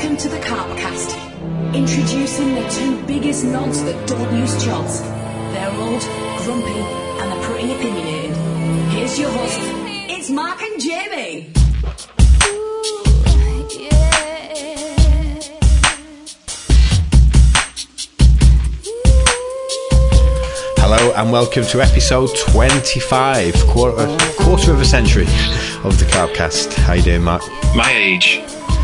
Welcome to the Carpcast. Introducing the two biggest nods that don't use chods. They're old, grumpy, and they're pretty opinionated. Here's your host. It's Mark and Jamie. Hello and welcome to episode 25, quarter of a century of the Carpcast. How you doing, Mark? My age.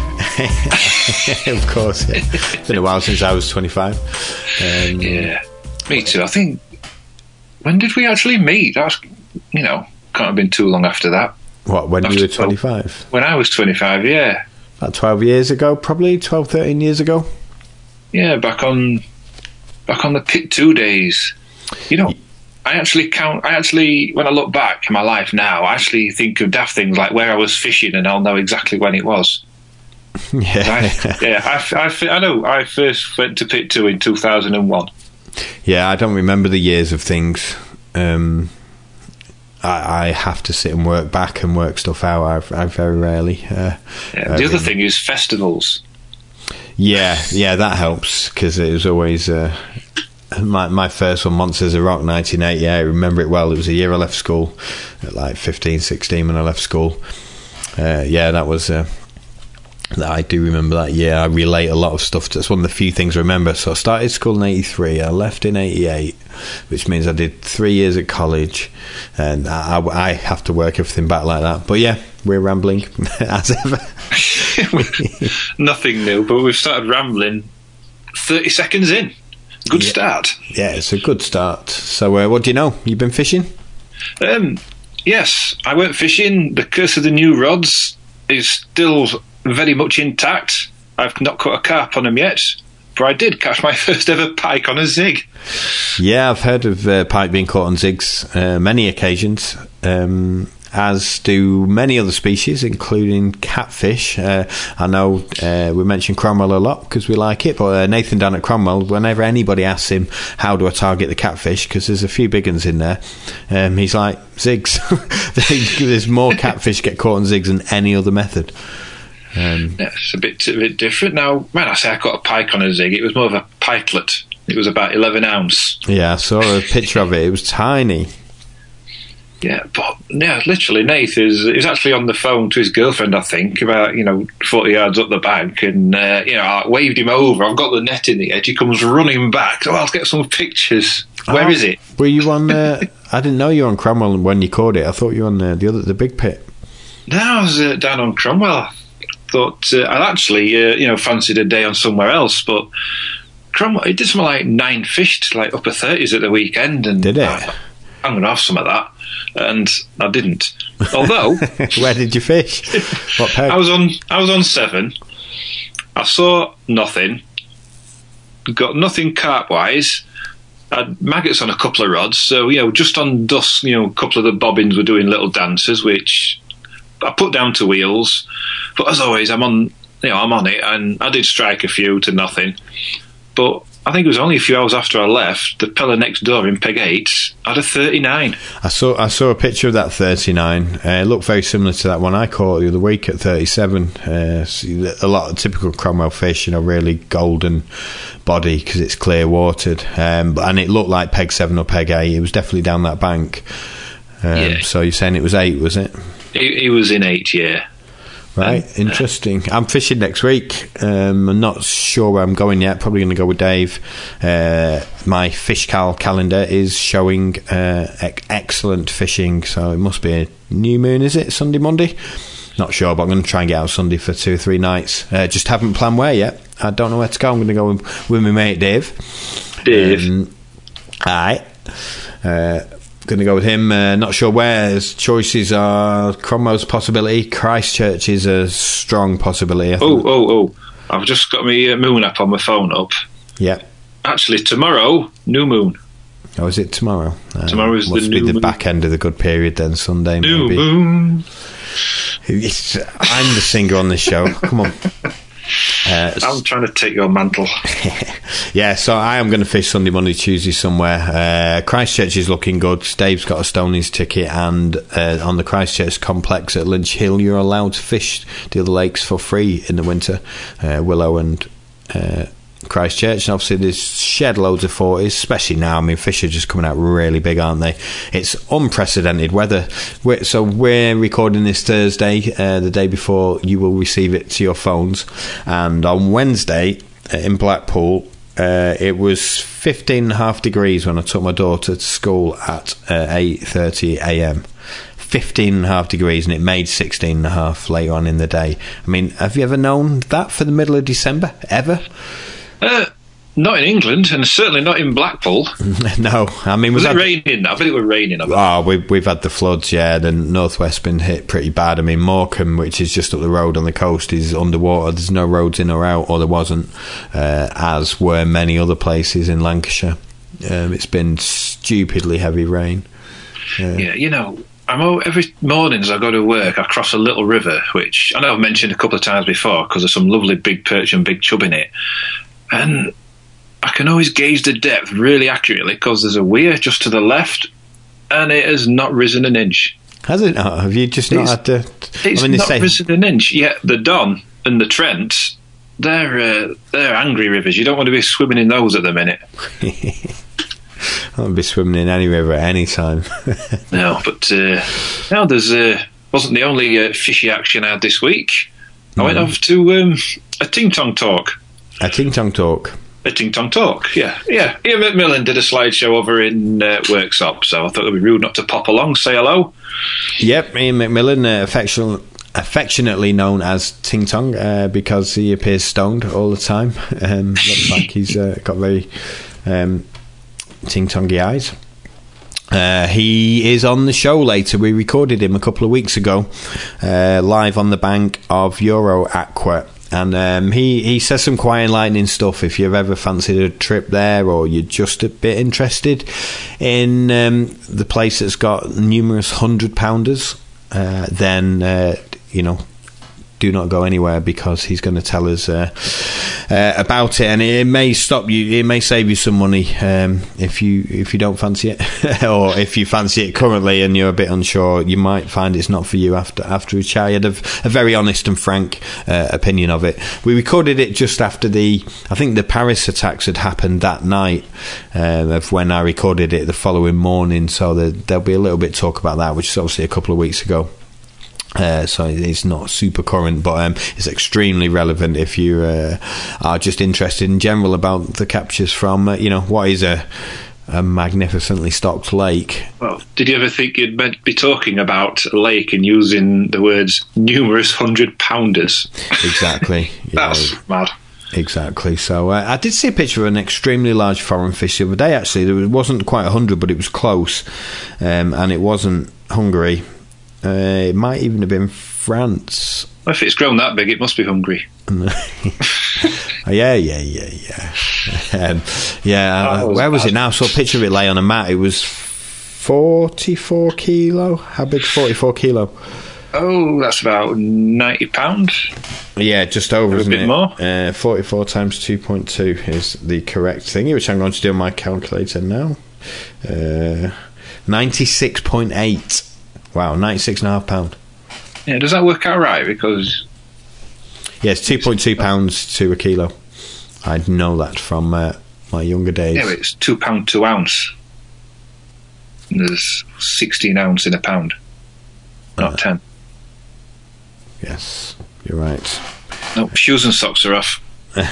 Of course, yeah. It's been a while since I was 25. Yeah, me too. I think, when did we actually meet? That was, can't have been too long after that. What, when you were 25? When I was 25, yeah. About 12 years ago, probably 12, 13 years ago. Yeah, back on the Pit 2 days. I actually, when I look back in my life now, I actually think of daft things like where I was fishing, and I'll know exactly when it was. Yeah. I know. I first went to Pit 2 in 2001. Yeah, I don't remember the years of things. I have to sit and work back and work stuff out. I very rarely. The other thing is festivals. Yeah, that helps, because it was always... My first one, Monsters of Rock, 1980, I remember it well. It was a year I left school, at like 15, 16 when I left school. That was... I do remember that year. I relate a lot of stuff. That's one of the few things I remember. So I started school in 83. I left in 88, which means I did 3 years at college, and I have to work everything back like that. But yeah, we're rambling as ever. Nothing new, but we've started rambling 30 seconds in. Good start. Yeah, it's a good start. So what do you know? You've been fishing? Yes, I went fishing. The curse of the new rods is still very much intact. I've not caught a carp on them yet, but I did catch my first ever pike on a zig. Yeah, I've heard of pike being caught on zigs many occasions, as do many other species, including catfish. I know we mention Cromwell a lot because we like it, but Nathan down at Cromwell, whenever anybody asks him, how do I target the catfish, because there's a few big ones in there, he's like, zigs. There's more catfish get caught on zigs than any other method. It's a bit different. Now, when I say I caught a pike on a zig, it was more of a pikelet. It was about 11 ounce. Yeah, I saw a picture of it. It was tiny. Yeah, but literally, Nath is actually on the phone to his girlfriend, I think, about 40 yards up the bank, and I waved him over. I've got the net in the edge. He comes running back. So I'll get some pictures. Where is it? Were you on? I didn't know you were on Cromwell when you caught it. I thought you were on the big pit. No, I was down on Cromwell. Thought I'd actually fancied a day on somewhere else, but Cromwell, it did something like 9 fish, like upper 30s at the weekend, and did it? I'm going to have some of that, and I didn't. Although, where did you fish? What peg? I was on 7. I saw nothing. Got nothing carp wise. I had maggots on a couple of rods, so just on dusk, a couple of the bobbins were doing little dances, which I put down to wheels. But as always, I'm on it, and I did strike a few to nothing. But I think it was only a few hours after I left, the Pella next door in Peg 8 had a 39. I saw a picture of that 39. It looked very similar to that one I caught the other week at 37. A lot of typical Cromwell fish, really golden body because it's clear watered. And it looked like Peg 7 or Peg 8. It was definitely down that bank. So you're saying it was 8, was it? It was in 8, yeah. Right, interesting. I'm fishing next week. I'm not sure where I'm going yet. Probably going to go with Dave. My FishCal calendar is showing excellent fishing, so it must be a new moon, is it? Sunday, Monday? Not sure, but I'm going to try and get out Sunday for 2 or 3 nights. Just haven't planned where yet. I don't know where to go. I'm going to go with my mate Dave. Alright. Going to go with him. Not sure where. His choices are Cromwell's possibility. Christchurch is a strong possibility. I've just got my moon app on my phone up. Yeah. Actually, tomorrow, new moon. Oh, is it tomorrow? Tomorrow is must the be new the moon. back end of the good period then. Sunday, new maybe. Moon. I'm the singer on this show. Come on. I'm trying to take your mantle. Yeah, so I am going to fish Sunday, Monday, Tuesday somewhere. Christchurch is looking good. Dave's got a Stoney's ticket, and on the Christchurch complex at Lynch Hill, you're allowed to fish the other lakes for free in the winter. Willow and Christchurch, and obviously there's shed loads of 40s, especially now. I mean, fish are just coming out really big, aren't they? It's unprecedented weather. So we're recording this Thursday, the day before you will receive it to your phones, and on Wednesday in Blackpool it was 15.5 degrees when I took my daughter to school at 8:30 a.m. 15.5 degrees, and it made 16.5 later on in the day. I mean, have you ever known that for the middle of December? Ever? Not in England, and certainly not in Blackpool. No, I mean, was it raining? I bet it was raining. We've had the floods. Yeah, the northwest been hit pretty bad. I mean, Morecambe, which is just up the road on the coast, is underwater. There's no roads in or out, or there wasn't, as were many other places in Lancashire. It's been stupidly heavy rain. Yeah, you know, every morning as I go to work, I cross a little river, which I know I've mentioned a couple of times before because there's some lovely big perch and big chub in it. And I can always gauge the depth really accurately because there's a weir just to the left, and it has not risen an inch. Has it not? Have you just not had to... It's not risen an inch. Yet the Don and the Trent, they're angry rivers. You don't want to be swimming in those at the minute. I won't be swimming in any river at any time. No, but now there's wasn't the only fishy action I had this week. I went off to a Ting Tong talk. A Ting Tong talk? A Ting Tong talk, yeah. Ian McMillan did a slideshow over in Worksop, so I thought it would be rude not to pop along, say hello. Yep, Ian McMillan, affectionately known as Ting Tong, because he appears stoned all the time. Looks like he's got very Ting Tongy eyes. He is on the show later. We recorded him a couple of weeks ago, live on the bank of Euro Aqua. And he says some quite enlightening stuff. If you've ever fancied a trip there, or you're just a bit interested in the place that's got numerous 100-pounders, then you know, do not go anywhere, because he's going to tell us about it, and it may stop you. It may save you some money if you don't fancy it, or if you fancy it currently and you're a bit unsure. You might find it's not for you after a chat. He had a very honest and frank opinion of it. We recorded it just after I think the Paris attacks had happened that night of when I recorded it the following morning. So there'll be a little bit of talk about that, which is obviously a couple of weeks ago. So it's not super current, but it's extremely relevant if you are just interested in general about the captures from what is a magnificently stocked lake. Well, did you ever think you'd be talking about a lake and using the words numerous 100-pounders? Exactly. That's mad. Exactly. So I did see a picture of an extremely large foreign fish the other day. Actually, it wasn't quite 100, but it was close, and it wasn't Hungary. It might even have been France. Well, if it's grown that big, it must be hungry. Yeah. Where was it now? I saw a picture of it lay on a mat. It was 44 kilo. How big? 44 kilo. Oh, that's about £90. Yeah, just over, isn't it? A bit more. 44 times 2.2 is the correct thing, which I'm going to do on my calculator now. 96.8. Wow, £96.5. Yeah, does that work out right? Because it's 2.2 pounds to a kilo. I know that from my younger days. Yeah, but it's £2 to ounce. And there's 16 ounce in a pound, not 10. Yes, you're right. No, shoes and socks are off.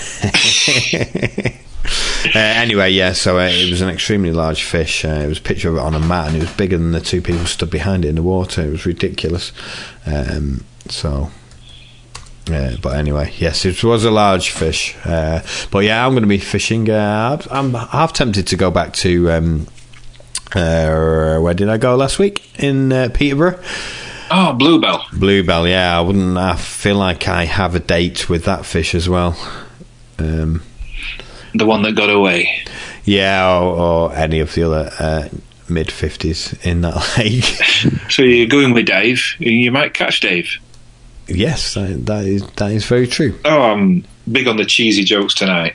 Anyway, so it was an extremely large fish. It was a picture of it on a mat, and it was bigger than the two people stood behind it in the water. It was ridiculous. But anyway, yes, it was a large fish. But yeah, I'm going to be fishing. I'm half tempted to go back to where did I go last week? In Peterborough. Oh, Bluebell, yeah. I feel like I have a date with that fish as well. The one that got away. Yeah, or any of the other mid-50s in that lake. So you're going with Dave. You might catch Dave. Yes, that is very true. Oh, I'm big on the cheesy jokes tonight.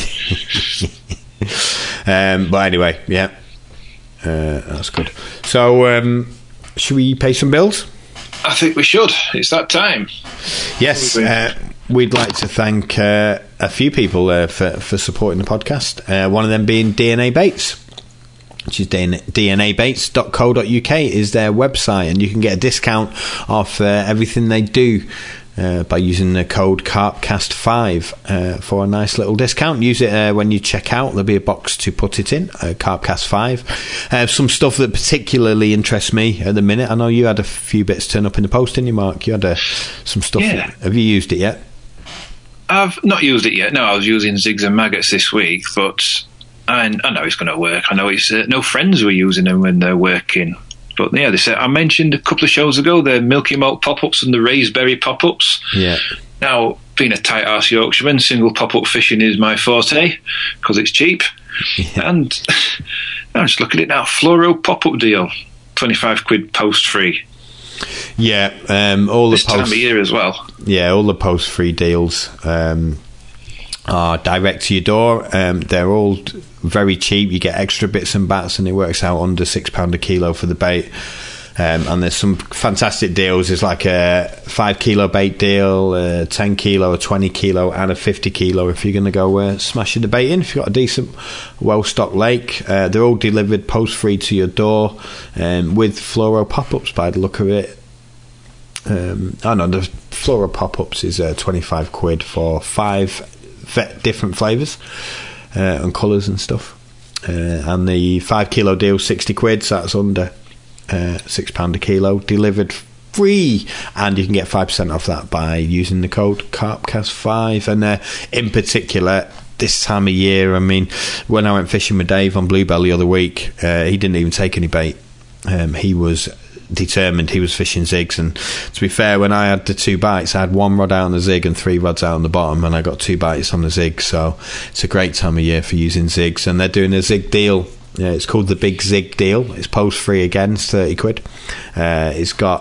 But anyway, yeah, that's good. So, should we pay some bills? I think we should. It's that time. Yes, we'd like to thank a few people for supporting the podcast. One of them being DNA Baits, which is dnabaits.co.uk is their website, and you can get a discount off everything they do by using the code CARPCAST5 for a nice little discount. Use it when you check out. There'll be a box to put it in, CARPCAST5. Some stuff that particularly interests me at the minute. I know you had a few bits turn up in the post, didn't you, Mark? You had some stuff. Yeah. Have you used it yet? I've not used it yet. No, I was using Zigs and Maggots this week, but I know it's going to work. I know it's no friends were using them when they're working. But yeah, they said, I mentioned a couple of shows ago the Milky Malt pop-ups and the Raspberry pop-ups. Yeah. Now, being a tight-ass Yorkshireman, single pop-up fishing is my forte because it's cheap. Yeah. And I'm just looking at it now. Fluoro pop-up deal, £25 post-free. Yeah, all this the post time of year as well. Yeah, all the post-free deals are direct to your door. They're all very cheap. You get extra bits and bats, and it works out under £6 a kilo for the bait. And there's some fantastic deals. There's like a 5 kilo bait deal, a 10 kilo, a 20 kilo, and a 50 kilo if you're going to go smashing the bait in. If you've got a decent, well-stocked lake, they're all delivered post-free to your door with fluoro pop-ups by the look of it. I know the fluoro pop-ups is £25 for 5 different flavours and colours and stuff, and the 5 kilo deal £60, so that's under £6 a kilo, delivered free, and you can get 5% off that by using the code CARPCAST5. And in particular this time of year, I mean, when I went fishing with Dave on Bluebell the other week, he didn't even take any bait. He was determined. He was fishing zigs, and to be fair, when I had the 2 bites, I had 1 rod out on the zig and 3 rods out on the bottom, and I got 2 bites on the zig. So it's a great time of year for using zigs, and they're doing a zig deal. It's called the Big Zig Deal. It's post free again. It's £30. It's got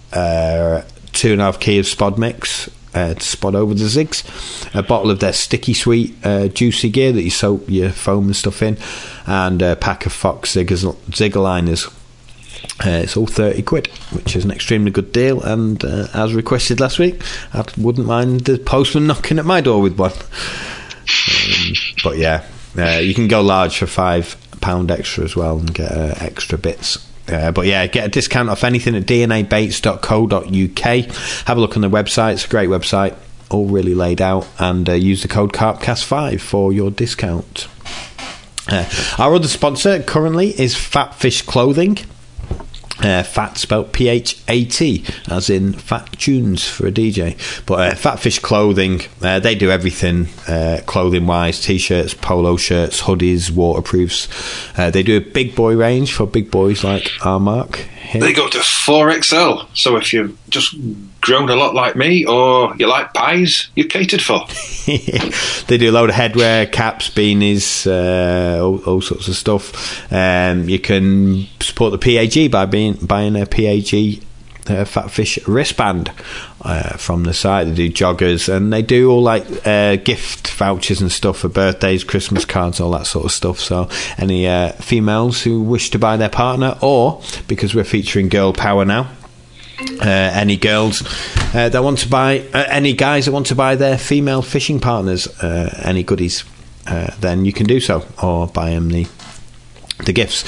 2.5 key of spod mix to spot over the zigs, a bottle of their sticky sweet juicy gear that you soak your foam and stuff in, and a pack of Fox zigger liners. It's all £30, which is an extremely good deal, and as requested last week, I wouldn't mind the postman knocking at my door with one. But yeah, you can go large for £5 extra as well and get extra bits. But yeah, get a discount off anything at dnabaits.co.uk. Have a look on the website. It's a great website, all really laid out, and use the code CARPCAST5 for your discount. Our other sponsor currently is Fat Fish Clothing. Fat spelt P-H-A-T, as in Fat Tunes for a DJ. But Fat Fish Clothing, they do everything clothing wise: t-shirts, polo shirts, hoodies, waterproofs. They do a big boy range for big boys like our Mark here. They go to 4XL, so if you've just grown a lot like me, or you like pies, you're catered for. They do a load of headwear, caps, beanies, all sorts of stuff. You can support the PAG by buying a PAG Fat Fish wristband from the site. They do joggers, and they do all like gift vouchers and stuff for birthdays, Christmas cards, all that sort of stuff. So any females who wish to buy their partner, or because we're featuring Girl Power now, any girls that want to buy, any guys that want to buy their female fishing partners any goodies, then you can do so, or buy them the gifts.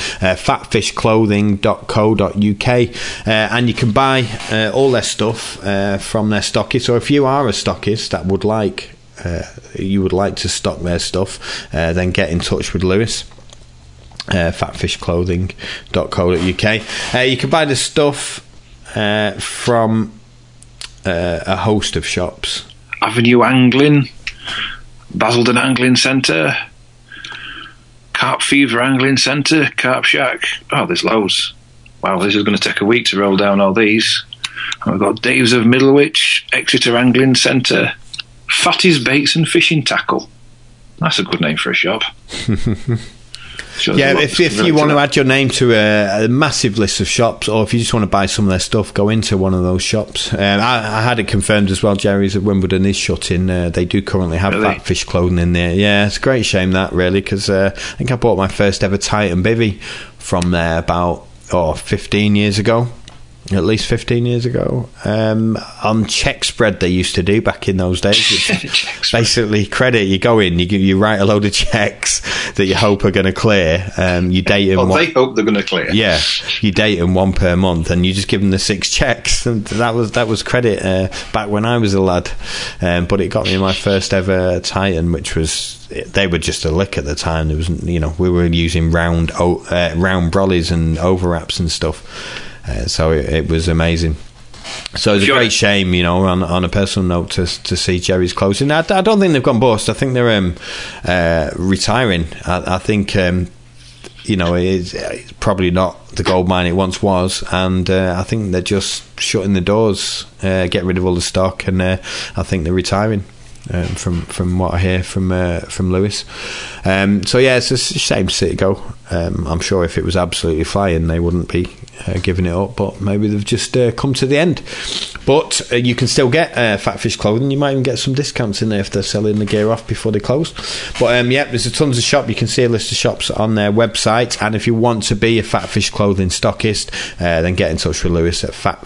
Fatfishclothing.co.uk, and you can buy all their stuff from their stockists. So if you are a stockist that would like you would like to stock their stuff, then get in touch with Lewis. Fatfishclothing.co.uk. You can buy the stuff from a host of shops: Avenue Angling, Basildon Angling Centre, Carp Fever Angling Centre, Carp Shack. Oh, there's loads. Wow, this is going to take a week to roll down all these. And we've got Dave's of Middlewich, Exeter Angling Centre, Fatty's Baits and Fishing Tackle. That's a good name for a shop. Yeah, if you want to add your name to a massive list of shops, or if you just want to buy some of their stuff, go into one of those shops. I had it confirmed as well, Jerry's at Wimbledon is shutting. They do currently have Fat Fish clothing in there. Yeah, it's a great shame that, really, because I think I bought my first ever Titan bivvy from there about 15 years ago. At least 15 years ago, on check spread they used to do back in those days. Basically, credit, you go in, you write a load of checks that you hope are going to clear. You date them. They hope they're going to clear. Yeah, you date them one per month, and you just give them the 6 checks. And that was credit back when I was a lad. But it got me my first ever Titan, which was, they were just a lick at the time. There was, we were using round brollies and overwraps and stuff. So it was amazing. So it's a great shame, on a personal note, to see Jerry's closing. I don't think they've gone bust. I think they're retiring. I think it's probably not the gold mine it once was, and I think they're just shutting the doors, getting rid of all the stock, and I think they're retiring. From what I hear from Lewis. So yeah, it's a shame to see it go. I'm sure if it was absolutely flying, they wouldn't be giving it up, but maybe they've just come to the end. But you can still get Fat Fish clothing. You might even get some discounts in there if they're selling the gear off before they close. But there's tons of shops. You can see a list of shops on their website, and if you want to be a Fat Fish clothing stockist, then get in touch with Lewis at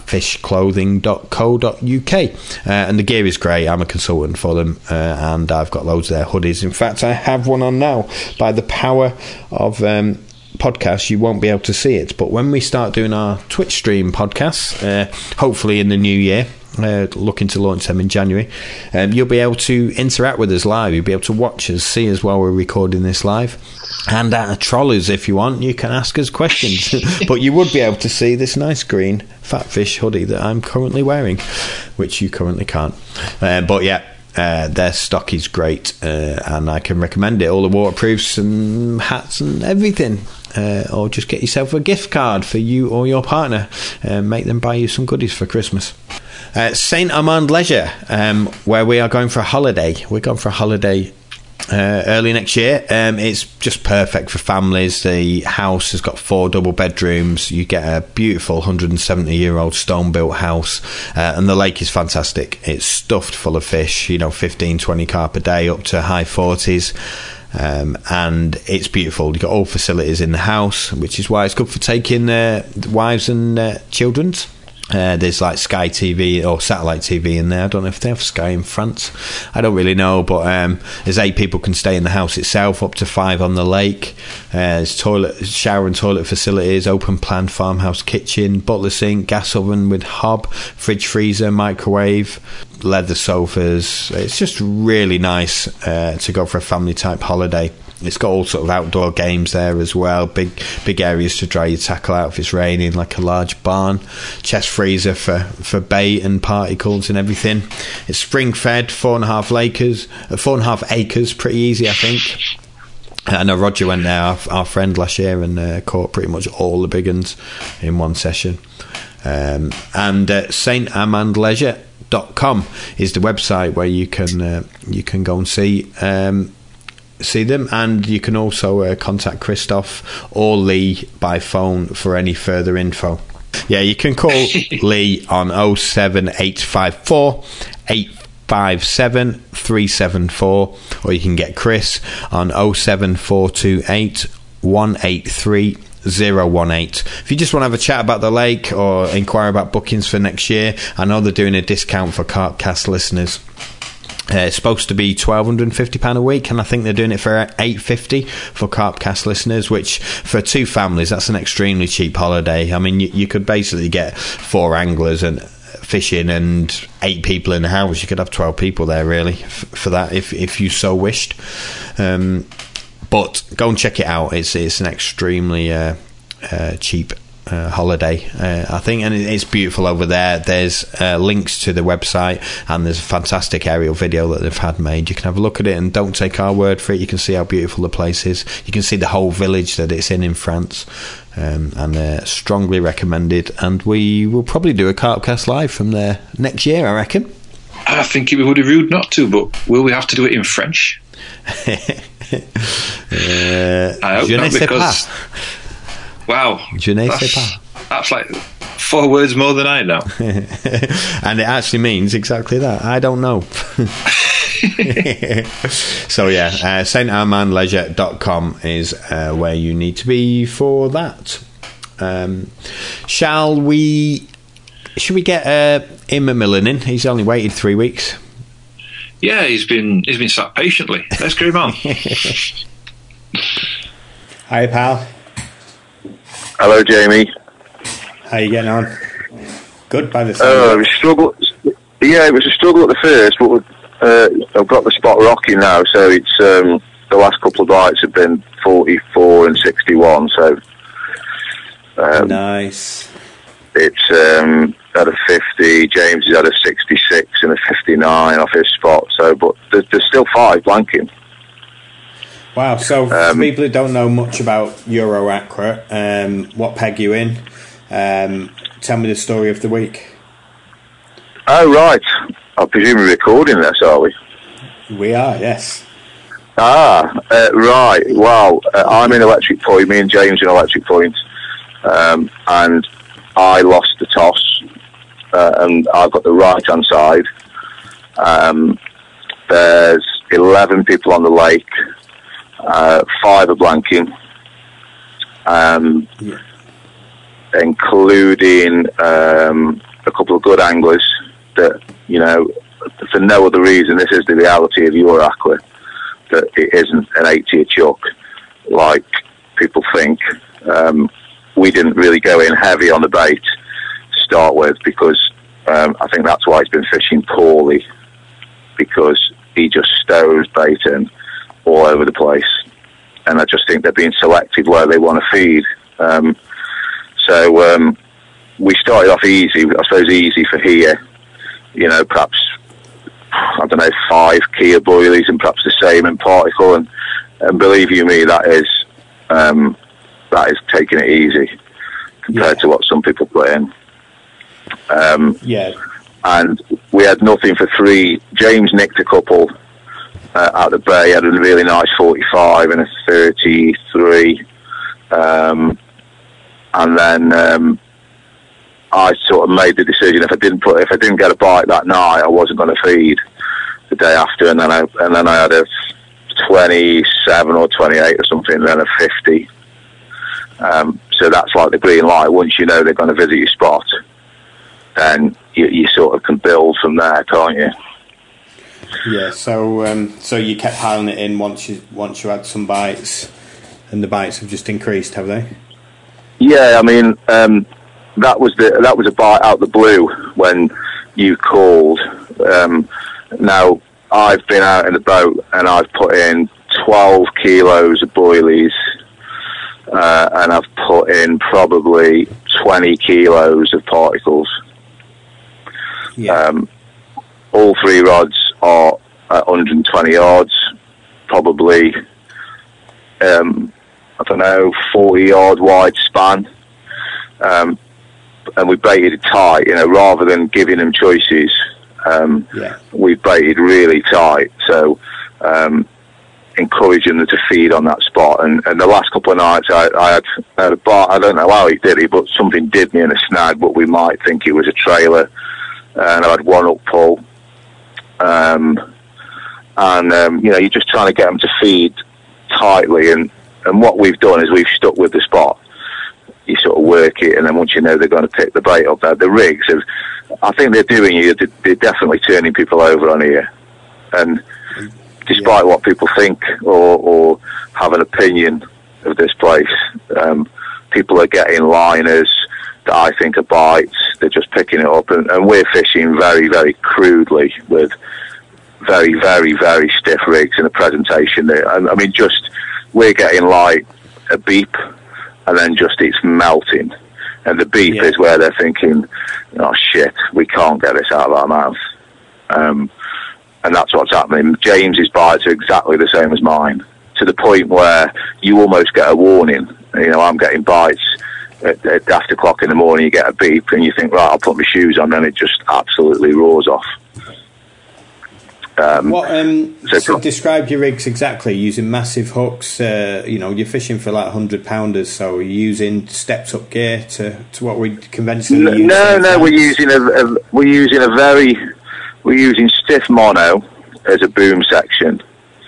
fatfishclothing.co.uk. And the gear is great. I'm a consultant for them, and I've got loads of their hoodies. In fact, I have one on now. By the power of podcast, you won't be able to see it, but when we start doing our Twitch stream podcasts, hopefully in the new year, looking to launch them in January, you'll be able to interact with us live. You'll be able to watch us, see us while we're recording this live, and troll us if you want. You can ask us questions. But you would be able to see this nice green Fat Fish hoodie that I'm currently wearing, which you currently can't. But yeah, their stock is great, and I can recommend it. All the waterproofs and hats and everything. Or just get yourself a gift card for you or your partner, and make them buy you some goodies for Christmas. Saint Amand Leisure, where we are going for a holiday. We're going for a holiday early next year. It's just perfect for families. The house has got 4 double bedrooms. You get a beautiful 170-year-old stone-built house, and the lake is fantastic. It's stuffed full of fish, 15-20 carp a day, up to high 40s. And it's beautiful. You've got all facilities in the house, which is why it's good for taking wives and children's. There's like Sky TV or satellite TV in there. I don't know if they have Sky in France. I don't really know, but there's 8 people can stay in the house itself, up to 5 on the lake. There's shower and toilet facilities, open plan farmhouse kitchen, butler sink, gas oven with hob, fridge, freezer, microwave, leather sofas. It's just really nice to go for a family type holiday. It's got all sort of outdoor games there as well. Big areas to dry your tackle out if it's raining, like a large barn. Chest freezer for bait and particles and everything. It's spring fed, 4.5 acres, pretty easy, I think. I know Roger went there, our friend, last year, and caught pretty much all the big ones in one session. And saintamandleisure.com is the website where you can go and see them, and you can also contact Christoph or Lee by phone for any further info. Yeah, you can call Lee on 07854 857 374, or you can get Chris on 07428 183 018. If you just want to have a chat about the lake or inquire about bookings for next year, I know they're doing a discount for Carpcast listeners. It's supposed to be £1,250 a week, and I think they're doing it for $850 for Carpcast listeners, which for 2 families, that's an extremely cheap holiday. I mean, you could basically get 4 anglers and fishing and 8 people in the house. You could have 12 people there, really, for that, if you so wished. But go and check it out. It's an extremely cheap holiday, I think, and it's beautiful over there. There's links to the website, and there's a fantastic aerial video that they've had made. You can have a look at it, and don't take our word for it. You can see how beautiful the place is. You can see the whole village that it's in France, and strongly recommended. And we will probably do a Carpcast live from there next year, I reckon. I think it would be rude not to, but will we have to do it in French? I hope Je ne not, sais because pas. wow, Je ne sais pas. that's like 4 words more than I know. And it actually means exactly that. I don't know. So yeah, SaintArmandLeisure.com is where you need to be for that. Should we get Ian McMillan in? He's only waited 3 weeks. Yeah, he's been sat patiently. Let's get him on. Hi, pal. Hello, Jamie. How you getting on? Good by the It was a struggle. Yeah, it was a struggle at the first, but I've got the spot rocking now. So it's the last couple of bites have been 44 and 61. So nice. It's at a 50. James is at a 66 and a 59 off his spot. So, but there's still 5 blanking. Wow. So for people who don't know much about Euro Accurate, what peg you in? Tell me the story of the week. Oh, right. I presume we're recording this, are we? We are, yes. Right. Well, I'm in Electric Point. Me and James in Electric Point. And I lost the toss. And I've got the right-hand side. There's 11 people on the lake. 5 are blanking. Including a couple of good anglers that, you know, for no other reason, this is the reality of your aqua, that it isn't an 80 chuck like people think. We didn't really go in heavy on the bait to start with, because I think that's why he's been fishing poorly, because he just stows bait in all over the place. And I just think they're being selective where they want to feed. So we started off easy, I suppose easy for here. You know, perhaps, I don't know, 5 Kia boilies and perhaps the same in particle. And believe you me, that is taking it easy compared to what some people put in. And we had nothing for 3. James nicked a couple out the bay. He had a really nice 45 and a 33. And then I sort of made the decision, if I didn't get a bite that night, I wasn't going to feed the day after. And then I had a 27 or 28 or something, and then a 50. So that's like the green light. Once you know they're going to visit your spot, then you sort of can build from there, can't you? Yeah. So you kept piling it in once you had some bites, and the bites have just increased, have they? Yeah, I mean, that was a bite out the blue when you called. Now, I've been out in the boat and I've put in 12 kilos of boilies, and I've put in probably 20 kilos of particles. Yeah. All 3 rods are at 120 yards, probably, I don't know, 40-yard wide span. And we baited it tight, you know, rather than giving them choices. We baited really tight, so encouraging them to feed on that spot. And the last couple of nights, I had a bar. I don't know how he did it, but something did me in a snag, but we might think it was a trailer. And I had 1 up pull. You know, you're just trying to get them to feed tightly. And what we've done is we've stuck with the spot. You sort of work it, and then once you know they're going to pick the bait up, the rigs, I think they're definitely turning people over on here. And despite what people think or have an opinion of this place, people are getting liners that I think are bites. They're just picking it up, and we're fishing very, very crudely with very, very, very stiff rigs and a presentation. I mean, just we're getting like a beep, and then just it's melting. And the beep is where they're thinking, oh shit, we can't get this out of our mouth. And that's what's happening. James's bites are exactly the same as mine, to the point where you almost get a warning. You know, I'm getting bites at after o'clock in the morning, you get a beep, and you think, right, I'll put my shoes on, and it just absolutely roars off. So describe your rigs exactly. Using massive hooks, you're fishing for like 100-pounders. So you're using stepped up gear to what we conventionally use. No, we're using stiff mono as a boom section,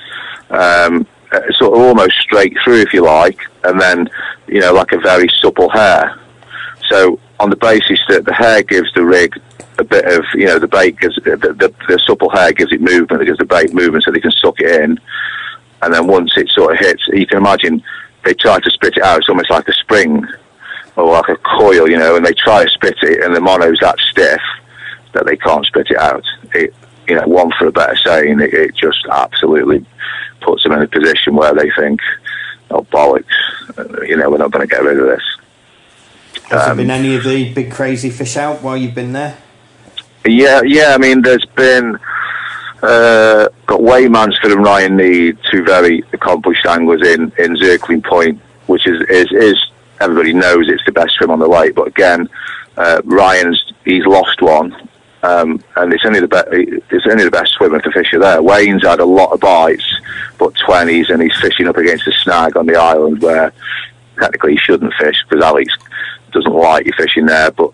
sort of almost straight through, if you like, and then like a very supple hair. So on the basis that the hair gives the rig a bit of, the bait gives the supple hair gives it movement, it gives the bait movement, so they can suck it in. And then once it sort of hits, you can imagine they try to spit it out. It's almost like a spring or like a coil, and they try to spit it, and the mono's that stiff that they can't spit it out. It, one for a better saying, it just absolutely puts them in a position where they think, oh bollocks, we're not going to get rid of this. Has there been any of the big crazy fish out while you've been there? Yeah. I mean, there's been got Wayne Mansfield and Ryan Need, two very accomplished anglers in Zircling Point, which is everybody knows it's the best swim on the lake. But again, he's lost one, and it's only the best swimmer to fish there. Wayne's had a lot of bites, but 20s, and he's fishing up against a snag on the island where technically he shouldn't fish because Alex doesn't like you fishing there, but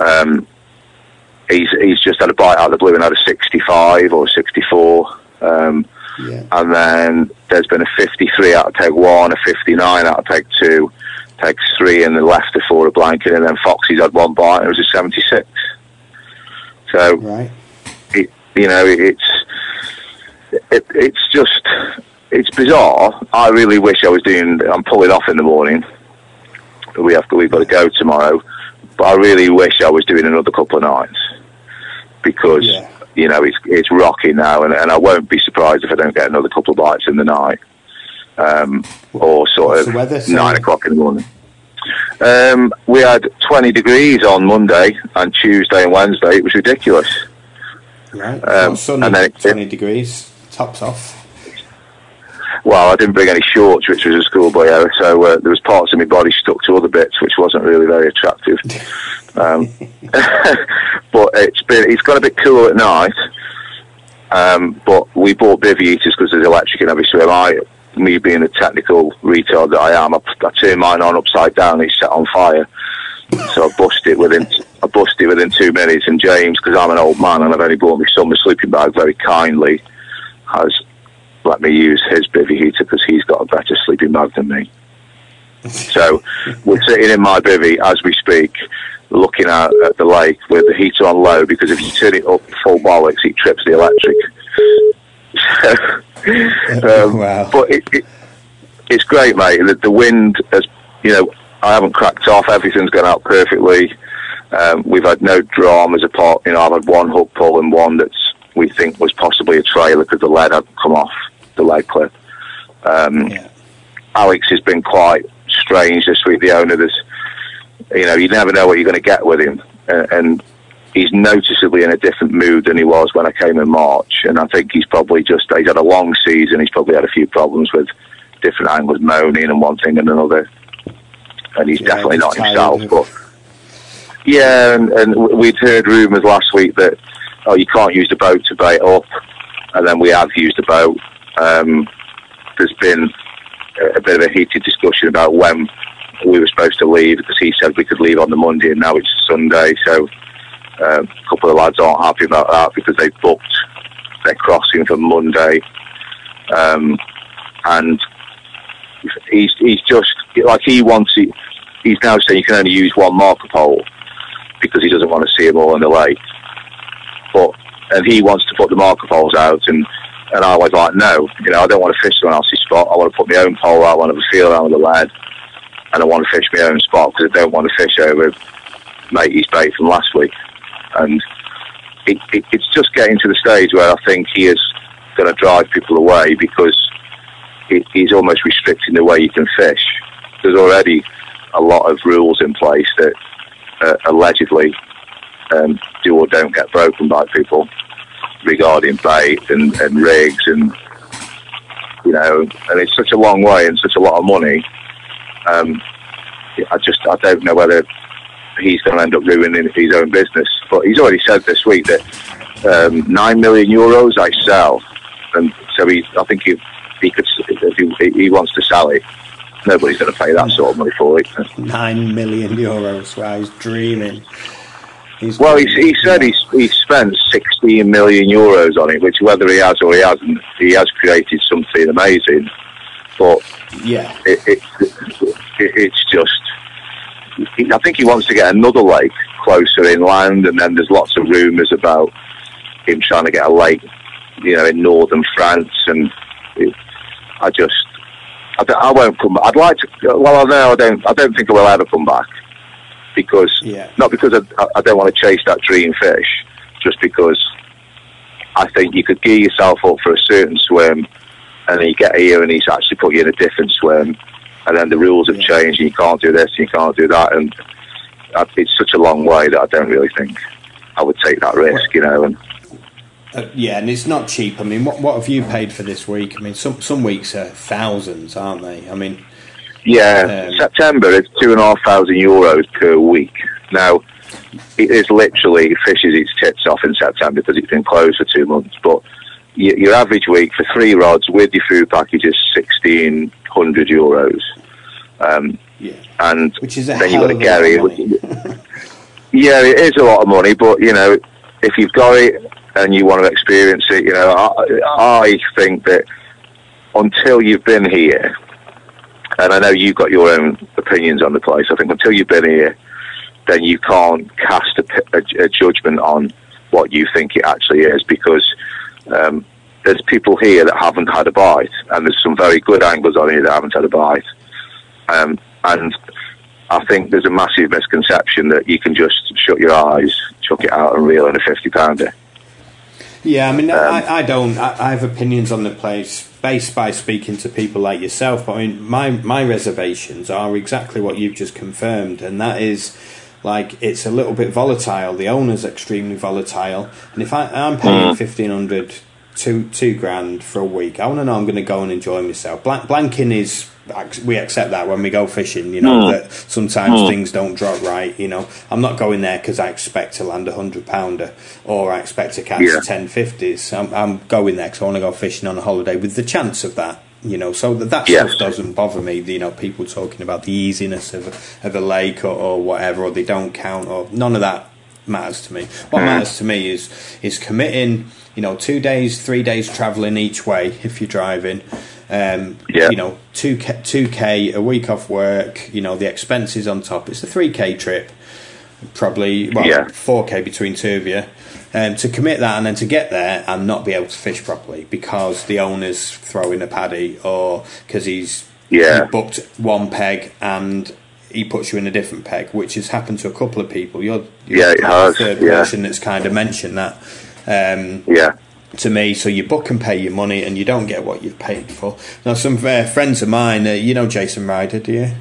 he's just had a bite out of the blue and had a 65 or 64, and then there's been a 53 out of Teg 1, a 59 out of Teg 2, Teg 3, and then left a 4 of blanket, and then Foxy's had one bite and it was a 76. So right. It's bizarre. I really wish I'm pulling off in the morning. We've got to go tomorrow, but I really wish I was doing another couple of nights because it's rocky now, and I won't be surprised if I don't get another couple of bites in the night, or sort of 9 o'clock in the morning. We had 20 degrees on Monday and Tuesday and Wednesday. It was ridiculous. Right. Sunday, and then 20 degrees, tops off. Well, I didn't bring any shorts, which was a schoolboy error, so there was parts of my body stuck to other bits, which wasn't really very attractive. But it's got a bit cooler at night. But we bought bivvy heaters because there's electric in every swim. Me being the technical retard that I am, I turned mine on upside down. It's set on fire, so I busted within 2 minutes. And James, because I'm an old man and I've only bought my son a sleeping bag, very kindly has let me use his bivvy heater because he's got a better sleeping bag than me. So we're sitting in my bivvy as we speak, looking out at the lake with the heater on low, because if you turn it up full bollocks, it trips the electric. Wow. But it's great, mate. The wind has, I haven't cracked off. Everything's gone out perfectly. We've had no dramas apart. I've had one hook pull and one that we think was possibly a trailer because the lead hadn't come off the lead clip. Alex has been quite strange this week. The owner, you never know what you're going to get with him, and he's noticeably in a different mood than he was when I came in March. And I think he's probably he's had a long season. He's probably had a few problems with different anglers moaning and one thing and another. And he's definitely not himself. But and we'd heard rumours last week that, you can't use the boat to bait up. And then we have used the boat. There's been a bit of a heated discussion about when we were supposed to leave, because he said we could leave on the Monday and now it's Sunday. So a couple of lads aren't happy about that because they booked their crossing for Monday. And he's just like, he's now saying you can only use one marker pole because he doesn't want to see them all in the lake. And he wants to put the marker poles out, and I was like, no, I don't want to fish someone else's spot. I want to put my own pole out, I want to feel around with the lead, and I want to fish my own spot because I don't want to fish over matey's bait from last week. And it's just getting to the stage where I think he is going to drive people away because he's almost restricting the way you can fish. There's already a lot of rules in place that allegedly do or don't get broken by people regarding bait and rigs, and and it's such a long way and such a lot of money. I don't know whether he's going to end up ruining his own business, but he's already said this week that €9 million I sell, and so I think he could, if he wants to sell it, nobody's going to pay that sort of money for it. €9 million, wow, he's dreaming. He said he spent €16 million on it, which whether he has or he hasn't, he has created something amazing. But yeah, it's just, I think he wants to get another lake closer inland, and then there's lots of rumours about him trying to get a lake, in northern France, and I won't come back. I'd like to. Well, no, I don't think I will ever come back, because not because I don't want to chase that dream fish, just because I think you could gear yourself up for a certain swim, and then you get here and he's actually put you in a different swim, and then the rules have changed, and you can't do this and you can't do that, and it's such a long way that I don't really think I would take that risk, And and it's not cheap. I mean, what have you paid for this week? I mean, some weeks are thousands, aren't they? I mean, September is €2,500 per week. Now, it is literally fishes its tits off in September because it's been closed for 2 months. But your average week for 3 rods with your food package is €1,600. And which is then you've got to carry it. Yeah, it is a lot of money, but if you've got it and you want to experience it, I think that until you've been here, and I know you've got your own opinions on the place, I think until you've been here, then you can't cast a judgment on what you think it actually is, because there's people here that haven't had a bite, and there's some very good anglers on here that haven't had a bite. And I think there's a massive misconception that you can just shut your eyes, chuck it out and reel in a 50-pounder. Yeah, I mean, I don't. I have opinions on the place based by speaking to people like yourself. But I mean, my reservations are exactly what you've just confirmed, and that is, like, it's a little bit volatile. The owner's extremely volatile, and if I'm paying $1,500, $2,000 for a week, I want to know I'm going to go and enjoy myself. Blanking is. We accept that when we go fishing, that sometimes things don't drop right. I'm not going there because I expect to land a 100-pounder or I expect to catch 1050s. I'm going there because I want to go fishing on a holiday with the chance of that. So that stuff doesn't bother me. People talking about the easiness of a lake or whatever, or they don't count, or none of that matters to me. What matters to me is committing. 2 days, 3 days travelling each way if you're driving. 2K a week off work, the expenses on top. It's a 3K trip, probably 4K between two of you, to commit that and then to get there and not be able to fish properly because the owner's throwing a paddy, or because he booked one peg and he puts you in a different peg, which has happened to a couple of people. You're the third person that's kind of mentioned that. To me, so you book and pay your money and you don't get what you've paid for. Now, some friends of mine, Jason Ryder, do you?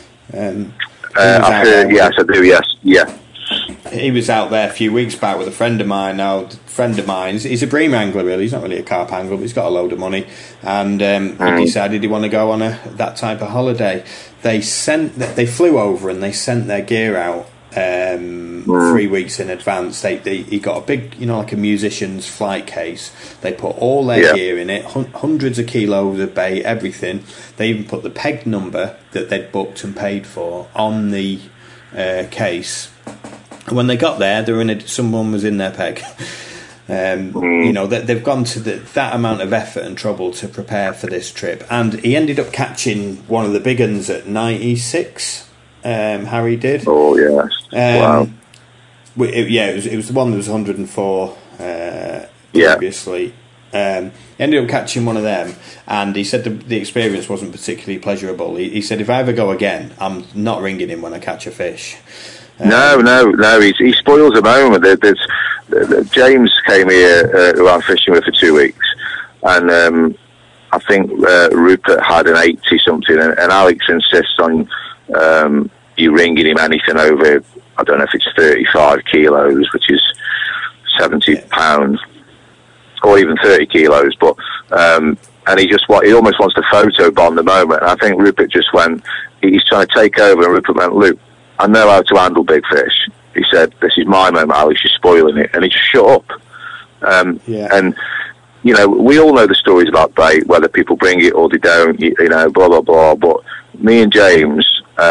Yes, I do, yes, yeah. He was out there a few weeks back with a friend of mine. Now, he's a bream angler, really. He's not really a carp angler, but he's got a load of money. And he decided he wanted to go on that type of holiday. They flew over and they sent their gear out 3 weeks in advance. He got a big, like a musician's flight case. They put all their gear in it, hundreds of kilos of bait, everything. They even put the peg number that they'd booked and paid for on the case. And when they got there, someone was in their peg. They've gone to that amount of effort and trouble to prepare for this trip, and he ended up catching one of the big ones at 96. Harry did. Oh yes! Wow. It was the one that was 104 previously. Ended up catching one of them, and he said the experience wasn't particularly pleasurable. He said, if I ever go again, I'm not ringing him when I catch a fish. No. He spoils the moment. James came here, who I'm fishing with for 2 weeks, and I think Rupert had an 80 something, and Alex insists on you ringing him anything over, I don't know if it's 35 kilos, which is 70 pounds, or even 30 kilos, but and he almost wants to photobomb the moment. And I think Rupert just went, he's trying to take over, and Rupert went, Luke, I know how to handle big fish. He said, this is my moment, Alex, you're spoiling it. And he just shut up. And you know, we all know the stories about bait, whether people bring it or they don't, you know, blah, blah, blah. But me and James,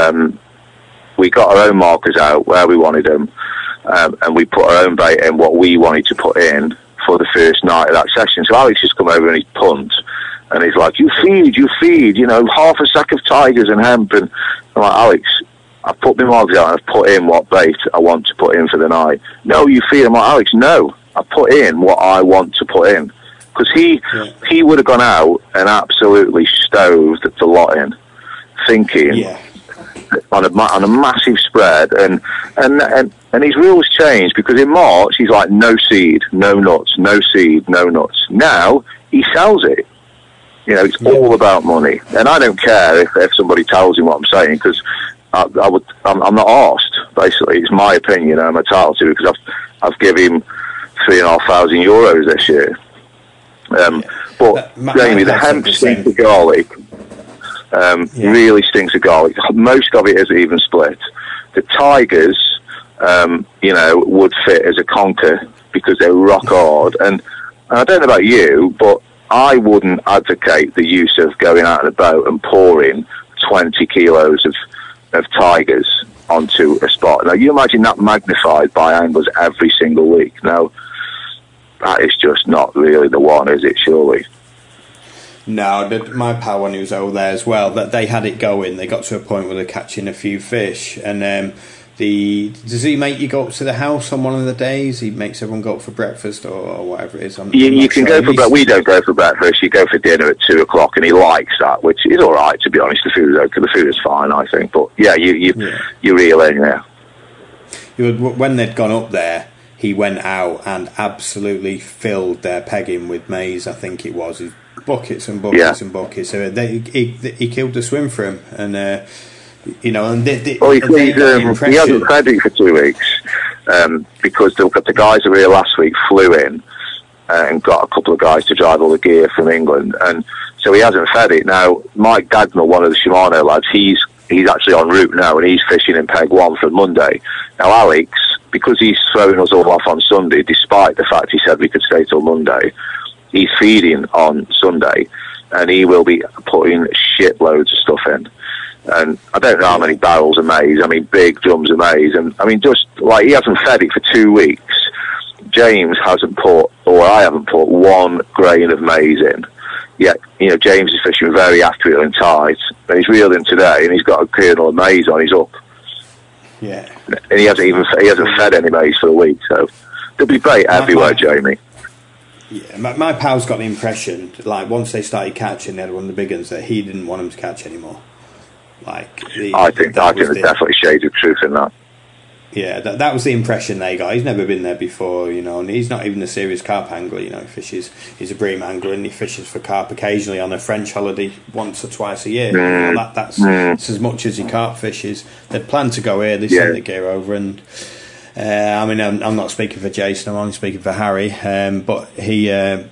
we got our own markers out where we wanted them, and we put our own bait in what we wanted to put in for the first night of that session. So Alex just come over and he's punt, and he's like, you feed, you know, half a sack of tigers and hemp. And I'm like, Alex, I've put my markers out and I've put in what bait I want to put in for the night. No, you feed. I'm like, Alex, no, I put in what I want to put in. Because he would have gone out and absolutely stoved the lot in, thinking on a massive spread, and his rules changed, because in March he's like, no seed, no nuts, no seed, no nuts. Now he sells it. You know, it's all about money, and I don't care if somebody tells him what I'm saying, because I'm not asked. Basically, it's my opinion. I'm entitled to, because I've given him €3,500 this year. But Jamie, the hemp stinks of garlic. Really stinks of garlic. Most of it isn't even split. The tigers, you know, would fit as a conker because they're rock hard. And I don't know about you, but I wouldn't advocate the use of going out in a boat and pouring 20 kilos of tigers onto a spot. Now, you imagine that magnified by anglers every single week. Now, that is just not really the one, is it, surely? No, my pal, when he was over there as well, that they had it going. They got to a point where they're catching a few fish. And does he make you go up to the house on one of the days? He makes everyone go up for breakfast or whatever it is. You can go for breakfast. We don't go for breakfast. You go for dinner at 2 o'clock, and he likes that, which is all right, to be honest. The food is okay. The food is fine, I think. But yeah, you reel in, yeah. When they'd gone up there, he went out and absolutely filled their pegging with maize, I think it was. Buckets and buckets and buckets. So he killed the swim for him. And, you know, and he hasn't fed it for 2 weeks, because the guys that were here last week flew in and got a couple of guys to drive all the gear from England. And so he hasn't fed it. Now, Mike Dagnall, one of the Shimano lads, he's actually en route now, and he's fishing in Peg 1 for Monday. Now, Alex, because he's throwing us all off on Sunday, despite the fact he said we could stay till Monday, he's feeding on Sunday, and he will be putting shitloads of stuff in. And I don't know how many barrels of maize, I mean, big drums of maize. And I mean, just like, he hasn't fed it for 2 weeks. James hasn't put, or I haven't put, 1 grain of maize in. Yet, you know, James is fishing very accurately and tight, and he's reeled in today, and he's got a kernel of maize on his up. Yeah. And he hasn't fed any maize for a week, so there'll be bait everywhere, Jamie. Yeah, my pal's got the impression, like, once they started catching, they had one of the big ones, that he didn't want them to catch anymore. Like, I think there's definitely shades of truth in that. Yeah, that was the impression they got. He's never been there before, you know, and he's not even a serious carp angler, you know. He's a bream angler, and he fishes for carp occasionally on a French holiday once or twice a year. You know, that's as much as he carp fishes. They'd planned to go here, they sent the gear over, and I mean, I'm not speaking for Jason, I'm only speaking for Harry, but he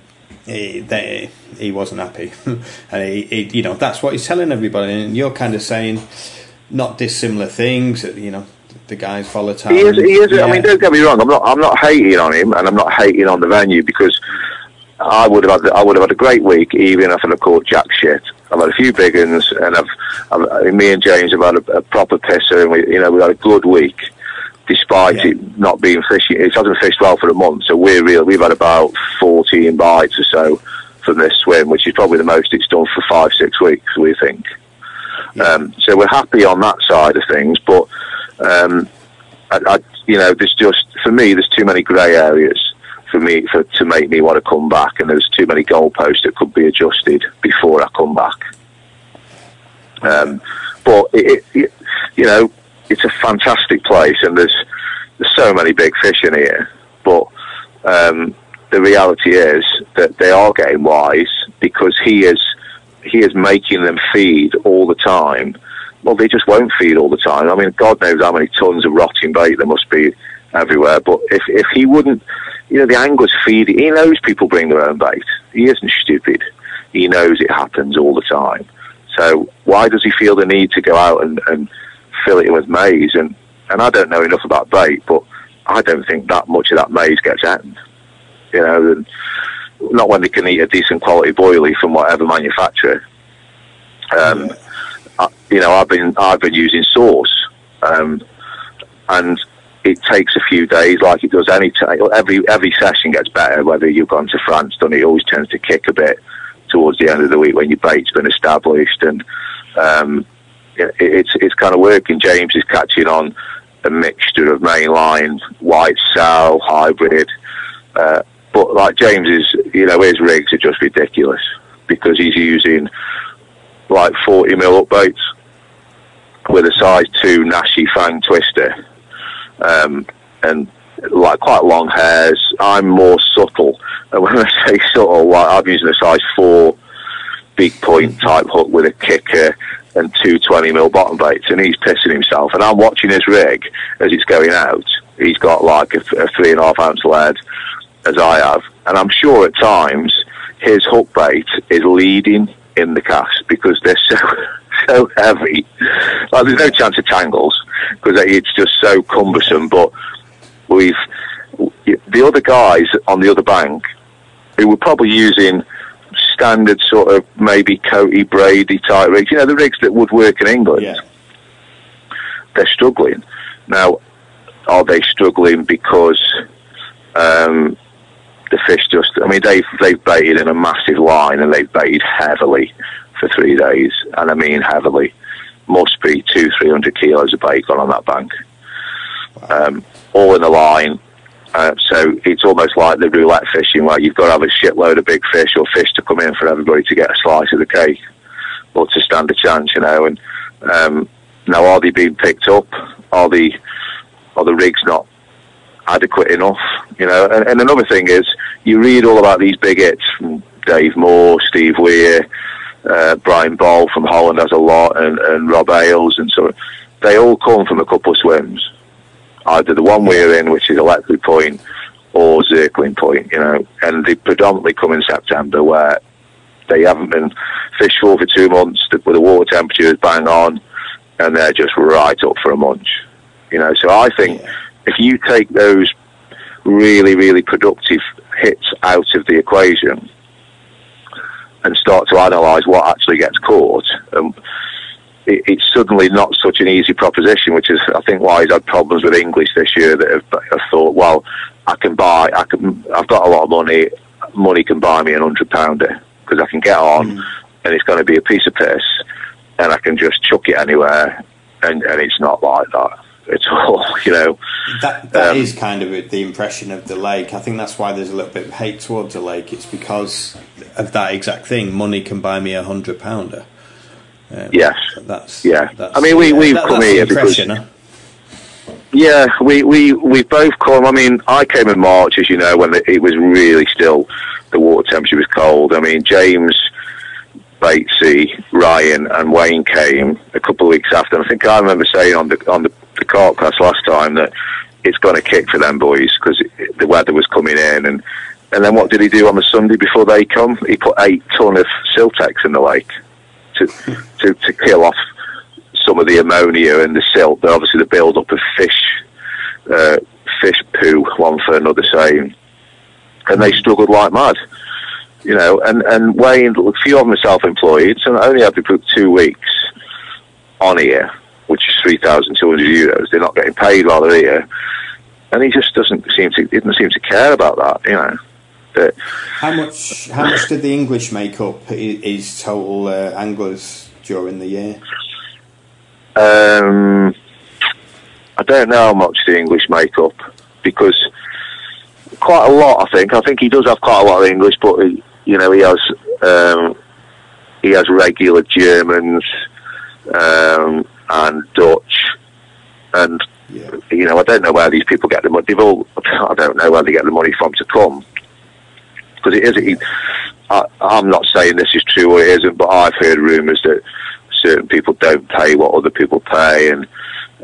wasn't happy. And he, you know, that's what he's telling everybody, and you're kind of saying not dissimilar things, you know. The guy's volatile. He is. Yeah. I mean, don't get me wrong. I'm not hating on him, and I'm not hating on the venue, because I would have had a great week even if I'd have caught jack shit. I've had a few big uns, and me and James have had a proper pisser, and we had a good week, despite it not being fishing. It hasn't fished well for a month, so we've had about 14 bites or so from this swim, which is probably the most it's done for 5-6 weeks, we think. So we're happy on that side of things, but. There's just, for me, there's too many grey areas to make me want to come back, and there's too many goalposts that could be adjusted before I come back. But it's a fantastic place, and there's so many big fish in here. But the reality is that they are getting wise, because he is making them feed all the time. Well, they just won't feed all the time. I mean, God knows how many tons of rotting bait there must be everywhere. But if he wouldn't, the anglers feed it. He knows people bring their own bait. He isn't stupid. He knows it happens all the time. So why does he feel the need to go out and fill it with maize? And I don't know enough about bait, but I don't think that much of that maize gets eaten. you know, and not when they can eat a decent quality boilie from whatever manufacturer. You know, I've been using Source, and it takes a few days, like it does every session gets better. Whether you've gone to France, done it always tends to kick a bit towards the end of the week when your bait's been established, and it's kind of working. James is catching on a mixture of mainline, white sow, hybrid, but like James is, you know, his rigs are just ridiculous because he's using like 40 mil up baits with a size 2 Nashi Fang twister, and like quite long hairs. I'm more subtle, and when I say subtle, like I'm using a size 4 big point type hook with a kicker and 2 20 mil bottom baits, and he's pissing himself. And I'm watching his rig as it's going out. He's got like a 3.5 ounce lead, as I have, and I'm sure at times his hook bait is leading in the cast because they're so heavy. Like there's no chance of tangles because it's just so cumbersome. But the other guys on the other bank who were probably using standard sort of maybe Coty Brady type rigs, you know, the rigs that would work in England, they're struggling. Now, are they struggling because the fish just, I mean, they've baited in a massive line and they've baited heavily for 3 days, and I mean heavily. Must be 200-300 kilos of bait gone on that bank. All in the line. So it's almost like the roulette fishing where you've got to have a shitload of big fish or fish to come in for everybody to get a slice of the cake or to stand a chance, you know. And now, are they being picked up? Are the rigs not adequate enough? You know, and another thing is, you read all about these big hits from Dave Moore, Steve Weir, Brian Ball from Holland has a lot, and Rob Ailes, and so they all come from a couple of swims. Either the one we're in, which is Electric Point, or Zircling Point, you know, and they predominantly come in September where they haven't been fished for 2 months, where the water temperature is bang on, and they're just right up for a munch, you know. So I think if you take those really, really productive hits out of the equation and start to analyse what actually gets caught, it's suddenly not such an easy proposition, which is, I think, why he's had problems with English this year that have thought, well, I've got a lot of money can buy me an £100 because I can get on and it's going to be a piece of piss and I can just chuck it anywhere, and it's not like that at all, you know. That is kind of the impression of the lake. I think that's why there's a little bit of hate towards the lake. It's because of that exact thing. Money can buy me £100. Yes. That's I mean, we've come here because we both come. I mean, I came in March, as you know, when it was really still, the water temperature was cold. I mean, James, Batesy, Ryan, and Wayne came a couple of weeks after. And I think I remember saying on the cart class last time that it's going to kick for them boys because the weather was coming in. And then what did he do on the Sunday before they come? He put 8 ton of Siltex in the lake to kill off some of the ammonia and the silt. But obviously the build up of fish poo, one for another saying, and they struggled like mad, you know. And Wayne, a few of them are self-employed, so not only have they put 2 weeks on here, which is €3,200, they're not getting paid while they're here, and he just didn't seem to care about that, you know. But how much did the English make up his total anglers during the year? I don't know how much the English make up, because quite a lot. I think he does have quite a lot of English, but you know, he has regular Germans and Dutch, and you know, I don't know where these people get the money. I don't know where they get the money from to come. Because it is, I'm not saying this is true or it isn't, but I've heard rumours that certain people don't pay what other people pay, and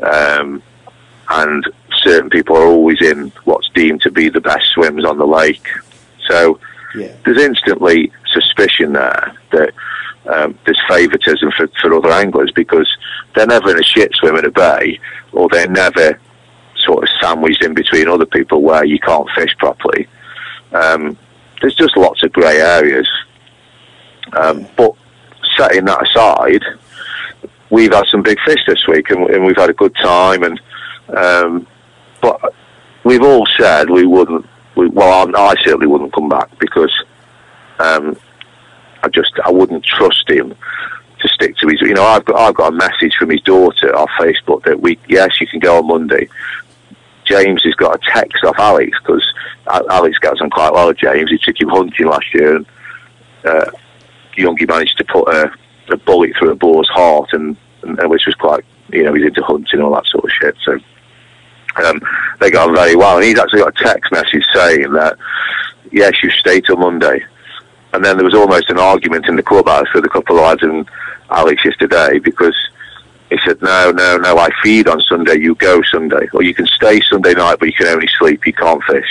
certain people are always in what's deemed to be the best swims on the lake. So there's instantly suspicion there that there's favouritism for other anglers, because they're never in a shit swim in a bay, or they're never sort of sandwiched in between other people where you can't fish properly. There's just lots of grey areas. But setting that aside, we've had some big fish this week, and we've had a good time. And but we've all said we wouldn't. I certainly wouldn't come back because I wouldn't trust him to stick to his. I've got a message from his daughter on Facebook that yes, you can go on Monday. James has got a text off Alex because Alex gets on quite well with James. He took him hunting last year, and Youngie managed to put a bullet through a boar's heart, and which was quite, he's into hunting and all that sort of shit. So they got on very well, and he's actually got a text message saying that yes, you stay till Monday. And then there was almost an argument in the clubhouse with a couple of lads and Alex yesterday because he said, no, I feed on Sunday, you go Sunday. Or you can stay Sunday night, but you can only sleep, you can't fish.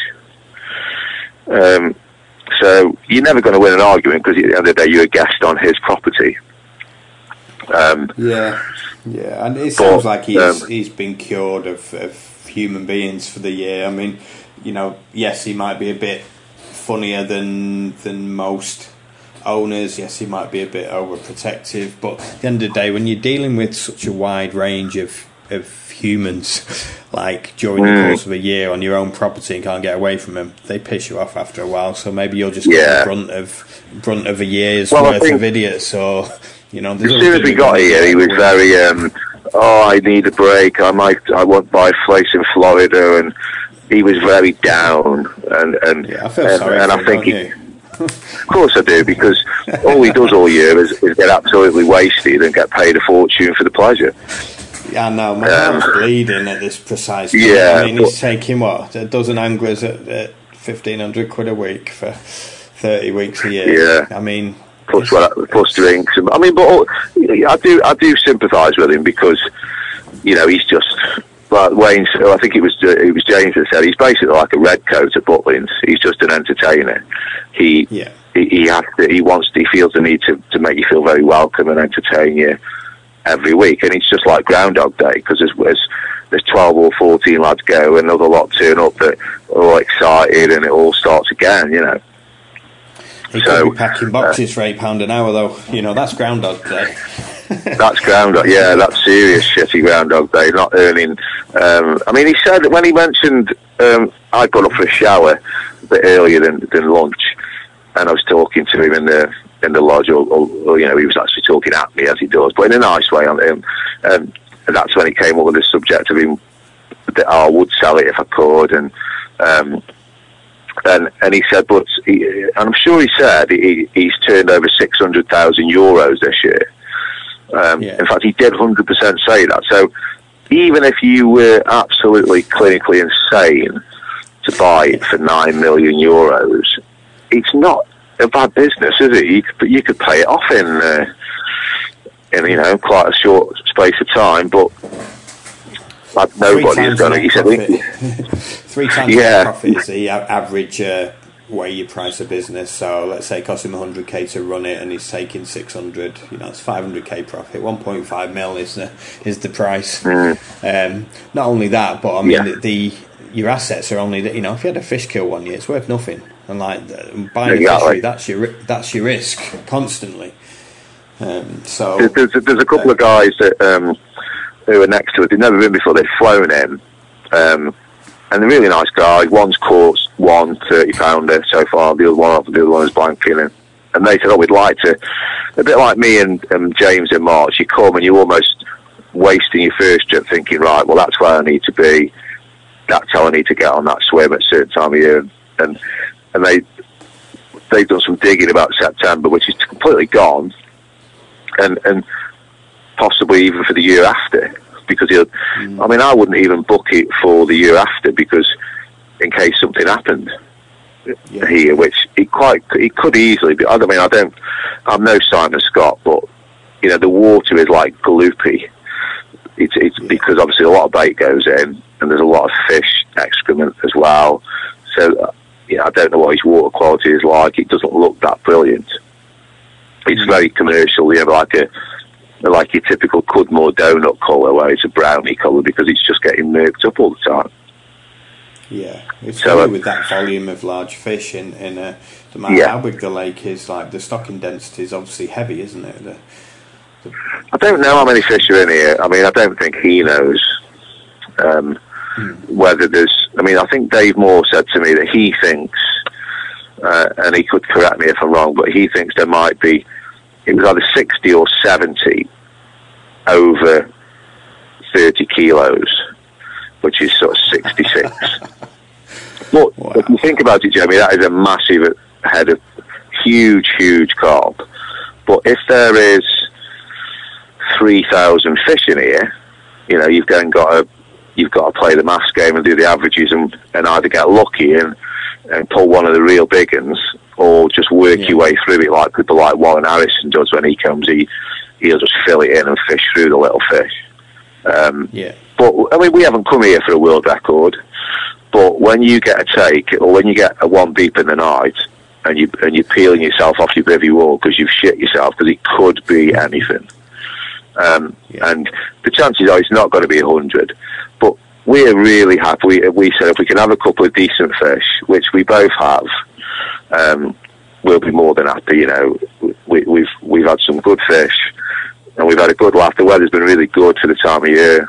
So you're never going to win an argument because at the end of the day, you're a guest on his property. Yeah, and it sounds like he's been cured of human beings for the year. I mean, yes, he might be a bit funnier than most owners. Yes, he might be a bit overprotective, but at the end of the day, when you're dealing with such a wide range of humans, like during the course of a year on your own property and can't get away from them, they piss you off after a while. So maybe you'll just get the brunt of a year's worth of idiots. Or as soon as we got here, he was very I need a break. I want my place in Florida, and he was very down. And I feel sorry and for I think him, of course I do, because all he does all year is get absolutely wasted and get paid a fortune for the pleasure. Yeah, I know, my heart's bleeding at this precise time. Yeah, I mean, he's taking a dozen anglers at £1,500 a week for 30 weeks a year. Yeah, I mean, plus drinks. I mean, but I do sympathise with him because he's just. But Wayne, I think it was James that said he's basically like a redcoat at Butlins. He's just an entertainer. He feels the need to make you feel very welcome and entertain you every week, and it's just like Groundhog Day because there's 12 or 14 lads go, and another lot turn up that are all excited, and it all starts again. He could be packing boxes for £8 an hour, though. That's Groundhog Day. That's Groundhog. Yeah, that's serious shitty Groundhog Day. Not earning. I mean, he said when he mentioned I'd gone up for a shower a bit earlier than lunch, and I was talking to him in the lodge, or he was actually talking at me as he does, but in a nice way on him. And that's when he came up with the subject of him that I would sell it if I could, and he said, but I'm sure he said he's turned over €600,000 this year. In fact, he did 100% say that. So even if you were absolutely clinically insane to buy it for €9 million, it's not a bad business, is it? You could pay it off in quite a short space of time, but nobody's going to. He said 3 times the profit is the average way you price a business. So let's say it costs him 100k to run it, and he's taking 600. It's 500k profit. 1.5 mil is the price. Not only that, but I mean your assets are only that. If you had a fish kill one year, it's worth nothing. And like buying a fishery, that's your risk constantly. So there's a couple of guys that who are next to it. They've never been before. They've flown in. And they're really nice guys. One's caught one 30-pounder so far. The other one is blanking. And they said, we'd like to, a bit like me and James in March, you come and you're almost wasting your first trip thinking, right, well, that's where I need to be. That's how I need to get on that swim at a certain time of year. And they've done some digging about September, which is completely gone. And possibly even for the year after. Because I mean, I wouldn't even book it for the year after because in case something happened here, which it could easily be. I mean, I'm no Simon Scott, but the water is like gloopy. It's because obviously a lot of bait goes in, and there's a lot of fish excrement as well. So I don't know what his water quality is like. It doesn't look that brilliant. It's very commercial, like your typical Cudmore donut colour, where it's a brownie colour because it's just getting murked up all the time. Yeah, it's So, funny with that volume of large fish no matter how big the lake is, like the stocking density is obviously heavy, isn't it? I don't know how many fish are in here. I mean, I don't think he knows whether there's... I mean, I think Dave Moore said to me that he thinks, and he could correct me if I'm wrong, but he thinks there might be, it was either 60 or 70 over 30 kilos, which is sort of 66. But Wow. if you think about it, Jeremy, that is a massive head of huge, huge carp. But if there is 3,000 fish in here, you know, you've then got to play the maths game and do the averages and either get lucky and pull one of the real big ones, or just work your way through it like people like Warren Harrison does when he comes. He'll just fill it in and fish through the little fish. But I mean, we haven't come here for a world record. But when you get a take, or when you get a one beep in the night, and you're peeling yourself off your bivvy wall because you've shit yourself, because it could be anything. And the chances are it's not going to be 100. But we're really happy. We said if we can have a couple of decent fish, which we both have, we'll be more than happy. You know, we've had some good fish, and we've had a good laugh. The weather's been really good for the time of year,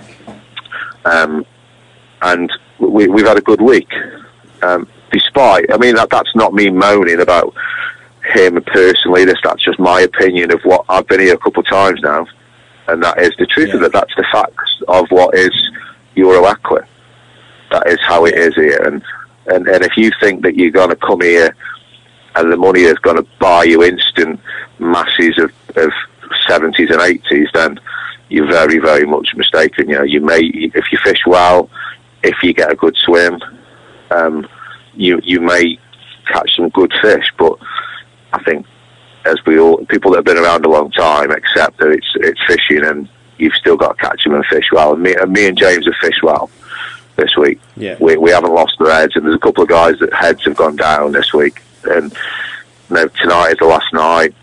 and we've had a good week. Despite, I mean, that's not me moaning about him personally. That's just my opinion of what I've been here a couple of times now, and that is the truth of it. That's the facts of what is Euro Aqua. That is how it is here, and if you think that you're going to come here and the money is going to buy you instant masses of 70s and 80s, then you're very, very much mistaken. You know, you may, if you fish well, if you get a good swim, you may catch some good fish. But I think, as people that have been around a long time accept that it's fishing, and you've still got to catch them and fish well. And me and James have fished well this week. Yeah. We haven't lost their heads, and there's a couple of guys that heads have gone down this week. And tonight is the last night,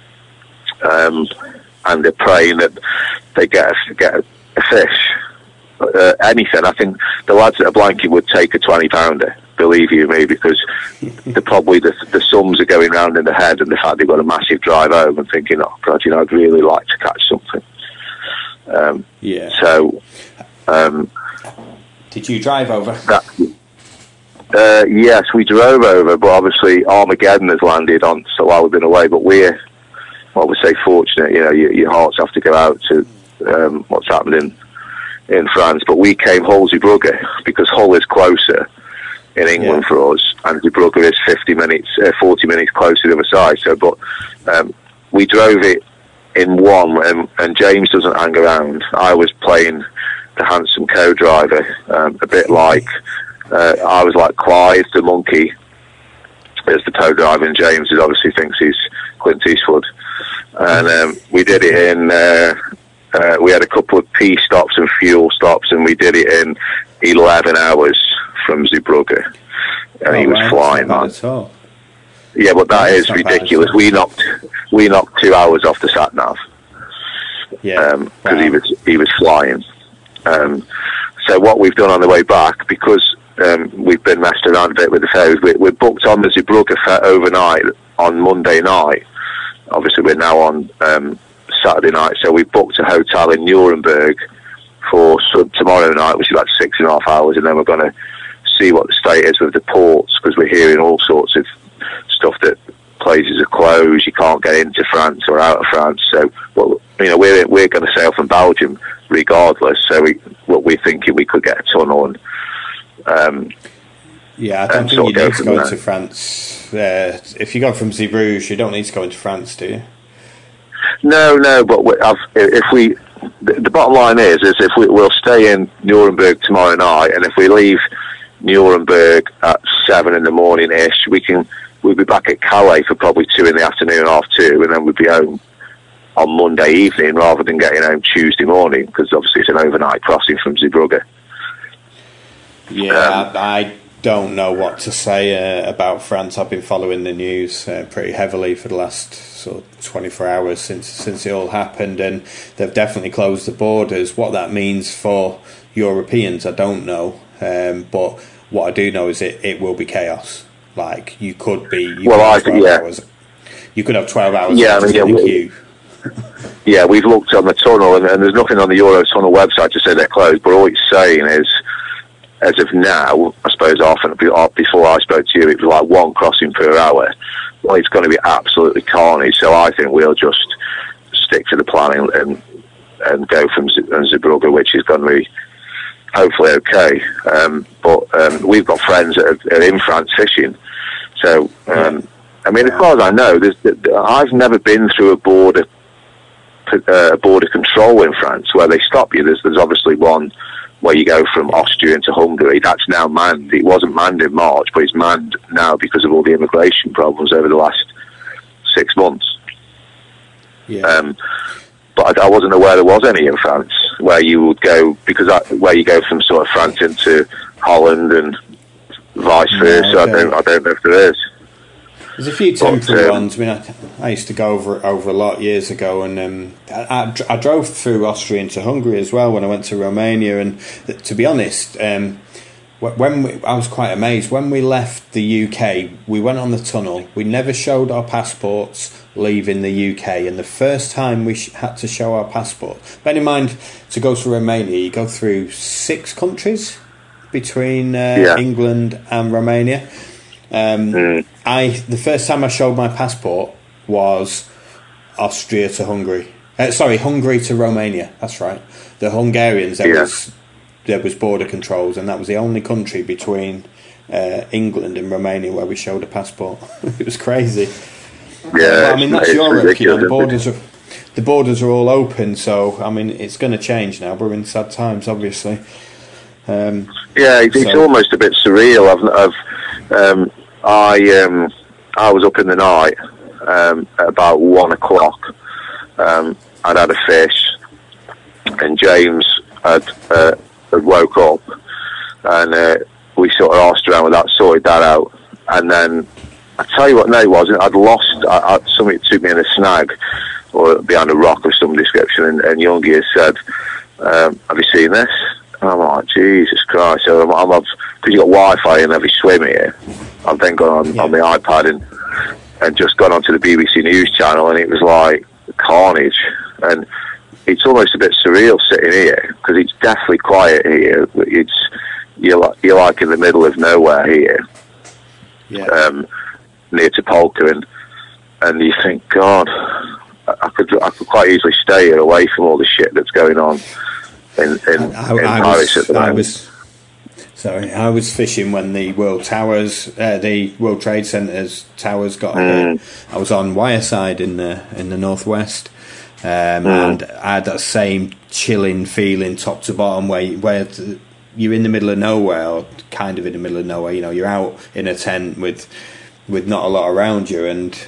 and they're praying that they get a fish. Anything. I think the lads at a blanket would take a 20-pounder. Believe you me, because the sums are going round in the head, and the fact they've got a massive drive home and thinking, oh God, you know, I'd really like to catch something. So, did you drive over? Yes, we drove over, but obviously Armageddon has landed on, so while we've been away. But we're, well, we say fortunate. You know, your hearts have to go out to what's happening in France. But we came Hull Zeebrugge because Hull is closer in England for us, and Zeebrugge is 40 minutes closer to the other side. So, but we drove it in one, and James doesn't hang around. I was playing the handsome co-driver, a bit like I was like Clive the monkey as the co-driver, and James obviously thinks he's Clint Eastwood. And we did it in. We had a couple of pee stops and fuel stops, and we did it in 11 hours from Zeebrugge. And he was flying, man. Yeah, but that is ridiculous. We knocked 2 hours off the sat nav. Yeah, because he was flying. So what we've done on the way back, because we've been messed around a bit with the ferries, we're booked on the Zeebrugge overnight on Monday night. Obviously, we're now on Saturday night, so we booked a hotel in Nuremberg for tomorrow night, which is about 6.5 hours, and then we're going to see what the state is with the ports, because we're hearing all sorts of stuff that places are closed, you can't get into France or out of France. So, well, you know, we're going to sail from Belgium regardless. So we're thinking we could get a tunnel and I don't think you need to go into France. If you go from Zeebrugge, you don't need to go into France, do you? No, but the bottom line is if we'll stay in Nuremberg tomorrow night, and if we leave Nuremberg at 7 in the morning ish, we'll be back at Calais for probably 2 in the afternoon, 2:30, and then we'll be home on Monday evening rather than getting home Tuesday morning, because obviously it's an overnight crossing from Zeebrugge. Yeah, I don't know what to say about France. I've been following the news pretty heavily for the last sort of 24 hours since it all happened, and they've definitely closed the borders. What that means for Europeans, I don't know. But what I do know is it will be chaos. Like, you could be... You could have 12 hours in the queue. Yeah, we've looked on the tunnel, and there's nothing on the Eurotunnel website to say they're closed, but all it's saying is, as of now, I suppose often before I spoke to you, it was like one crossing per hour. Well, it's going to be absolutely carnage, so I think we'll just stick to the planning and go from Zeebrugge, which is going to be hopefully okay. But we've got friends that are in France fishing, so I mean, as far as I know, I've never been through a border control in France where they stop you. There's obviously one where you go from Austria into Hungary. That's now manned. It wasn't manned in March, but it's manned now because of all the immigration problems over the last 6 months. Yeah. But I wasn't aware there was any in France where you would go, where you go from sort of France into Holland and vice versa. I don't know if there is. There's a few temporary ones. I mean, I used to go over a lot years ago, and I drove through Austria into Hungary as well when I went to Romania. And to be honest, I was quite amazed when we left the UK. We went on the tunnel. We never showed our passports leaving the UK, and the first time we had to show our passport. Bear in mind, to go to Romania, you go through 6 countries between England and Romania. The first time I showed my passport was Austria to Hungary. Hungary to Romania. That's right. The Hungarians, there was border controls, and that was the only country between England and Romania where we showed a passport. It was crazy. Yeah, I mean, that's Europe. You know, the borders are all open. So I mean, it's going to change now. We're in sad times, obviously. It's almost a bit surreal. I was up in the night at about 1 o'clock. I'd had a fish, and James had woke up, and we sort of asked around with that, sorted that out, and then I tell you what, no, it wasn't. I'd lost something took me in a snag or behind a rock of some description, and Youngie has said, "Have you seen this?" And I'm like, Jesus Christ! So I'm because you got Wi-Fi in every swim here. I've then gone on the iPad and just gone onto the BBC News channel, and it was like carnage. And it's almost a bit surreal sitting here because it's deathly quiet here. You're like in the middle of nowhere here, near to Polka, and you think, God, I could quite easily stay here away from all the shit that's going on in Paris at the moment. I was fishing when the World Trade Centre's towers got hit. I was on Wyreside in the northwest, and I had that same chilling feeling top to bottom where you're in the middle of nowhere, or kind of in the middle of nowhere. You know, you're out in a tent with not a lot around you, and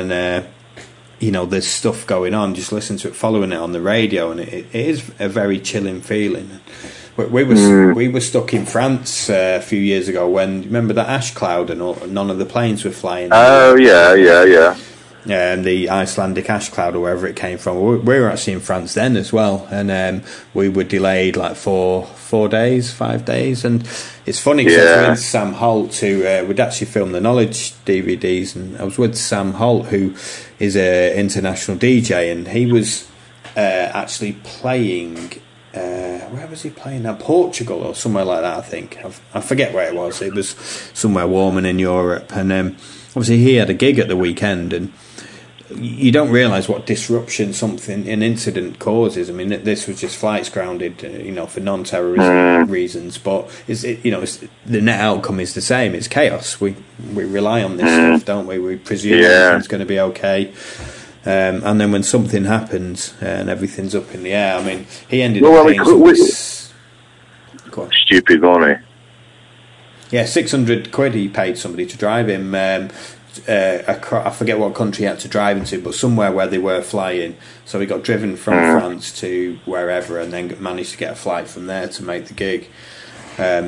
you know, there's stuff going on. Just listen to it, following it on the radio, and it is a very chilling feeling. We were stuck in France a few years ago when, remember that ash cloud and none of the planes were flying. Oh yeah. The Icelandic ash cloud or wherever it came from. We were actually in France then as well, and we were delayed like 5 days, and it's funny because I was with Sam Holt, who we'd actually filmed the Knowledge DVDs, and I was with Sam Holt, who is an international DJ, and he was actually playing. Where was he playing now? Portugal or somewhere like that, I think. I forget where it was. It was somewhere warm and in Europe. And obviously he had a gig at the weekend, and you don't realise what disruption an incident causes. I mean, this was just flights grounded, for non-terrorism reasons. But the net outcome is the same. It's chaos. We rely on this stuff, don't we? We presume everything's going to be okay. And then when something happens and everything's up in the air, I mean, he ended up paying stupid money. Yeah, 600 quid he paid somebody to drive him. I forget what country he had to drive into, but somewhere where they were flying. So he got driven from France to wherever, and then managed to get a flight from there to make the gig. I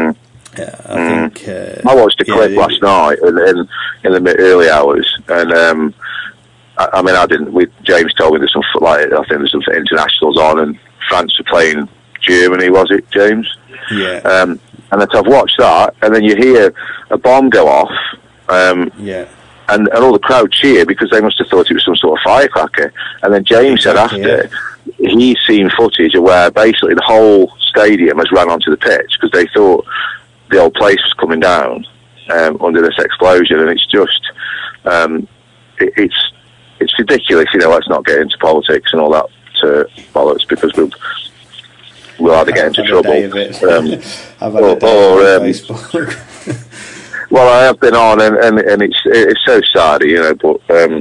think I watched a clip last night in the early hours, and I mean, I didn't. James told me there's some I think there's some internationals on, and France were playing Germany. Was it, James? Yeah. And that I've watched that, and then you hear a bomb go off, and all the crowd cheer because they must have thought it was some sort of firecracker. And then James said after, he's seen footage of where basically the whole stadium has ran onto the pitch because they thought the old place was coming down under this explosion, and it's just it's ridiculous. Let's not get into politics and all that bollocks because we'll either get into trouble. I've had a day on Facebook. Well, I have been on, and it's so sad, but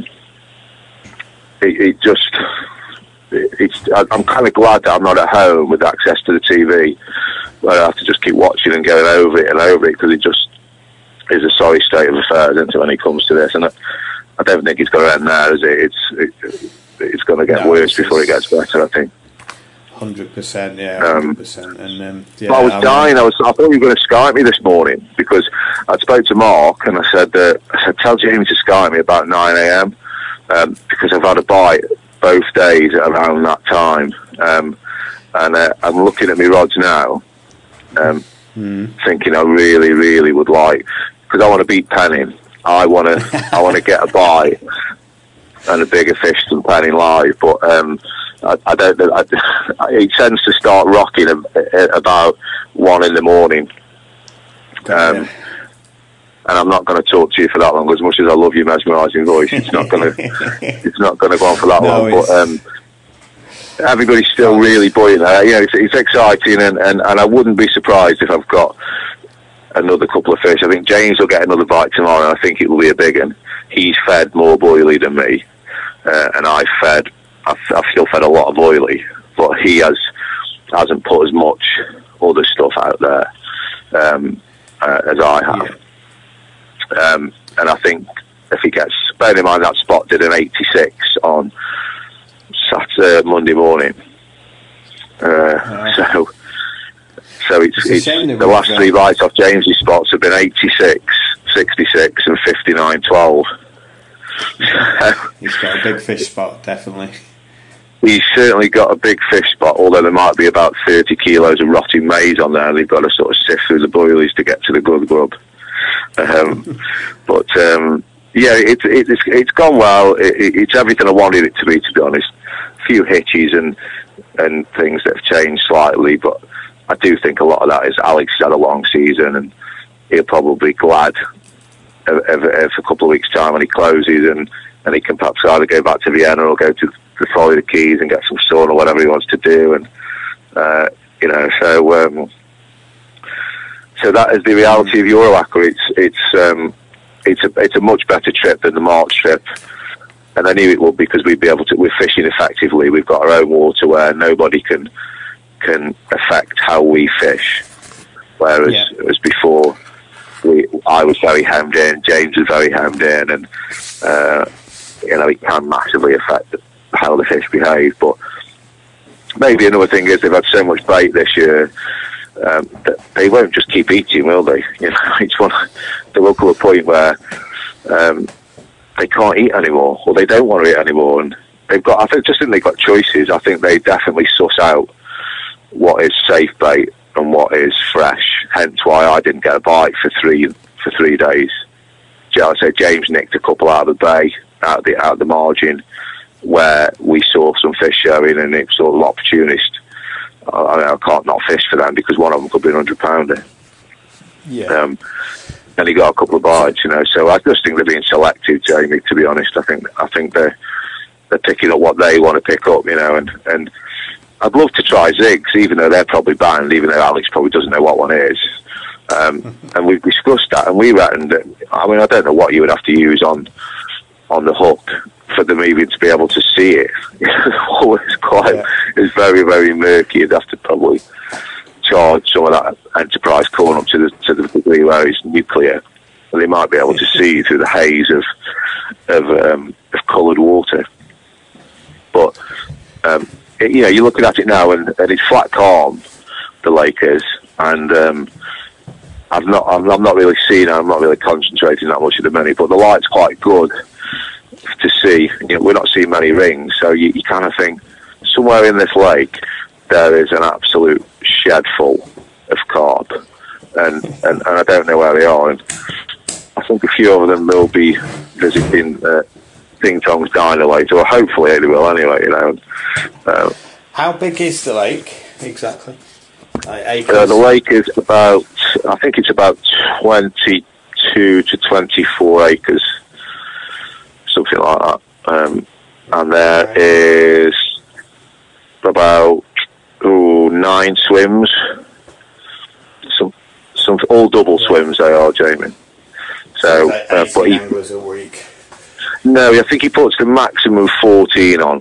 I'm kind of glad that I'm not at home with access to the TV, where I have to just keep watching and going over it and over it, because it just is a sorry state of affairs, isn't it, when it comes to this? And I don't think it's going to end now, is it? It's going to get worse before it gets better, I think. 100%, yeah, 100%. And I was dying. I thought you were going to Skype me this morning, because I spoke to Mark and I said, tell Jamie to Skype me about 9 a.m. Because I've had a bite both days around that time, and I'm looking at my rods now, thinking I really, really would like, because I want to beat Penning. I want to get a bite and a bigger fish than Penning live, but I don't know. It tends to start rocking about 1 a.m. And I'm not going to talk to you for that long. As much as I love your mesmerising voice, it's not going to go on for that long. But everybody's still really buoyant. It's exciting, and I wouldn't be surprised if I've got another couple of fish. I think James will get another bite tomorrow, and I think it will be a big one. He's fed more boilie than me, and I've still fed a lot of oily, but he hasn't put as much other stuff out there as I have. And I think if he gets, bearing in mind that Spot did an 86 on Monday morning, so it's the last three bites off James's spots have been 86, 66, and 59.12. He's got a big fish spot, definitely. He's certainly got a big fish spot, although there might be about 30 kilos of rotting maize on there, and they've got to sort of sift through the boilies to get to the good grub. It's gone well. It's everything I wanted it to be honest. A few hitches and things that have changed slightly, but I do think a lot of that is Alex has had a long season, and he'll probably be glad of a couple of weeks' time when he closes, and he can perhaps either go back to Vienna or go to the Florida Keys and get some sun or whatever he wants to do, and so that is the reality of Euroaqua. It's a much better trip than the March trip, and I knew it would, because we're fishing effectively. We've got our own water where nobody can affect how we fish, whereas as before I was very hemmed in, James was very hemmed in, and it can massively affect how the fish behave. But maybe another thing is they've had so much bait this year that they won't just keep eating, will they? It's one they will come to a point where they can't eat anymore, or they don't want to eat anymore, and they've got choices. I think they definitely suss out what is safe bait and what is fresh. Hence why I didn't get a bite for three days. I say James nicked a couple out of the bay, out of the margin, where we saw some fish showing, and it was sort of an opportunist. I can't not fish for them, because one of them could be 100-pounder. Yeah. And he got a couple of bites, So I just think they're being selective, Jamie. To be honest, I think they're picking up what they want to pick up, And I'd love to try zigs, even though they're probably banned, even though Alex probably doesn't know what one is. And we've discussed that, and we reckon that. I don't know what you would have to use on the hook for them even to be able to see it. It's very, very murky. You'd have to probably charge some of that Enterprise corn up to the degree where it's nuclear, and they might be able to see through the haze of coloured water. But you're looking at it now, and it's flat calm, the lake is, and I'm not really seeing. I'm not really concentrating that much at the minute, but the light's quite good to see. We're not seeing many rings, so you kind of think somewhere in this lake there is an absolute shed full of carp, and I don't know where they are. And I think a few of them will be visiting Ding Tong's diner later, or hopefully they will anyway, you know. How big is the lake exactly? The lake is about, I think it's about 22 to 24 acres, something like that. And there is about 9 swims. Some all double swims they are, Jamie. So, but he, hours a week. No, I think he puts the maximum 14 on.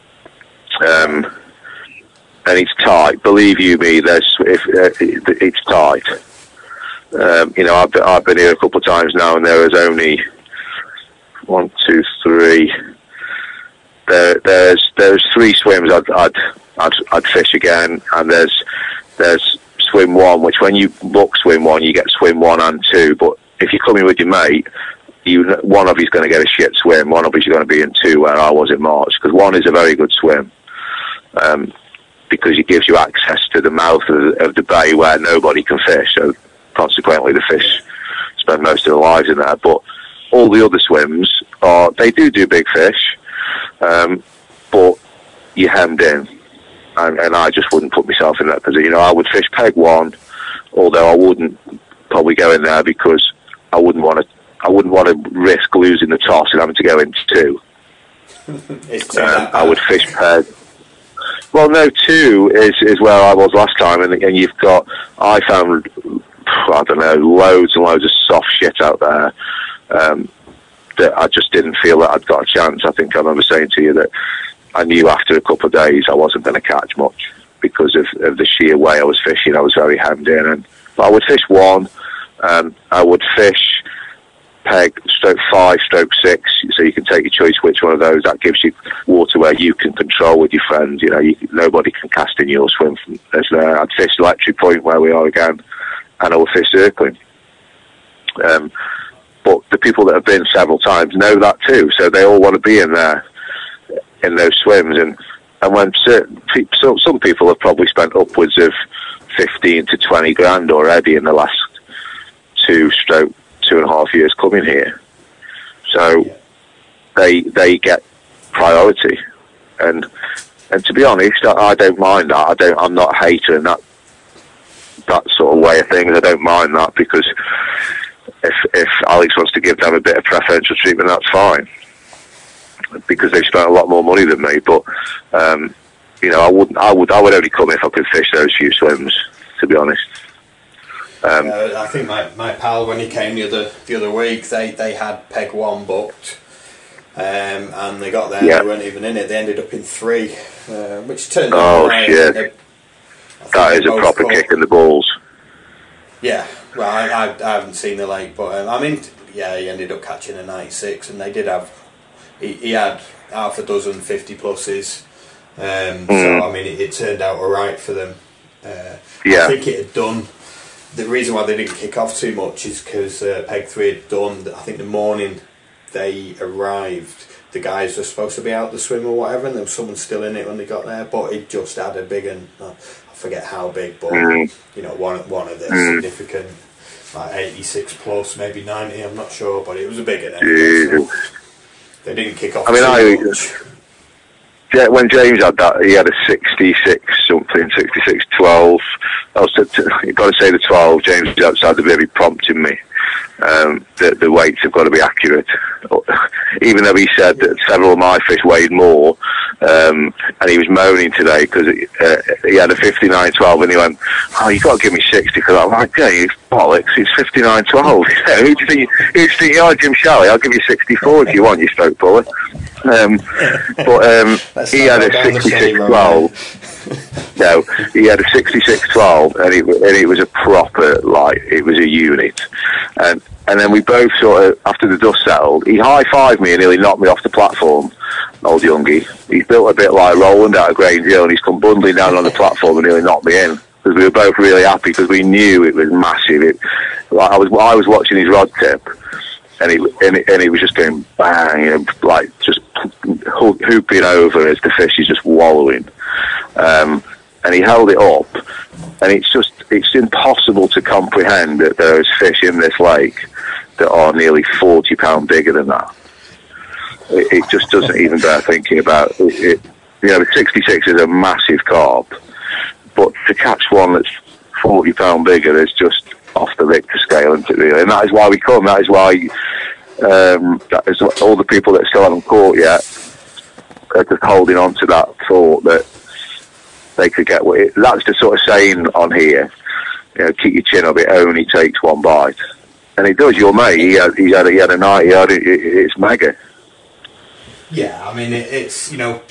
And it's tight. Believe you me, it's tight. You know, I've been here a couple of times now, and there is only 1, 2, 3. There's 3 swims I'd fish again, and there's swim 1, which when you book swim 1, you get swim 1 and 2. But if you're coming with your mate, one of you's going to get a shit swim, one of you's going to be in 2, where I was in March, because 1 is a very good swim. Because it gives you access to the mouth of the bay where nobody can fish, so consequently the fish spend most of their lives in there. But all the other swims they do big fish, but you're hemmed in, and I just wouldn't put myself in that position. You know, I would fish peg 1, although I wouldn't probably go in there because I wouldn't want to risk losing the toss and having to go into 2. I would fish peg. Well, no, 2 is where I was last time, and you've got, I found, I don't know, loads and loads of soft shit out there that I just didn't feel that I'd got a chance. I think I remember saying to you that I knew after a couple of days I wasn't going to catch much because of the sheer way I was fishing. I was very hemmed in, but I would fish 1, I would fish peg stroke 5, stroke 6, so you can take your choice which one of those. That gives you water where you can control with your friends. You know, nobody can cast in your swim from there. I'd fish Electric Point where we are again, and I would fish circling. But the people that have been several times know that too, so they all want to be in there in those swims. And when some people have probably spent upwards of 15 to 20 grand already in the last 2.5 years coming here, so they get priority, and to be honest, I don't mind that. I'm not a hater in that sort of way of things. I don't mind that, because if Alex wants to give them a bit of preferential treatment, that's fine, because they've spent a lot more money than me. But you know, I would only come if I could fish those few swims, to be honest. I think my pal, when he came the other week, they had peg 1 booked, and they got there and they weren't even in it. They ended up in 3, which turned out right. Shit. That is a proper kick in the balls. Yeah, well, I haven't seen the lake, but I mean, yeah, he ended up catching a 96, and they did have, he had half a dozen 50 pluses, so I mean, it turned out alright for them. I think it had done. The reason why they didn't kick off too much is because peg 3 had done, I think the morning they arrived, the guys were supposed to be out the swim or whatever, and there was someone still in it when they got there, but it just had a big, and I forget how big, but you know, one of the significant, like 86 plus, maybe 90, I'm not sure, but it was a big one anyway, so they didn't kick off too much. When James had that, he had a 66 something, 66-12. You've got to say the 12. James is outside the baby prompting me. The weights have got to be accurate. Even though he said that several of my fish weighed more, and he was moaning today because he had a 59-12, and he went, "Oh, you got to give me 60." Because I'm like, "Yeah, you bollocks! It's 59-12." Who do you think? Oh, Jim Shalley, I'll give you 64 if you want, you stroke bully. But he had a 66-12. No, he had a 66-12, and it was a proper, like, it was a unit. And then we both sort of, after the dust settled, he high-fived me and nearly knocked me off the platform, old youngie. He's built a bit like Roland out of Grange Hill, and he's come bundling down on the platform and nearly knocked me in. Because we were both really happy, because we knew it was massive. I was watching his rod tip, and he was just going bang, you know, like just hooping over as the fish is just wallowing. and he held it up, and it's impossible to comprehend that there's fish in this lake that are nearly 40 pounds bigger than that. It just doesn't even bear thinking about. The 66 is a massive carp, but to catch one that's 40 pounds bigger is just off the Richter scale, isn't it, really? And that is why we come. That is why all the people that still haven't caught yet are just holding on to that thought that they could get. That's the sort of saying on here. Keep your chin up. It only takes one bite, and it does. Your mate, he had a night. It's mega. Yeah, I mean, it's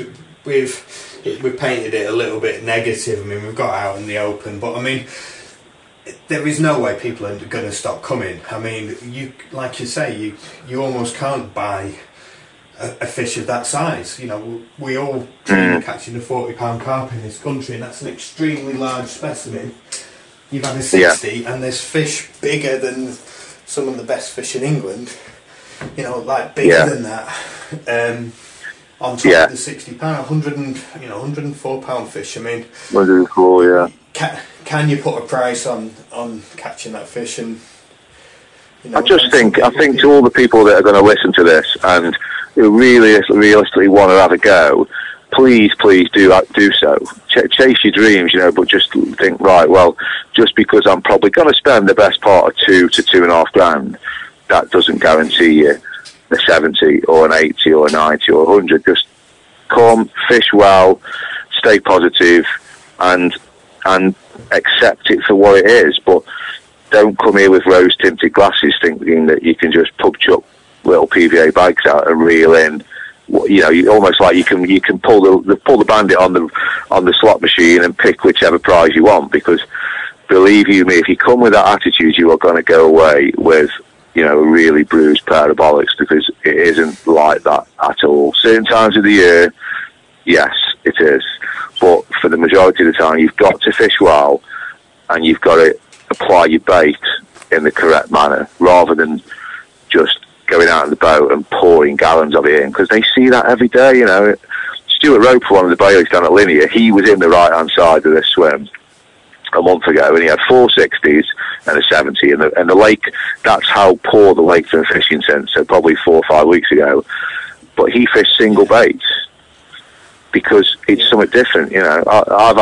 we've painted it a little bit negative. I mean, we've got out in the open, but I mean, there is no way people are going to stop coming. I mean, like you say, you almost can't buy a fish of that size. We all dream of catching a 40-pound carp in this country, and that's an extremely large specimen. You've had a 60, and there's fish bigger than some of the best fish in England. Bigger than that. On top of the 60 pound, 104 pound fish. I mean, 104, yeah. Can you put a price on catching that fish? And I think to all the people that are going to listen to this and who really realistically want to have a go, please do so. Chase your dreams, but just think, right, well, just because I'm probably going to spend the best part of £2,000 to £2,500, that doesn't guarantee you a 70 or an 80 or a 90 or 100. Just come, fish well, stay positive, and accept it for what it is. But don't come here with rose-tinted glasses thinking that you can just chuck little PVA bags out and reel in. Almost like you can pull the bandit on the slot machine and pick whichever prize you want. Because believe you me, if you come with that attitude, you are going to go away with a really bruised pair of bollocks, because it isn't like that at all. Certain times of the year, yes, it is. But for the majority of the time, you've got to fish well, and you've got to apply your bait in the correct manner, rather than just going out in the boat and pouring gallons of it in, because they see that every day. Stuart Roper, one of the bailies down at Linear, he was in the right-hand side of this swim a month ago, and he had 4 60s and a 70, and the lake, that's how poor the lake's been fishing since, so probably 4 or 5 weeks ago. But he fished single baits because it's something different. I've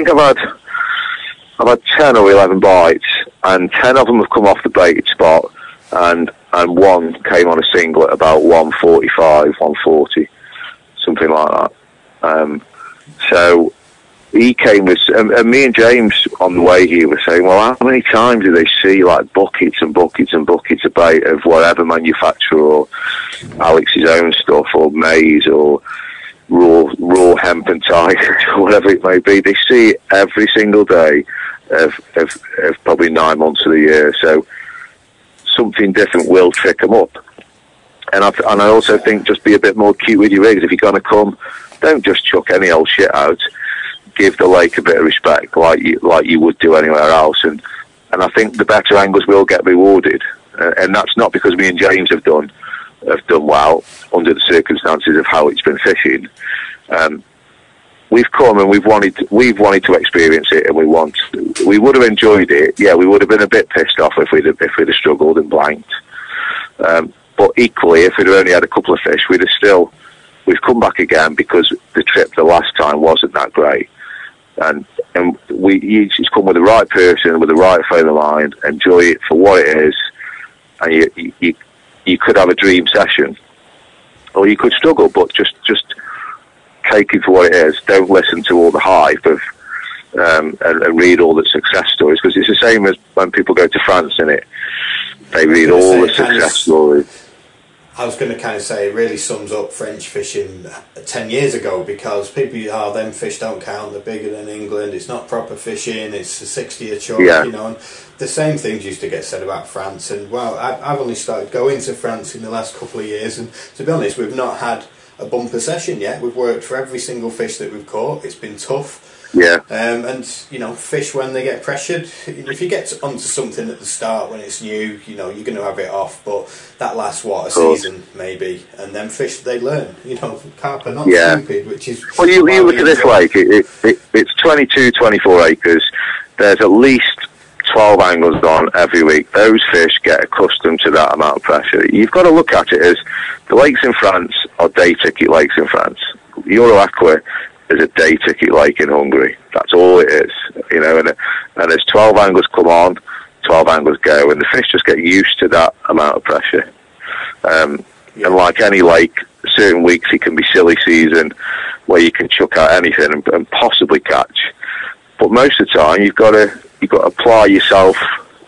had 10 or 11 bites, and 10 of them have come off the baited spot, and one came on a single at about 145, 140, something like that. So he came with, and me and James on the way here were saying, well, how many times do they see like buckets and buckets and buckets of bait of whatever manufacturer, or Alex's own stuff, or maize, or raw hemp and tigers, or whatever it may be. They see it every single day of probably 9 months of the year. So something different will trick them up. And I also think just be a bit more cute with your rigs. If you're going to come, don't just chuck any old shit out. Give the lake a bit of respect, like you would do anywhere else. And I think the better anglers will get rewarded. And that's not because me and James have done well under the circumstances of how it's been fishing. We've come and we've wanted to experience it, and we would have enjoyed it. Yeah, we would have been a bit pissed off if we'd have struggled and blanked. But equally, if we'd only had a couple of fish, we've come back again, because the trip the last time wasn't that great. And you just come with the right person, with the right frame of mind, enjoy it for what it is, and you could have a dream session, or you could struggle, but just take it for what it is. Don't listen to all the hype of and read all the success stories, because it's the same as when people go to France, innit? They read all the success stories. I was going to kind of say it really sums up French fishing 10 years ago, because people, them fish don't count, they're bigger than England, it's not proper fishing, it's a 60 a chunk, and the same things used to get said about France. And well, I've only started going to France in the last couple of years, and to be honest, we've not had a bumper session yet. We've worked for every single fish that we've caught. It's been tough. Yeah. And fish when they get pressured. If you get onto something at the start when it's new, you're going to have it off. But that lasts a season maybe, and then fish they learn. Carp are not stupid, which is. Well, you look at this lake. It's 22, 24 acres. There's at least 12 angles on every week. Those fish get accustomed to that amount of pressure. You've got to look at it as the lakes in France are day ticket lakes in France. Euroaqua is a day ticket lake in Hungary. That's all it is, and as 12 angles come on, 12 angles go, and the fish just get used to that amount of pressure. And like any lake, certain weeks it can be silly season where you can chuck out anything and possibly catch. But most of the time, you've got to apply yourself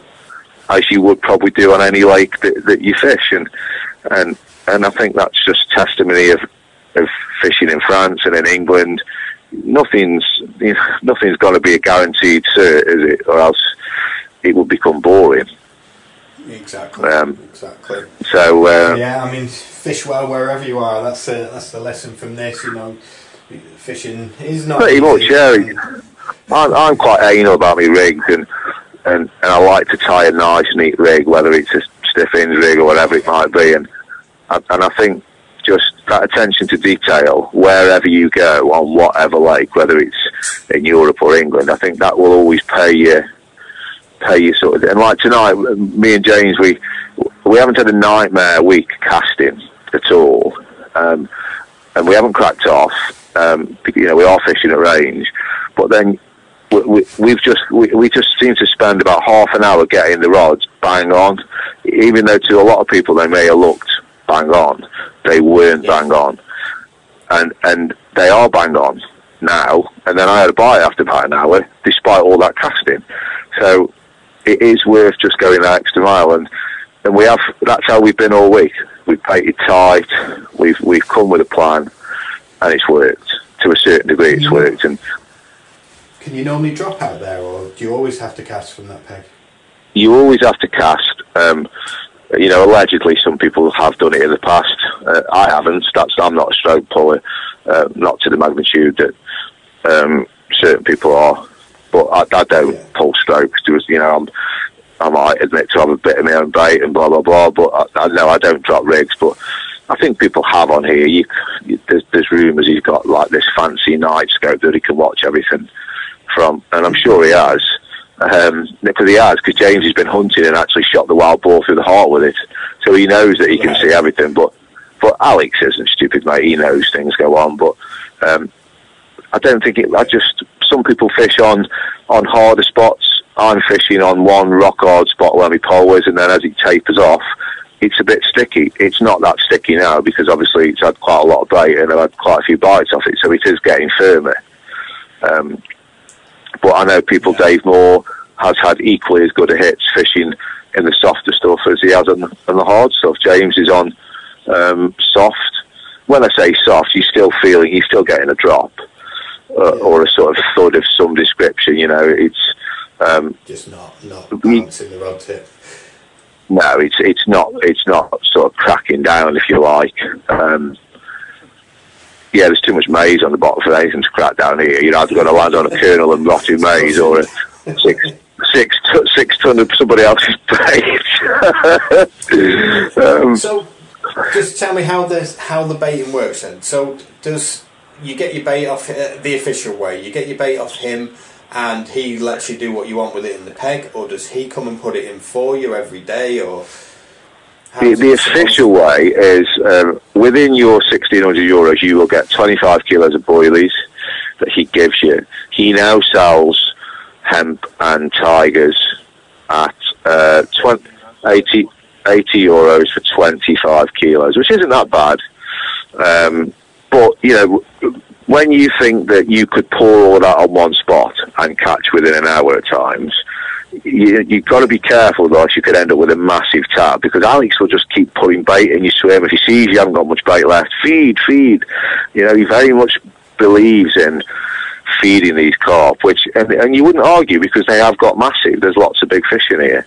as you would probably do on any lake that you fish, and I think that's just testimony of fishing in France and in England. Nothing's going to be a guaranteed cert, is it? Or else it would become boring. Exactly. Exactly. So fish well wherever you are. That's the lesson from this. Fishing is not pretty much. easy. Yeah. I'm quite anal about my rigs, and I like to tie a nice, neat rig, whether it's a stiff ends rig or whatever it might be, and I think just that attention to detail wherever you go on whatever lake, whether it's in Europe or England, I think that will always pay you sort of. And like tonight, me and James, we haven't had a nightmare week casting at all, and we haven't cracked off. We are fishing at range, but then we just seem to spend about half an hour getting the rods bang on, even though to a lot of people they may have looked bang on, they weren't bang on, and they are bang on now. And then I had a bite after about an hour, despite all that casting. So it is worth just going that extra mile, and we have. That's how we've been all week. We've baited tight. We've come with a plan, and it's worked to a certain degree. It's worked. And can you normally drop out there, or do you always have to cast from that peg? You always have to cast. Allegedly some people have done it in the past. I haven't. I'm not a stroke puller, not to the magnitude that certain people are. But I don't pull strokes. I might admit to have a bit of my own bait and blah blah blah. But I know I don't drop rigs. But I think people have on here. There's rumours he's got like this fancy night scope that he can watch everything from, and I'm sure he has. Because James has been hunting and actually shot the wild boar through the heart with it, so he knows that he can see everything. But Alex isn't stupid, mate. He knows things go on. But I don't think it. Some people fish on harder spots. I'm fishing on one rock hard spot where my pole is, and then as it tapers off, it's a bit sticky. It's not that sticky now because obviously it's had quite a lot of bait and I've had quite a few bites off it, so it is getting firmer. But I know Dave Moore has had equally as good a hits fishing in the softer stuff as he has on the hard stuff. James is on soft. When I say soft, you're still getting a drop or a sort of thud of some description. It's just not bouncing the rod tip. No, it's not sort of cracking down, if you like. There's too much maize on the bottom for anything to crack down here. You're either going to land on a kernel and rotting maize or a six ton of somebody else's bait. So, just tell me how the baiting works then. So, does you get your bait off the official way? You get your bait off him, and he lets you do what you want with it in the peg, or does he come and put it in for you every day, or? The official way is within your €1,600 you will get 25 kilos of boilies that he gives you. He now sells hemp and tigers at €80 for 25 kilos, which isn't that bad. But when you think that you could pour all that on one spot and catch within an hour at times, you've got to be careful, though, you could end up with a massive tab, because Alex will just keep putting bait in your swim. If he sees you haven't got much bait left, feed. He very much believes in feeding these carp, and you wouldn't argue because they have got massive. There's lots of big fish in here.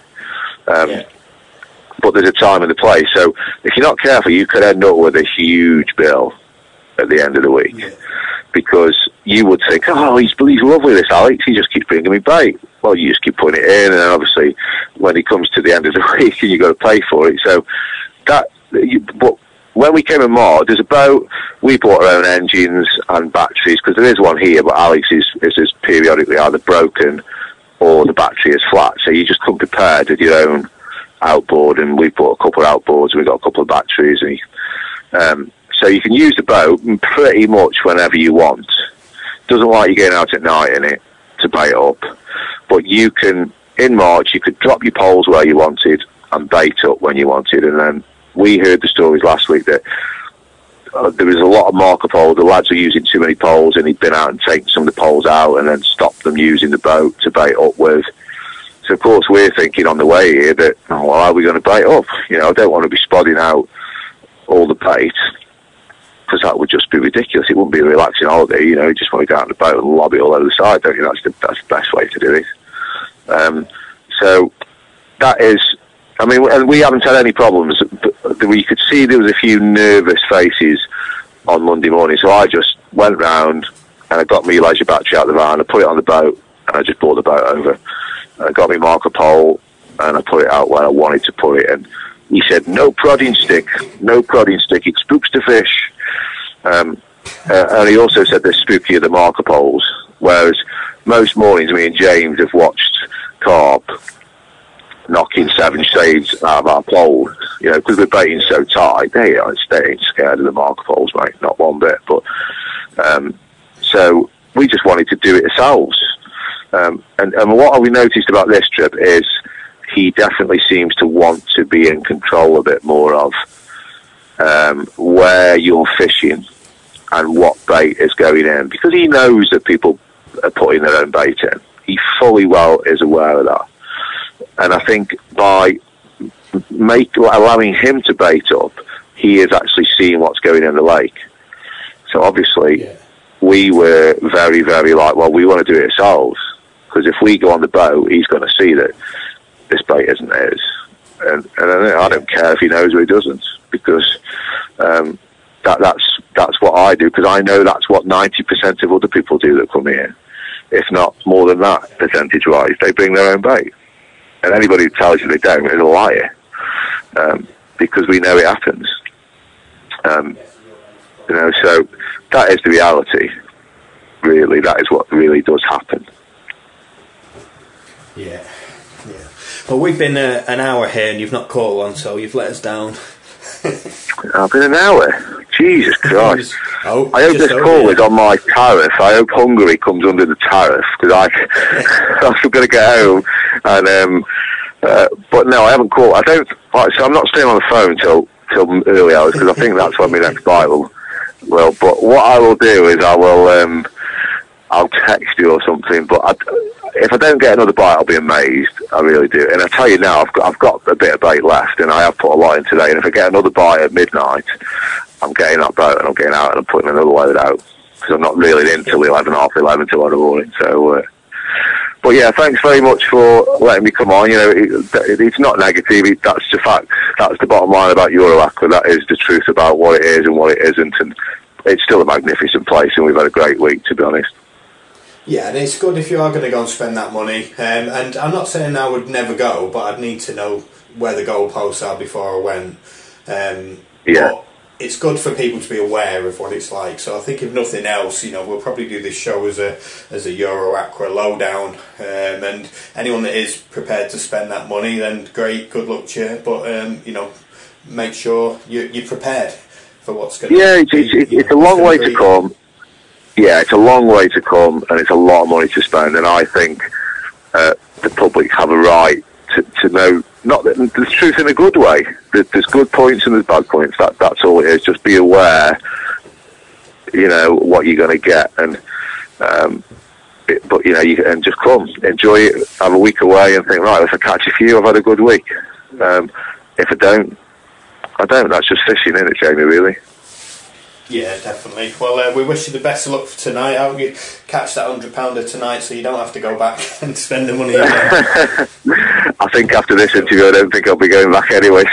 But there's a time and a place. So if you're not careful, you could end up with a huge bill at the end of the week, because you would think, oh, he's lovely, this Alex. He just keeps bringing me bait. Well, you just keep putting it in, and then obviously when it comes to the end of the week, and you've got to pay for it. So but when we came in March, we bought our own engines and batteries, because there is one here, but Alex is periodically either broken or the battery is flat. So you just come prepared with your own outboard, and we bought a couple of outboards, and we got a couple of batteries, and so you can use the boat pretty much whenever you want. Doesn't like you getting out at night in it to bait up, but you can, in March, you could drop your poles where you wanted and bait up when you wanted. And then we heard the stories last week that there was a lot of marker poles. The lads were using too many poles, and he'd been out and taken some of the poles out and then stopped them using the boat to bait up with. So of course we're thinking on the way here that, oh, well, how are we going to bait up? You know, I don't want to be spodding out all the bait, because that would just be ridiculous. It wouldn't be a relaxing holiday. You know, you just want to go out on the boat and lob it all over the side, don't you? That's the best way to do it. So that is, I mean, and we haven't had any problems. But we could see there was a few nervous faces on Monday morning. So I just went round and I got my leisure battery out of the van. I put it on the boat, and I just brought the boat over. I got my marker pole, and I put it out where I wanted to put it. And he said, no prodding stick, it spooks the fish. And he also said they're spookier than marker poles, whereas most mornings me and James have watched carp knocking 7 shades out of our pole, you know, because we're baiting so tight. They ain't scared of the marker poles, mate, not one bit. But so we just wanted to do it ourselves. And what we noticed about this trip is he definitely seems to want to be in control a bit more of where you're fishing and what bait is going in, because he knows that people are putting their own bait in. He fully well is aware of that. And I think by allowing him to bait up, he is actually seeing what's going in the lake. So obviously, we were very, very like, well, we want to do it ourselves, because if we go on the boat, he's going to see that this bait isn't his. And I don't care if he knows or he doesn't, because that's what I do, because I know that's what 90% of other people do that come here, if not more than that, percentage-wise. They bring their own bait. And anybody who tells you they don't is a liar, because we know it happens. You know, so that is the reality, really. That is what really does happen. Yeah. Well, we've been an hour here and you've not caught one, so you've let us down. I've been an hour. Jesus Christ. I hope this call is on my tariff. I hope Hungary comes under the tariff, because I'm going to get home. And but no, I haven't caught. So I'm not staying on the phone till early hours, because I think that's when my next bite will. But what I will do is I'll text you or something. But if I don't get another bite, I'll be amazed. I really do. And I tell you now, I've got a bit of bait left, and I have put a lot in today. And if I get another bite at midnight, I'm getting that boat and I'm getting out and I'm putting another load out, because I'm not reeling in till 11, half 11 till the morning. So, but yeah, thanks very much for letting me come on. You know, it's not negative. That's the fact. That's the bottom line about Euro-Aqua. That is the truth about what it is and what it isn't. And it's still a magnificent place, and we've had a great week, to be honest. Yeah, and it's good if you are going to go and spend that money. And I'm not saying I would never go, but I'd need to know where the goalposts are before I went. But it's good for people to be aware of what it's like. So I think if nothing else, you know, we'll probably do this show as a Euro-Aqua lowdown. And anyone that is prepared to spend that money, then great, good luck to you. But you know, make sure you're prepared for what's going to. Yeah, it's a long way to come. Yeah, it's a long way to come, and it's a lot of money to spend. And I think the public have a right to know, not that there's truth in a good way. There's good points and there's bad points. That's all it is. Just be aware, you know, what you're going to get, and but you know, and just come, enjoy it, have a week away, and think, right, if I catch a few, I've had a good week. If I don't, I don't. That's just fishing, isn't it, Jamie? Really. Yeah, definitely. Well, we wish you the best of luck for tonight. I hope you catch that £100 tonight, so you don't have to go back and spend the money again. I think after this interview, I don't think I'll be going back anyway.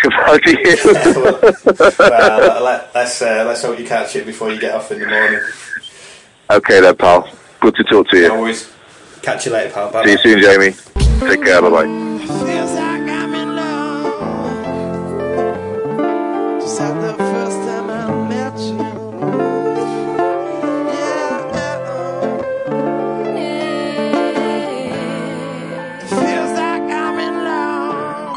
well, let's hope you catch it before you get off in the morning. Okay then, pal. Good to talk to you. No worries. Catch you later, pal. Bye. See you soon, Jamie. Take care. Bye bye. Feels like I'm in love. Just like the first time I met you. Yeah. Feels like I'm in love.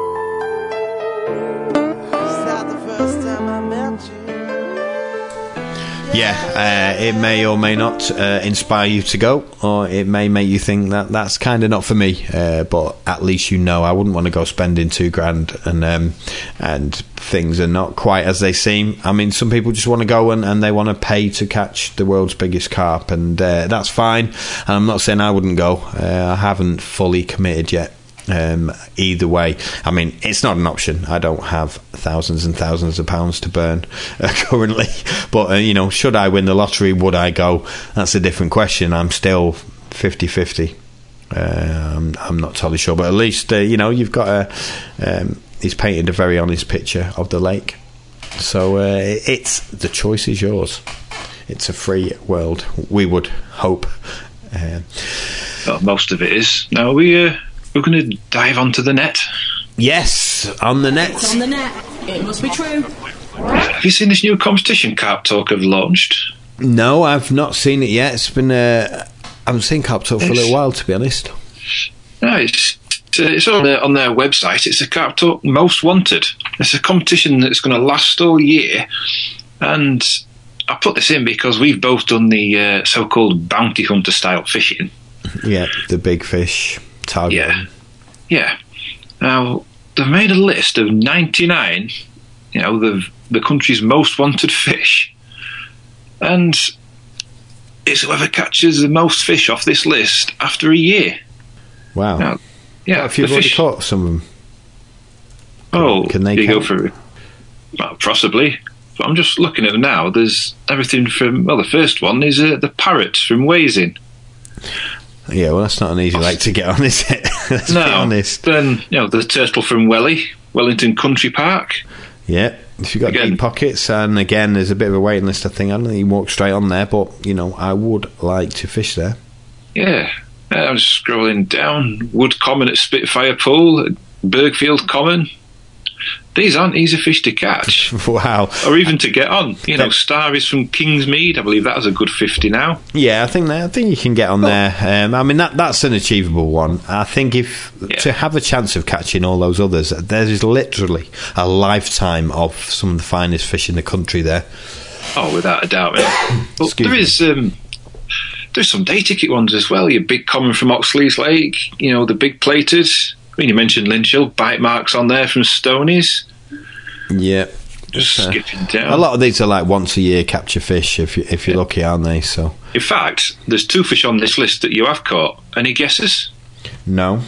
Just like the first time I met you. Yeah, it may or may not inspire you to go, or it may make you think that that's kind of not for me. But at least you know I wouldn't want to go spending $2,000 and things are not quite as they seem. I mean, some people just want to go and they want to pay to catch the world's biggest carp, and that's fine. And I'm not saying I wouldn't go. I haven't fully committed yet. Either way, I mean, it's not an option. I don't have thousands and thousands of pounds to burn currently, but should I win the lottery, would I go? That's a different question. I'm still 50-50. I'm not totally sure, but at least you've got he's painted a very honest picture of the lake, so it's the choice is yours. It's a free world, we would hope. Well, most of it is. Now we're going to dive onto the net. Yes, on the net. It's on the net. It must be true. Have you seen this new competition Carp Talk have launched? No, I've not seen it yet. It's been I haven't seen Carp Talk for a little while, to be honest. No, it's on their website. It's a Carp Talk Most Wanted. It's a competition that's going to last all year, and I put this in because we've both done the so-called bounty hunter style fishing. Yeah, the big fish target. Yeah. Now they've made a list of 99, the country's most wanted fish, and it's whoever catches the most fish off this list after a year. Wow. Now, yeah, if you've already caught some of them, can they go for it? Well, possibly. But I'm just looking at them now. There's everything from, the first one is the parrot from Wazing. Yeah, well, that's not an easy lake to get on, is it? Let's be honest. Then, the turtle from Wellington Country Park. Yeah, if you've got deep pockets, and again, there's a bit of a waiting list, I think. I don't think you walk straight on there, but, I would like to fish there. Yeah, I'm just scrolling down. Wood Common at Spitfire Pool, Bergfield Common. These aren't easy fish to catch. Wow. Or even to get on. Star is from Kingsmead. I believe that was a good 50 now. Yeah, I think you can get on there. I mean, that's an achievable one. I think to have a chance of catching all those others, there is literally a lifetime of some of the finest fish in the country there. Oh, without a doubt. But there's some day ticket ones as well. Your Big Common from Oxley's Lake, the big plated. I mean, you mentioned Lynchill, bite marks on there from Stonies. Yeah. Just skipping down. A lot of these are like once a year capture fish, if you're lucky, aren't they? So, in fact, there's 2 fish on this list that you have caught. Any guesses? No.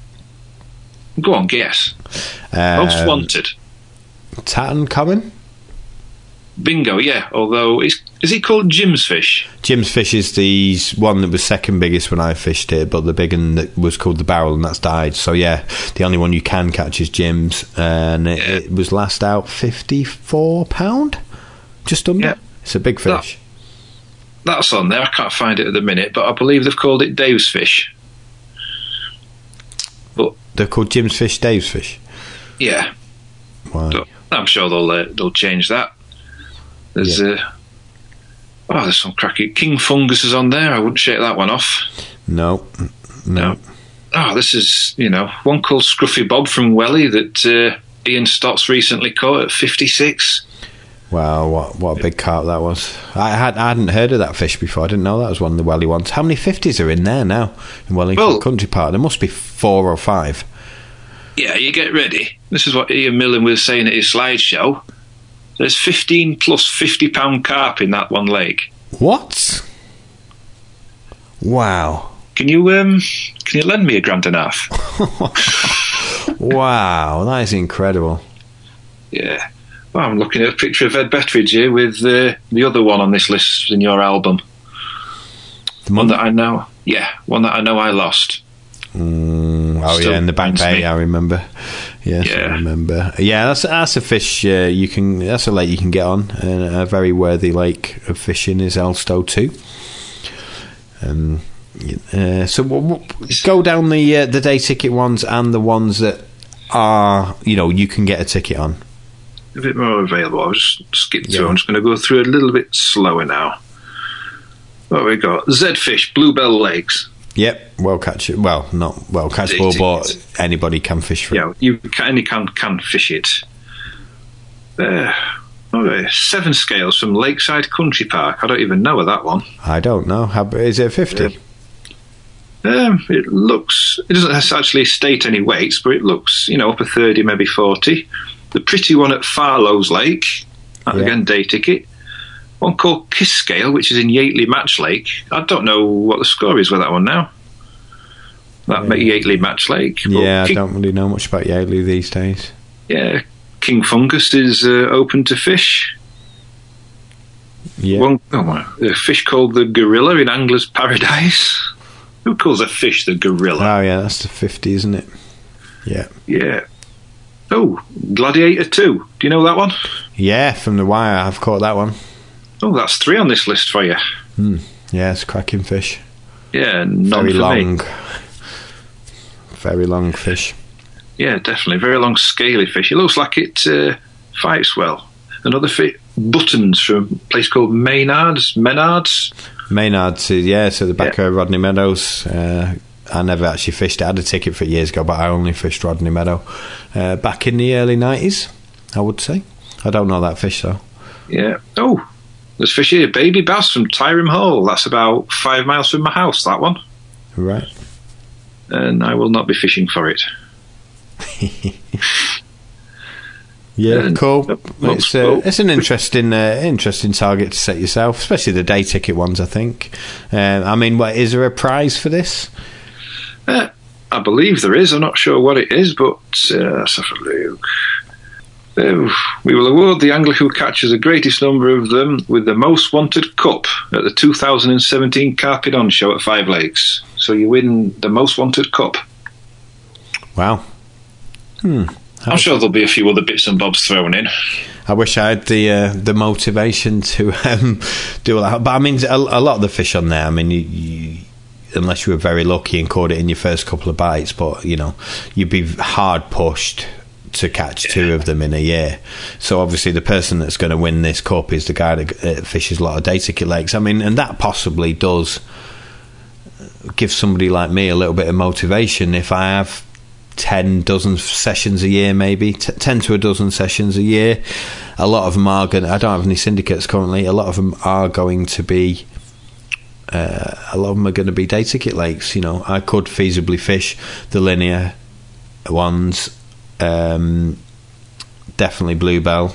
Go on, guess. Most wanted. Tatton Common? Bingo, yeah. Although, is it called Jim's fish? Jim's fish is the one that was second biggest when I fished it, but the big one that was called the Barrel, and that's died. So yeah, the only one you can catch is Jim's, and it was last out £54, just under. Yeah. It's a big fish. That's on there. I can't find it at the minute, but I believe they've called it Dave's fish. But they're called Jim's fish, Dave's fish. Yeah. Why? So I'm sure they'll change that. There's there's some cracking King Fungus is on there. I wouldn't shake that one off. No. Oh, this is one called Scruffy Bob from Welly that Ian Stotts recently caught at 56. Wow, what a big carp that was. I hadn't heard of that fish before. I didn't know that was one of the Welly ones. How many 50s are in there now in Wellington Country Park? There must be 4 or 5. Yeah, you get ready. This is what Ian Millen was saying at his slideshow. There's 15 plus £50 carp in that one lake. What? Wow. Can you lend me $1.50? Wow, that is incredible. Yeah. Well, I'm looking at a picture of Ed Bettridge here with the other one on this list in your album. The one that I know. Yeah, one that I know I lost. Oh, still, yeah, in the Back Bay, I remember. Yes, Yeah. I remember. Yeah, that's a fish you can. That's a lake you can get on, and a very worthy lake of fishing is Elstow too. So go down the day ticket ones and the ones that are, you can get a ticket on. A bit more available. I'll just skip through. I'm just going to go through a little bit slower now. What have we got? Zedfish, Bluebell Lakes. Yep, well catch. Well, not well catchable, but anybody can fish for it. Yeah, any can fish it. Okay, 7 scales from Lakeside Country Park. I don't even know of that one. I don't know. How is it? 50? It doesn't actually state any weights, but it looks, upper 30, maybe 40. The pretty one at Farlow's Lake, again, day ticket. One called Kiss Scale, which is in Yateley Match Lake. I don't know what the score is with that one now. That Yateley Match Lake. Yeah, I don't really know much about Yateley these days. Yeah, King Fungus is open to fish. Yeah. A fish called the Gorilla in Angler's Paradise. Who calls a fish the Gorilla? Oh, yeah, that's the 50, isn't it? Yeah. Yeah. Oh, Gladiator 2. Do you know that one? Yeah, from the wire, I've caught that one. Oh, that's 3 on this list for you. Yeah, it's cracking fish. Yeah, none very for long. me. Very long fish. Yeah, definitely. Very long, scaly fish. It looks like it fights well. Another fish, Buttons from a place called Maynards. So the back of Rodney Meadows. I never actually fished it. I had a ticket for it years ago, but I only fished Rodney Meadow back in the early 90s, I would say. I don't know that fish, though. Yeah. Oh, there's fish here. Baby bass from Tyreham Hall. That's about 5 miles from my house, that one. Right. And I will not be fishing for it. Yeah, cool. It's an interesting target to set yourself, especially the day ticket ones, I think. Is there a prize for this? I believe there is. I'm not sure what it is, but let's have a look. We will award the angler who catches the greatest number of them with the most wanted cup at the 2017 Carpet On show at Five Lakes. So you win the most wanted cup. Wow. I'm sure there'll be a few other bits and bobs thrown in. I wish I had the motivation to do all that. But I mean, a lot of the fish on there, I mean, you unless you were very lucky and caught it in your first couple of bites, but you'd be hard pushed to catch 2 of them in a year. So obviously the person that's going to win this cup is the guy that fishes a lot of day ticket lakes. I mean, and that possibly does give somebody like me a little bit of motivation. If I have 10 dozen sessions a year, maybe 10 to a dozen sessions a year, a lot of them are going to, I don't have any syndicates currently, a lot of them are going to be day ticket lakes. I could feasibly fish the linear ones, definitely Bluebell.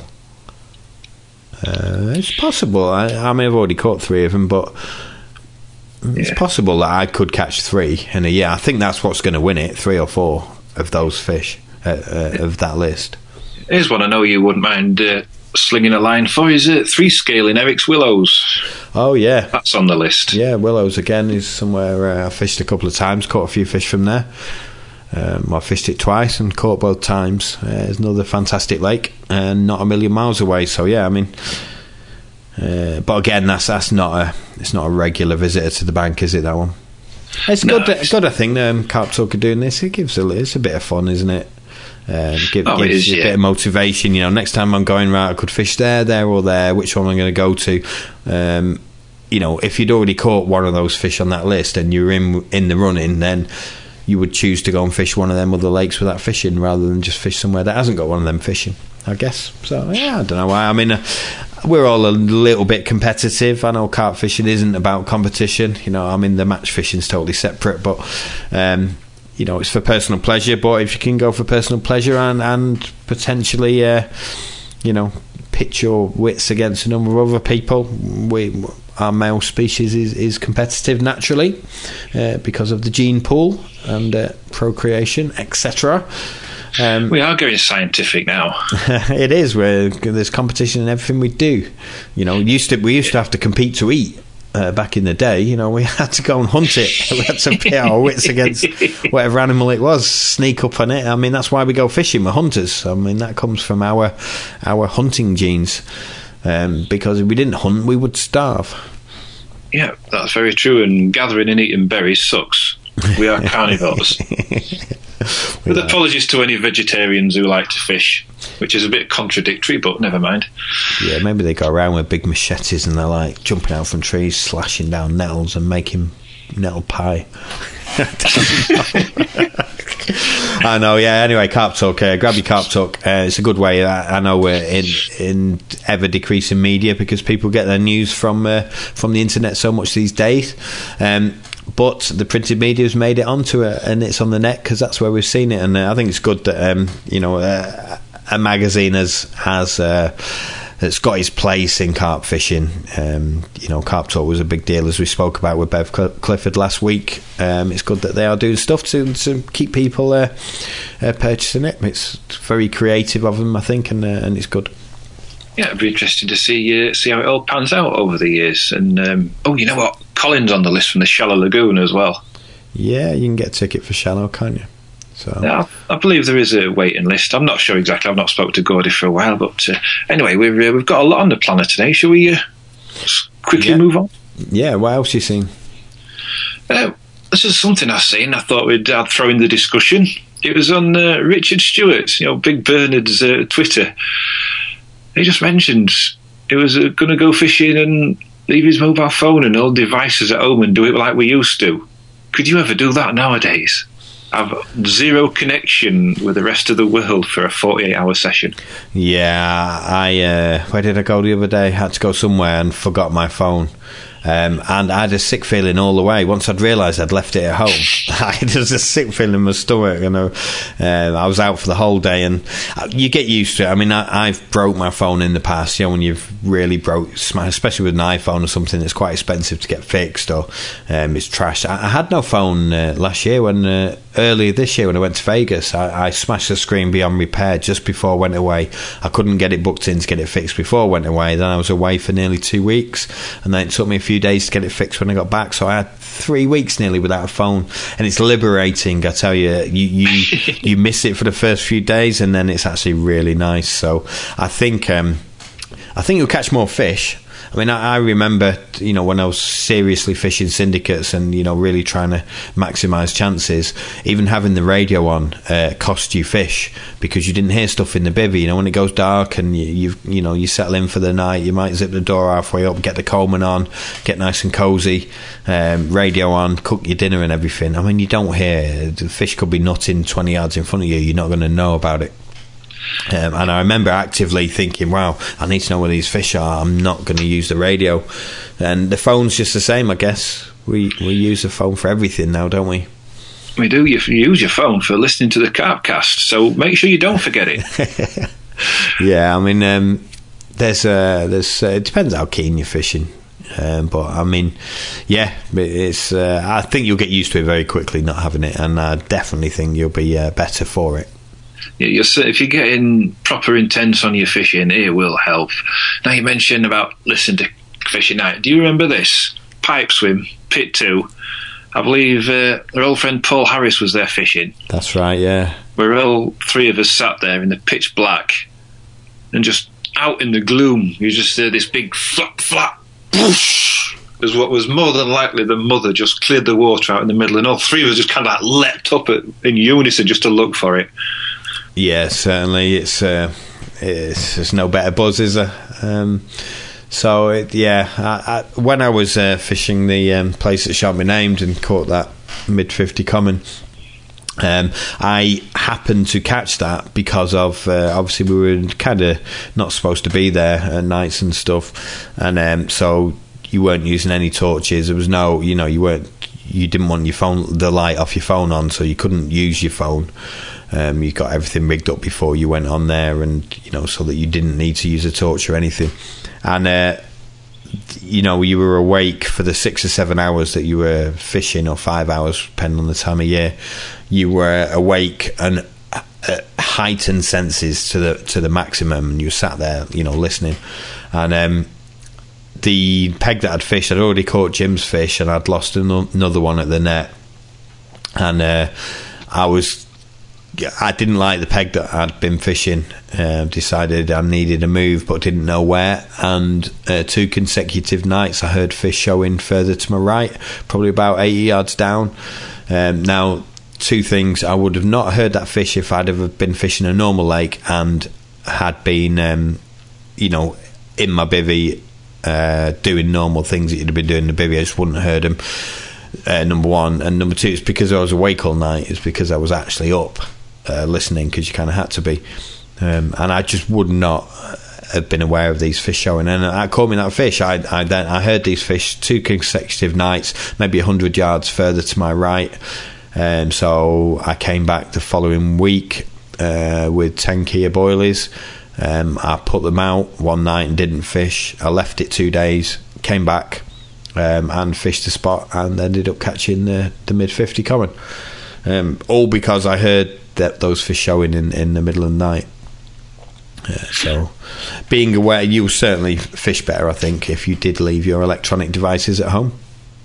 It's possible. I may have already caught 3 of them, but it's possible that I could catch 3 in a year. I think that's what's going to win it, 3 or 4 of those fish of that list. Here's one I know you wouldn't mind slinging a line for. Is it 3 scale in Eric's Willows? Oh, yeah. That's on the list. Yeah, Willows again is somewhere I fished a couple of times, caught a few fish from there. I fished it twice and caught both times. It's another fantastic lake and not a million miles away. So yeah, I mean, but again, that's not a regular visitor to the bank, is it? That one. It's good. I think Carp Talk are doing this. It's a bit of fun, isn't it? Gives you a bit of motivation. Next time I'm going right, I could fish there, or there. Which one am I going to go to? If you'd already caught one of those fish on that list and you're in the running, then you would choose to go and fish one of them other lakes without fishing, rather than just fish somewhere that hasn't got one of them fishing, I guess. So yeah, I don't know why. I mean, we're all a little bit competitive. I know carp fishing isn't about competition. The match fishing's totally separate, but it's for personal pleasure. But if you can go for personal pleasure and potentially pitch your wits against a number of other people, our male species is competitive naturally because of the gene pool and procreation, etc. We are going scientific now. It is. There's competition in everything we do. We used to have to compete to eat, back in the day, you know, we had to go and hunt it. We had to pit our wits against whatever animal it was, sneak up on it. I mean, that's why we go fishing. We're hunters. I mean, that comes from our hunting genes. Because if we didn't hunt, we would starve. Yeah, that's very true. And gathering and eating berries sucks. We are carnivores. With apologies to any vegetarians who like to fish, which is a bit contradictory, but never mind. Yeah, maybe they go around with big machetes and they're like jumping out from trees, slashing down nettles and making nettle pie. I know, yeah. Anyway, Carp Talk, grab your Carp Talk. It's a good way. I know we're in ever decreasing media because people get their news from the internet so much these days. But the printed media has made it onto it, and it's on the net because that's where we've seen it. And I think it's good that a magazine has it's got its place in carp fishing. Carp Talk was a big deal, as we spoke about with Bev Clifford last week. It's good that they are doing stuff to keep people purchasing it. It's very creative of them, I think, and it's good. Yeah, it'd be interesting to see how it all pans out over the years. And you know what? Colin's on the list from the Shallow Lagoon as well. Yeah, you can get a ticket for Shallow, can't you? So yeah, I believe there is a waiting list. I'm not sure exactly. I've not spoken to Gordy for a while, but anyway, we've got a lot on the planner today. Shall we quickly move on? Yeah. What else you seen? This is something I've seen. I thought I'd throw in the discussion. It was on Richard Stewart's, Big Bernard's Twitter. He just mentioned he was going to go fishing and leave his mobile phone and all devices at home and do it like we used to. Could you ever do that nowadays? Have zero connection with the rest of the world for a 48-hour session? Yeah, where did I go the other day? I had to go somewhere and forgot my phone. And I had a sick feeling all the way. Once I'd realised I'd left it at home, I had a sick feeling in my stomach. I was out for the whole day, and you get used to it. I mean, I've broke my phone in the past. When you've really especially with an iPhone or something, it's quite expensive to get fixed, or it's trash. I had no phone last year earlier this year when I went to Vegas. I smashed the screen beyond repair just before I went away. I couldn't get it booked in to get it fixed before I went away. Then I was away for nearly 2 weeks, and then it took me a few days to get it fixed when I got back. So I had 3 weeks nearly without a phone, and it's liberating. I tell you, you miss it for the first few days, and then it's actually really nice. So I think you'll catch more fish. I mean, I remember, when I was seriously fishing syndicates and, really trying to maximise chances, even having the radio on cost you fish because you didn't hear stuff in the bivvy. When it goes dark and you settle in for the night, you might zip the door halfway up, get the Coleman on, get nice and cosy, radio on, cook your dinner and everything. I mean, you don't hear. The fish could be nutting 20 yards in front of you. You're not going to know about it. And I remember actively thinking, wow, I need to know where these fish are. I'm not going to use the radio. And the phone's just the same, I guess. We use the phone for everything now, don't we? We do. You use your phone for listening to the Carpcast, so make sure you don't forget it. Yeah, I mean, there's it depends how keen you're fishing. But I mean, yeah, it's. I think you'll get used to it very quickly not having it, and I definitely think you'll be better for it. Yeah, if you're getting proper intense on your fishing, it will help. Now, you mentioned about listening to Fishing Night. Do you remember this? Pipe Swim, Pit 2. I believe our old friend Paul Harris was there fishing. That's right, yeah. We're all three of us sat there in the pitch black and just out in the gloom. You just hear this big flap, flap, whoosh, as what was more than likely the mother just cleared the water out in the middle, and all three of us just kind of leapt up in unison just to look for it. Yeah, certainly. It's there's no better buzz, is there? When I was fishing the place that shan't be named and caught that mid-50 common, I happened to catch that because of obviously we were kind of not supposed to be there at nights and stuff, and so you weren't using any torches. There was no, you didn't want your phone, the light off your phone on, so you couldn't use your phone. You got everything rigged up before you went on there, and so that you didn't need to use a torch or anything. And you were awake for the 6 or 7 hours that you were fishing, or 5 hours depending on the time of year. You were awake and heightened senses to the maximum, and you sat there listening. And the peg that I'd fished, I'd already caught Jim's fish, and I'd lost another one at the net. And I didn't like the peg that I'd been fishing. Decided I needed a move, but didn't know where. And 2 consecutive nights, I heard fish showing further to my right, probably about 80 yards down. Now, 2 things: I would have not heard that fish if I'd ever been fishing a normal lake and had been, in my bivvy, doing normal things that you'd have been doing in the bivvy. I just wouldn't have heard them. Number one. And number two, it's because I was awake all night. It's because I was actually up listening, because you kind of had to be. And I just would not have been aware of these fish showing. And that caught me that fish. I heard these fish 2 consecutive nights, maybe 100 yards further to my right. So I came back the following week with 10 Kia boilies. I put them out one night and didn't fish. I left it 2 days, came back and fished the spot, and ended up catching the mid 50 common. All because I heard those fish showing in the middle of the night. So being aware, you'll certainly fish better, I think, if you did leave your electronic devices at home.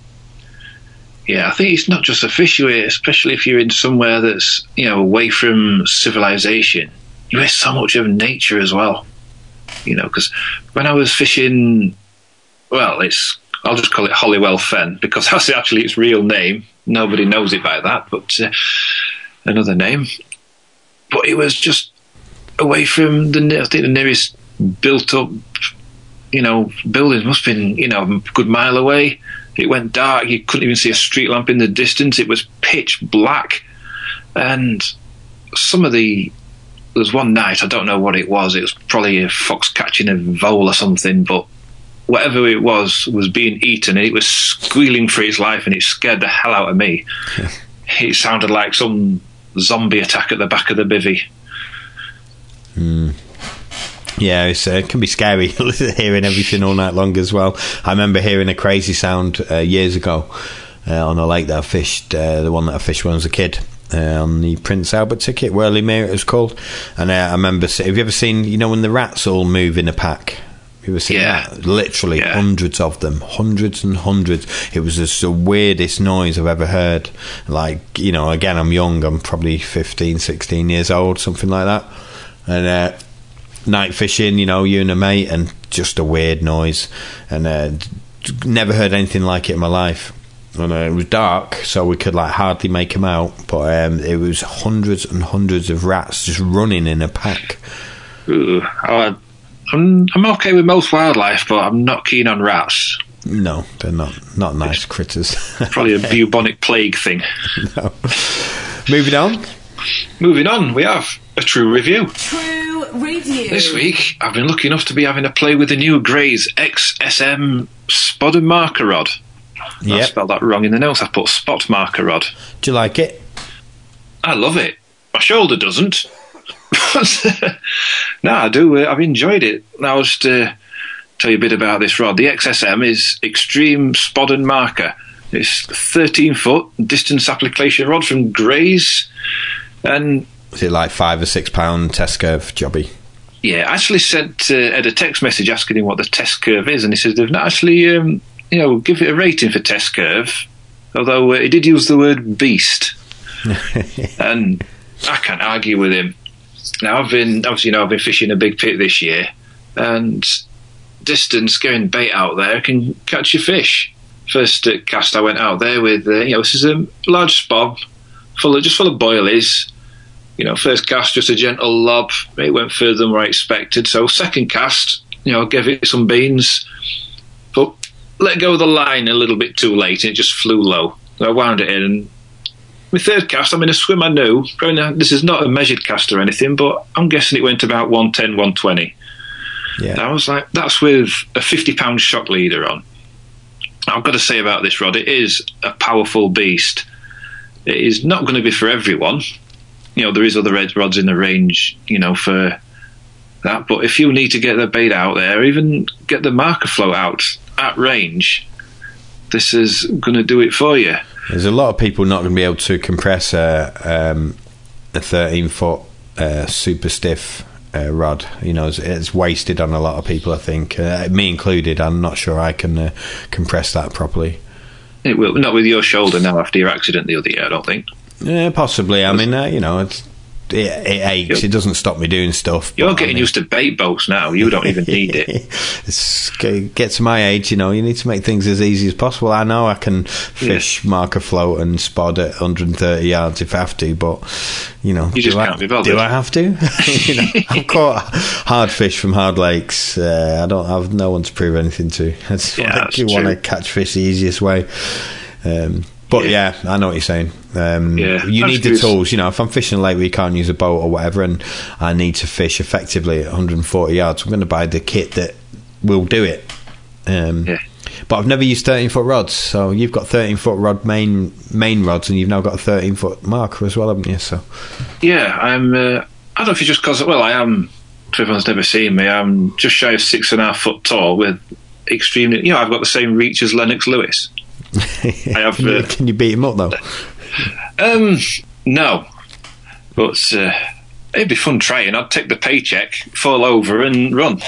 Yeah, I think it's not just a fish you hear, especially if you're in somewhere that's, away from civilization. You hear so much of nature as well. Because when I was fishing, well, I'll just call it Hollywell Fen, because that's actually its real name. Nobody knows it by that, but another name. But it was just away from the nearest built-up, buildings must have been, a good mile away. It went dark. You couldn't even see a street lamp in the distance. It was pitch black. And there's one night, I don't know what it was. It was probably a fox catching a vole or something, but whatever it was being eaten, and it was squealing for its life, and it scared the hell out of me. It sounded like some zombie attack at the back of the bivvy. Yeah, it can be scary hearing everything all night long as well. I remember hearing a crazy sound years ago on a lake that I fished, the one that I fished when I was a kid, on the Prince Albert ticket, Whirlymere it was called. And I remember, have you ever seen, when the rats all move in a pack? Have you ever seen that? Literally hundreds of them, hundreds and hundreds. It was just the weirdest noise I've ever heard. Like, again, I'm young, I'm probably 15, 16 years old, something like that. And night fishing, you and a mate, and just a weird noise. And never heard anything like it in my life. And it was dark, so we could hardly make them out, but it was hundreds and hundreds of rats just running in a pack. Ooh, I'm okay with most wildlife, but I'm not keen on rats. No, they're not nice critters. Probably a bubonic plague thing. No. Moving on, we have a true review. True review. This week, I've been lucky enough to be having a play with the new Grays XSM Spot and Marker Rod. I spelled that wrong in the notes. I've put Spot Marker Rod. Do you like it? I love it. My shoulder doesn't. No, I do. I've enjoyed it. Now, I'll just tell you a bit about this rod. The XSM is Extreme Spot and Marker. It's a 13-foot distance application rod from Grays. And is it like £5 or £6 test curve jobby? Yeah, I actually sent Ed a text message asking him what the test curve is, and he says they've not actually, give it a rating for test curve, although he did use the word beast. And I can't argue with him. Now, I've been fishing a big pit this year, and distance, getting bait out there can catch your fish. First cast I went out there with, this is a large spob, full of boilies. First cast, just a gentle lob. It went further than what I expected. So second cast, I gave it some beans, but let go of the line a little bit too late, and it just flew low. So I wound it in, and my third cast, I'm in a swim I knew. This is not a measured cast or anything, but I'm guessing it went about 110, 120. Yeah. And I was like, that's with a 50-pound shock leader on. I've got to say about this rod, it is a powerful beast. It is not going to be for everyone. There is other red rods in the range, for that. But if you need to get the bait out there, even get the marker float out at range, this is going to do it for you. There's a lot of people not going to be able to compress a 13-foot super stiff rod. You know, it's wasted on a lot of people, I think, me included. I'm not sure I can compress that properly. It will not with your shoulder now after your accident the other year, I don't think. Yeah, possibly. I mean, you know, it aches. It doesn't stop me doing stuff. You're getting used to bait boats now. You don't even need it. Get to my age, you know, you need to make things as easy as possible. I know I can fish, marker float and spod at 130 yards if I have to, but, you know, you just can't be bothered. Do I have to? You know, I've caught hard fish from hard lakes. I don't have no one to prove anything to. You want to catch fish the easiest way. But yeah, I know what you're saying. You need the tools. You know, if I'm fishing a lake where you can't use a boat or whatever, and I need to fish effectively at 140 yards, I'm going to buy the kit that will do it. But I've never used 13-foot rods, so you've got 13-foot rod main rods, and you've now got a 13-foot marker as well, haven't you? So yeah, I don't know if it's just because I am. For everyone's never seen me, I'm just shy of 6.5 foot tall with extremely. You know, I've got the same reach as Lennox Lewis. I have. Can you beat him up though? No, but it'd be fun trying. I'd take the paycheck, fall over, and run.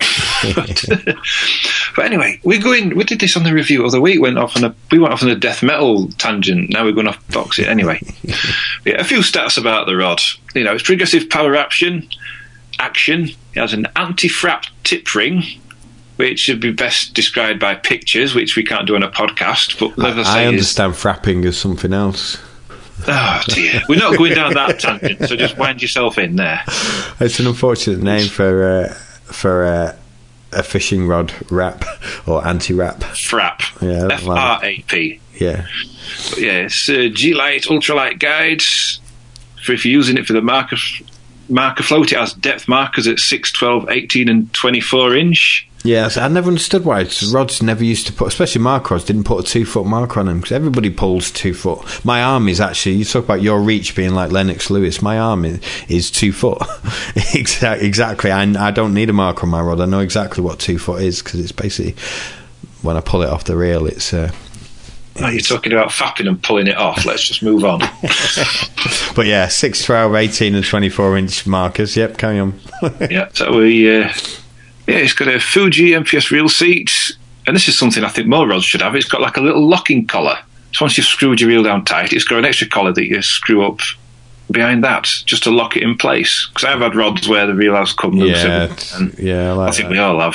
But anyway, we did this on the review of the week. We went off on a death metal tangent. Now we're going off box it anyway. Yeah, a few stats about the rod. You know, it's progressive power action. It has an anti-frap tip ring, which should be best described by pictures, which we can't do on a podcast. But I understand frapping as something else. Oh dear, we're not going down that tangent, so just wind yourself in there. It's an unfortunate name for a fishing rod wrap or anti-wrap. Frap. Yeah, F-R-A-P. Yeah. But yeah, it's G-Lite ultralight guides. For if you're using it for the marker float, it has depth markers at 6, 12, 18 and 24 inch. Yeah, I never understood why rods never used to put, especially marker rods, didn't put a 2-foot marker on them, because everybody pulls 2 foot. My arm is actually, you talk about your reach being like Lennox Lewis, my arm is 2 foot. Exactly. I don't need a marker on my rod. I know exactly what 2 foot is, because it's basically, when I pull it off the reel, it's... you're talking about fapping and pulling it off. Let's just move on. But yeah, 6, 12, 18 and 24 inch markers. Yep, carry on. Yeah, so it's got a Fuji MPS reel seat, and this is something I think more rods should have. It's got like a little locking collar. So once you've screwed your reel down tight, it's got an extra collar that you screw up behind that just to lock it in place. Because I've had rods where the reel has come loose. I think we all have.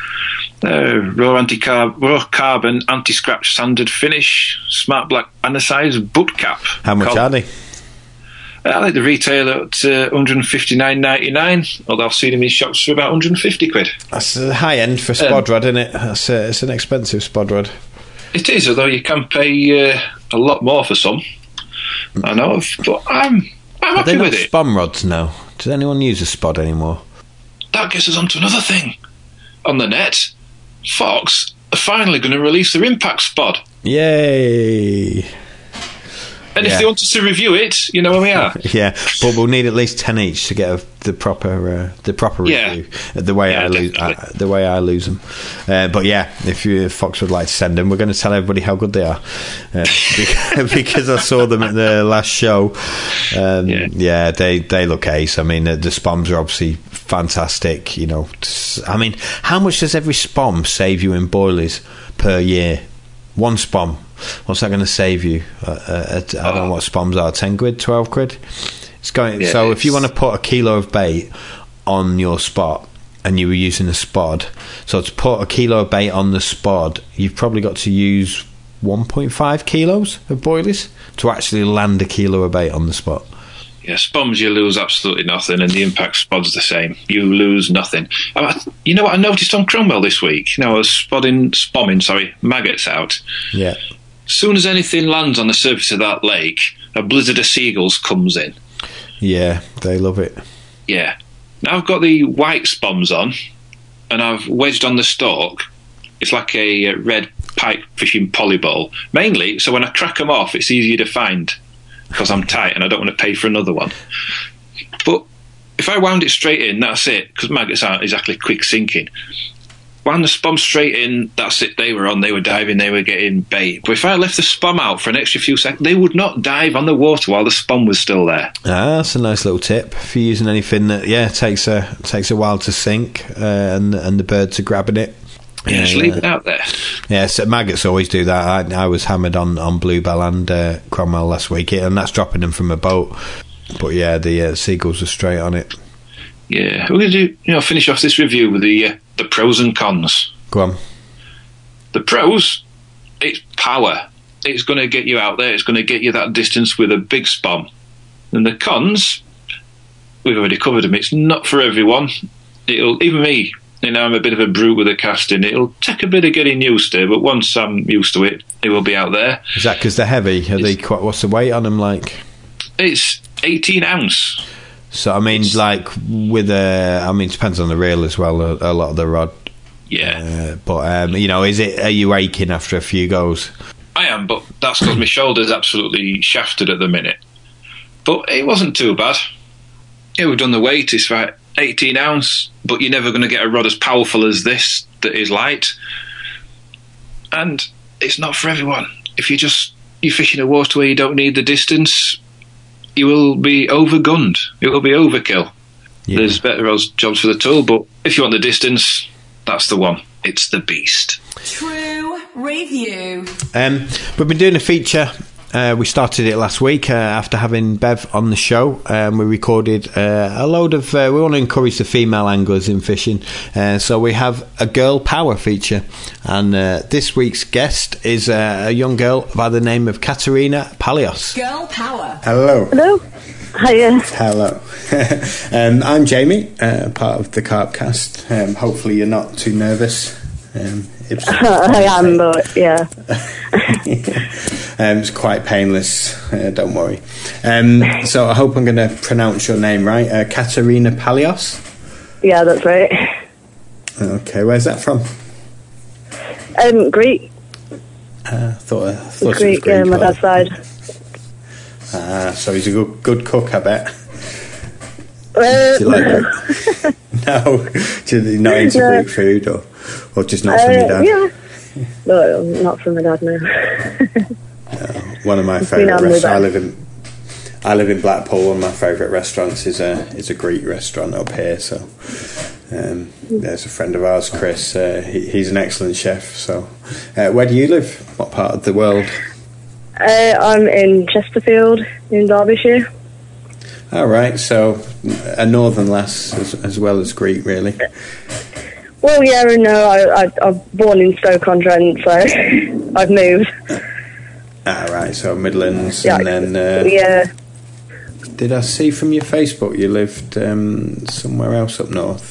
Raw carbon anti-scratch sanded finish, smart black andesite butt cap. How much are they? I think the retail at $159.99, although I've seen them in shops for about 150 quid. That's a high end for spod rod, isn't it? It's an expensive spod rod. It is, although you can pay a lot more for some. I know of, but I'm happy with it. Spom rods now. Does anyone use a spod anymore? That gets us on to another thing. On the net, Fox are finally going to release their Impact Spod. Yay! And if they want us to review it, you know where we are. Yeah, but we'll need at least 10 each to get the proper review. The way I lose them. But yeah, if Fox would like to send them, we're going to tell everybody how good they are, because I saw them at the last show. Yeah, they look ace. I mean, the spoms are obviously fantastic. You know, I mean, how much does every spom save you in boilies per year? One spom. What's that going to save you? I don't know what spoms are. 10 quid, 12 quid. It's going. Yeah, so if you want to put a kilo of bait on your spot, and you were using a spod, so to put a kilo of bait on the spod, you've probably got to use 1.5 kilos of boilies to actually land a kilo of bait on the spot. Yeah, spoms you lose absolutely nothing, and the Impact Spod's the same. You lose nothing. You know what I noticed on Cromwell this week? You know, I was spomming maggots out. Yeah. As soon as anything lands on the surface of that lake, a blizzard of seagulls comes in. Yeah, they love it. Yeah. Now I've got the white spoms on, and I've wedged on the stalk. It's like a red pike fishing polyball. Mainly, so when I crack them off, it's easier to find, because I'm tight and I don't want to pay for another one. But if I wound it straight in, that's it, because maggots aren't exactly quick sinking. when the spum straight in, that's it, they were on, they were diving, they were getting bait. But if I left the spum out for an extra few seconds, they would not dive on the water while the spum was still there. That's a nice little tip if you're using anything that takes a while to sink, and the birds are grabbing it. Yeah, just leave it out there. Yeah, so maggots always do that. I was hammered on bluebell and Cromwell last week, and that's dropping them from a boat. But yeah, the seagulls are straight on it. Yeah, we're going to do, finish off this review with the pros and cons. Go on. The pros, it's power. It's going to get you out there. It's going to get you that distance with a big spum. And the cons, we've already covered them. It's not for everyone. Even me, I'm a bit of a brute with the casting. It'll take a bit of getting used to, but once I'm used to it, it will be out there. Is that because they're heavy? What's the weight on them like? It's 18 ounce. So, I mean, it depends on the reel as well, a lot of the rod. Yeah. But, are you aching after a few goes? I am, but that's because my shoulder's absolutely shafted at the minute. But it wasn't too bad. Yeah, we've done the weight, it's right, 18 ounce, but you're never going to get a rod as powerful as this that is light. And it's not for everyone. If you're fishing a water where you don't need the distance, you will be overgunned. It will be overkill. Yeah. There's better jobs for the tool, but if you want the distance, that's the one. It's the beast. True review. We've been doing a feature. We started it last week after having Bev on the show. We recorded a load of... we want to encourage the female anglers in fishing. So we have a girl power feature. And this week's guest is a young girl by the name of Katerina Palios. Girl power. Hello. Hello. Hiya. Hello. I'm Jamie, part of the Carpcast. Hopefully you're not too nervous. I am, but yeah. It's quite painless, don't worry. So I hope I'm going to pronounce your name right. Katerina Palios? Yeah, that's right. Okay, where's that from? Greek. Thought Greek, yeah, my dad's side. So he's a good cook, I bet. Do you like it? No, you're not into Greek food, or just not from your dad? Yeah. No, not from my dad, no. One of my favourite restaurants. I live in Blackpool. One of my favourite restaurants is a Greek restaurant up here. So there's a friend of ours, Chris. He's an excellent chef. So where do you live? What part of the world? I'm in Chesterfield, in Derbyshire. All right, so a northern lass as well as Greek, really. Well, yeah and no. I'm born in Stoke-on-Trent, so I've moved. Right, so Midlands, yeah, and then... yeah. Did I see from your Facebook you lived somewhere else up north?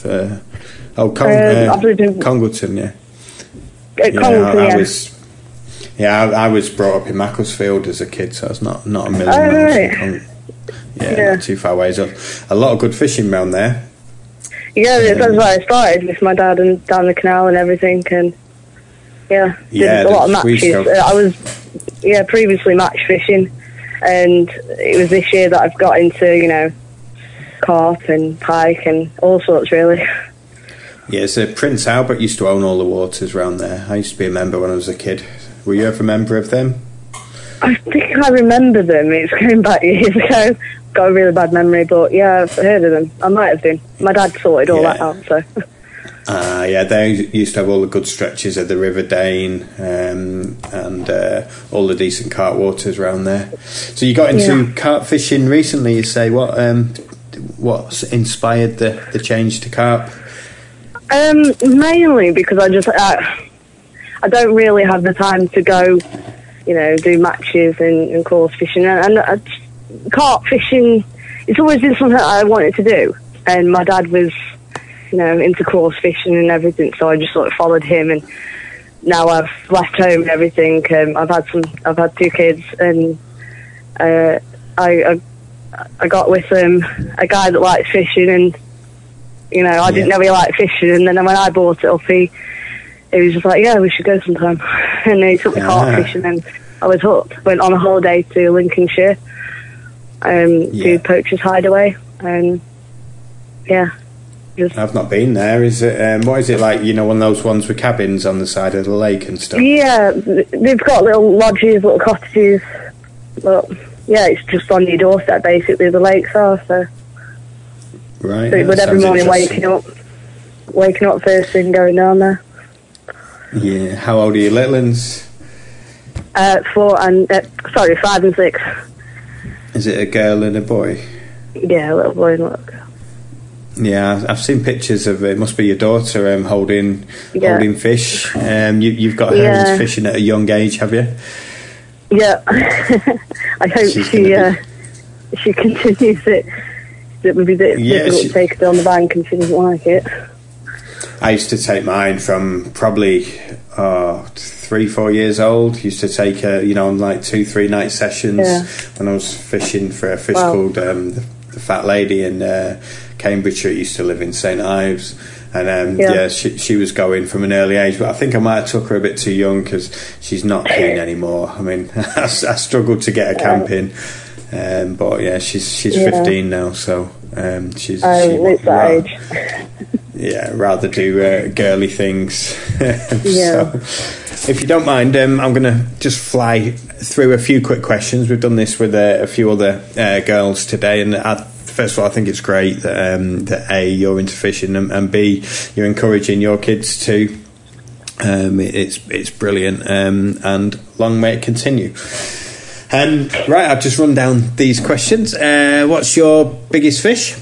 Congleton, yeah. Congleton, I was brought up in Macclesfield as a kid, so it's not a million miles from not too far away. So a lot of good fishing around there. Yeah, that's where I started, with my dad and down the canal and everything, and did a lot of matches. I was previously match fishing, and it was this year that I've got into carp and pike and all sorts, really. Yeah, so Prince Albert used to own all the waters around there. I used to be a member when I was a kid. Were you ever a member of them? I think I remember them. It's going back years ago. Got a really bad memory, but yeah, I've heard of them. I might have been. My dad sorted all that out, so... they used to have all the good stretches of the River Dane and all the decent carp waters around there. So you got into carp fishing recently, you say. What inspired the change to carp? Mainly because I don't really have the time to go, do matches and course fishing. And carp fishing, it's always been something that I wanted to do. And my dad was... into course fishing and everything, so I just sort of followed him, and now I've left home and everything. I've had 2 kids, and I got with a guy that likes fishing, and I didn't know he liked fishing, and then when I brought it up, he was just like, yeah, we should go sometime, and he took me carp fishing, and I was hooked. Went on a holiday to Lincolnshire, to Poacher's Hideaway, and I've not been there. Is it? What is it like? You know, one of those ones with cabins on the side of the lake and stuff. Yeah, they've got little lodges, little cottages. But yeah, it's just on your doorstep basically. The lakes are so. Right. So but every morning waking up first thing, going down there. Yeah. How old are your little ones? 5 and 6. Is it a girl and a boy? Yeah, a little boy and a little girl. Yeah, I've seen pictures of it. Must be your daughter holding fish. You've got her into fishing at a young age, have you? Yeah, I hope she continues it. It would be difficult to take her on the bank, and she doesn't like it. I used to take mine from probably 3-4 years old. Used to take her, on like 2-3 night sessions when I was fishing for a fish called the Fat Lady in Cambridgeshire. Used to live in St Ives, and she was going from an early age. But I think I might have took her a bit too young because she's not keen anymore. I mean, I struggled to get her camping. But yeah, she's 15 now, so she's age. Yeah, rather do girly things. So, if you don't mind, I'm going to just fly through a few quick questions. We've done this with a few other girls today, and first of all, I think it's great that A, you're into fishing, and B, you're encouraging your kids to. It's brilliant, and long may it continue. Right, I've just run down these questions. What's your biggest fish?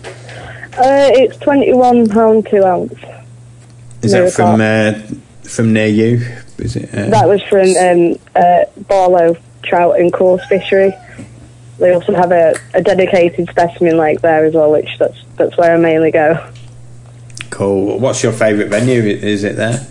It's 21 pound 2 ounce. Is that from near you? Is it? That was from Barlow Trout and Course Fishery. They also have a dedicated specimen lake there as well, which that's where I mainly go. Cool. What's your favourite venue? Is it there?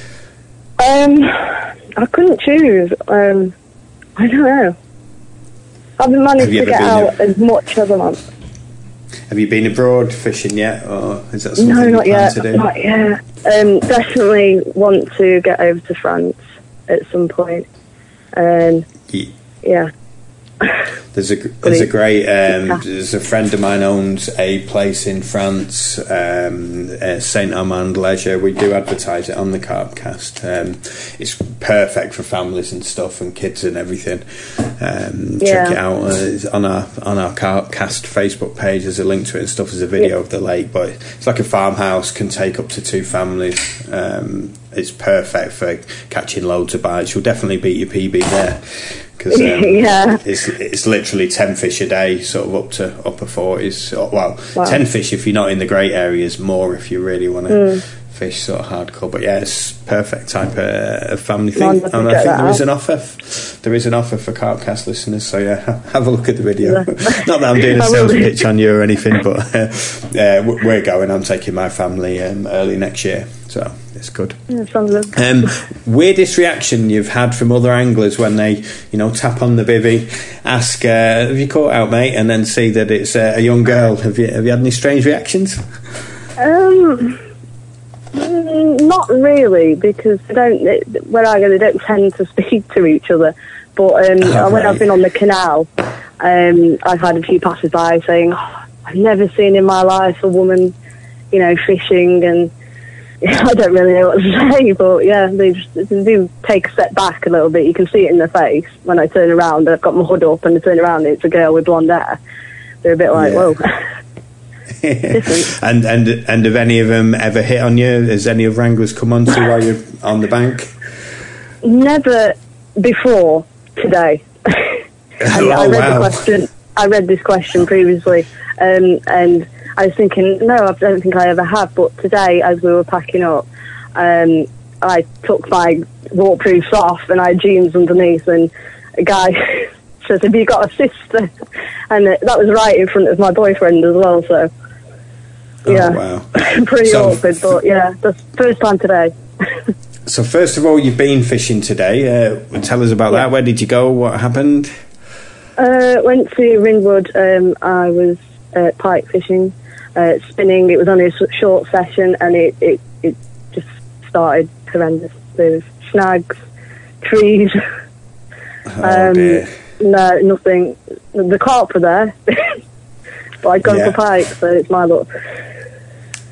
I couldn't choose. I don't know. I haven't managed to get out as much as I want. Have you been abroad fishing yet, or is that something not you plan yet, to do? Not yet. Definitely want to get over to France at some point. Yeah. There's a great there's a friend of mine owns a place in France, Saint Armand Leisure. We do advertise it on the Carpcast. It's perfect for families and stuff and kids and everything. Check it out. It's on our Carpcast Facebook page. There's a link to it and stuff. There's a video of the lake, but it's like a farmhouse, can take up to 2 families. It's perfect for catching loads of bites. You'll definitely beat your PB there. Because it's literally 10 fish a day, sort of up to upper 40s. Wow. 10 fish if you're not in the great areas, more if you really want to fish sort of hardcore. But yeah, it's perfect type of family thing. And I think there is an offer. There is an offer for Carpcast listeners. So yeah, have a look at the video. Not that I'm doing a sales pitch on you or anything, but we're going. I'm taking my family early next year. So it's good. Weirdest reaction you've had from other anglers when they, tap on the bivvy, ask, "Have you caught out, mate?" and then see that it's a young girl. Have you had any strange reactions? Not really, because where I go, they don't tend to speak to each other. But when I've been on the canal, I've had a few passers-by saying, "I've never seen in my life a woman, fishing," and I don't really know what to say, but yeah, they do take a step back a little bit. You can see it in their face when I turn around. I've got my hood up and I turn around and it's a girl with blonde hair. They're a bit like, whoa. and have any of them ever hit on you? Has any of Wranglers come on to you while you're on the bank? Never before today. I read this question previously, and I was thinking, no, I don't think I ever have. But today, as we were packing up, I took my waterproofs off and I had jeans underneath, and a guy says, "Have you got a sister?" And that was right in front of my boyfriend as well. So yeah, wow. Pretty awkward, but yeah, that's the first time today. So first of all, you've been fishing today. Tell us about that. Where did you go? What happened? Went to Ringwood. I was pike fishing. Spinning. It was only a short session, and it just started horrendous. There was snags, trees. Dear. No, nothing. The carp were there, but I'd gone for pike, so it's my luck.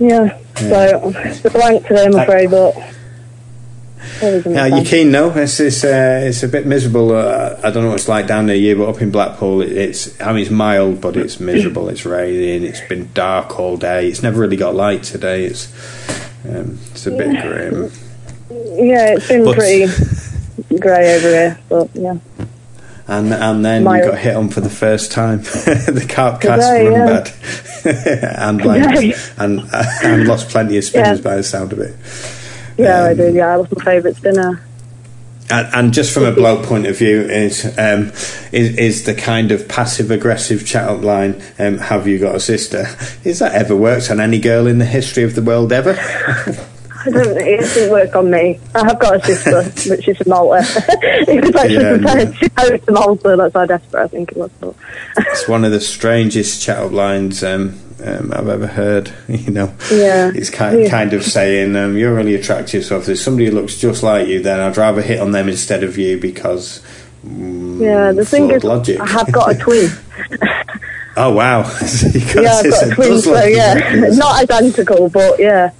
Yeah. So it's a blank today, I'm afraid, but. Yeah, you keen though? It's a bit miserable. I don't know what it's like down near you, but up in Blackpool, it's mild, but it's miserable. It's raining. It's been dark all day. It's never really got light today. It's a bit grim. Yeah, it's been pretty grey over here, but yeah. And then you got hit on for the first time. The Carpcast run bad, and lost plenty of spinners by the sound of it. Yeah, I did. Yeah, I lost my favourite spinner. And just from a bloke point of view, is the kind of passive aggressive chat up line, "Have you got a sister?" Is that ever worked on any girl in the history of the world ever? It didn't work on me. I have got a sister, but she's from Malta. It was actually prepared to go to Malta. That's how desperate I think it was. But. It's one of the strangest chat up lines I've ever heard. It's kind of saying you're really attractive, so if there's somebody who looks just like you, then I'd rather hit on them instead of you because the thing is logic. I have got a twin. Oh wow. I've got a twin, so not identical, but yeah.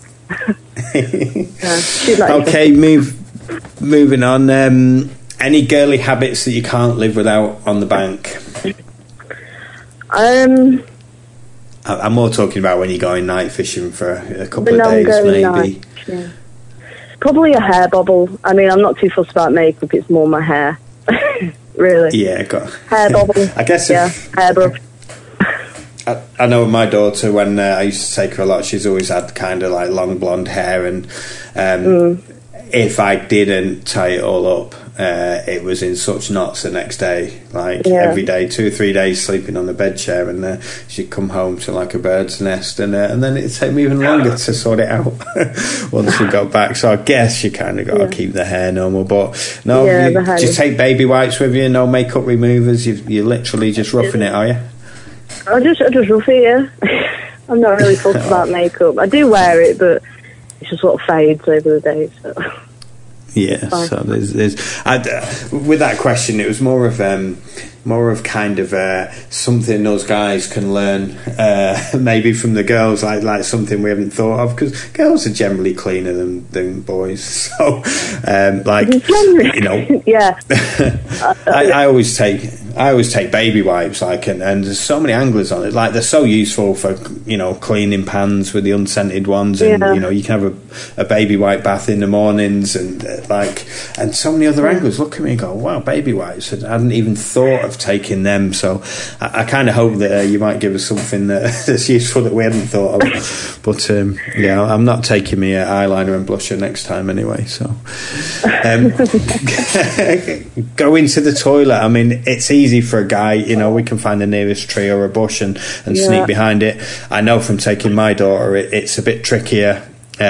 Okay, moving on. Any girly habits that you can't live without on the bank? I'm more talking about when you're going night fishing for a couple of days, maybe. Night, yeah. Probably a hair bobble. I mean, I'm not too fussed about makeup. It's more my hair, really. Yeah, hair bobble. I guess. Hair brush. I know my daughter, when I used to take her a lot, she's always had kind of like long blonde hair, and if I didn't tie it all up, it was in such knots the next day, every day, 2 or 3 days sleeping on the bed chair, and she'd come home to like a bird's nest, and then it'd take me even longer to sort it out once we got back. So I guess you kind of got to keep the hair normal, but no, just take baby wipes with you, no makeup removers. You're literally just roughing it, are you? I just rough it, yeah. I'm not really fussed about makeup. I do wear it, but it just sort of fades over the day. So. Yeah, so there's with that question, it was more of kind of something those guys can learn, maybe from the girls, like something we haven't thought of, because girls are generally cleaner than boys. So, yeah. I always take baby wipes, and there's so many anglers on it. Like, they're so useful for cleaning pans with the unscented ones, and you can have a baby wipe bath in the mornings, and so many other anglers look at me and go, "Wow, baby wipes! I hadn't even thought of taking them." So I kind of hope that you might give us something that's useful that we hadn't thought of. But I'm not taking me eyeliner and blusher next time anyway. So go into the toilet. I mean, it's easy for a guy, we can find the nearest tree or a bush and sneak behind it. I know from taking my daughter, it's a bit trickier.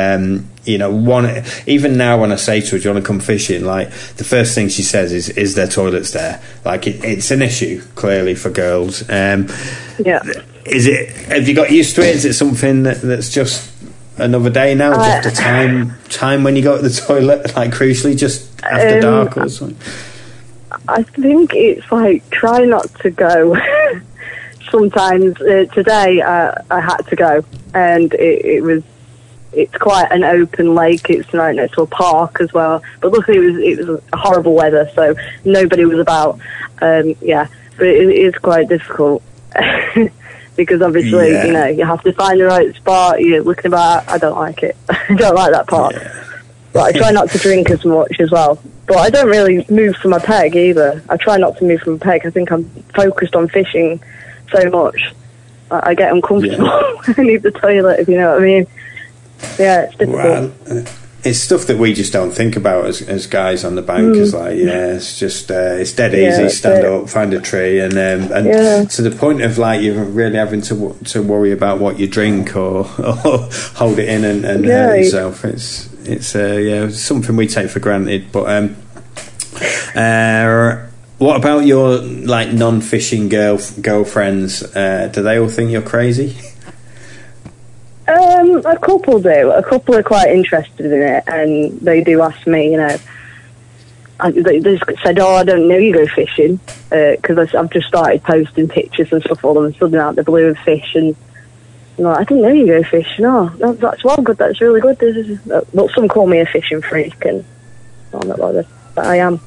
Even now when I say to her, "Do you want to come fishing?" the first thing she says is there toilets there? It's an issue clearly for girls. Is it? Have you got used to it? Is it something that's just another day now? Just a time when you go to the toilet, crucially, just after dark or something? I think it's try not to go. Sometimes today I had to go, and it's quite an open lake. It's right next to a park as well. But luckily it was horrible weather, so nobody was about. But it is quite difficult because obviously you have to find the right spot. You're looking about. I don't like it. I don't like that part. Yeah. But I try not to drink as much as well. But I don't really move from my peg either. I try not to move from my peg. I think I'm focused on fishing so much. I get uncomfortable. I need the toilet, if you know what I mean. Yeah, it's difficult. Well, it's stuff that we just don't think about as guys on the bank. It's just it's dead easy. Stand up, find a tree, and to the point of you're really having to worry about what you drink or hold it in and hurt yourself. It's something we take for granted. But what about your non-fishing girlfriends? Do they all think you're crazy? A couple do. A couple are quite interested in it, and they do ask me, they just said, "Oh, I don't know you go fishing," because I've just started posting pictures and stuff all of a sudden out the blue of fish, and No, I didn't know you go fishing. No, that's well good. That's really good. Well, some call me a fishing freak, and I'm not bothered, but I am.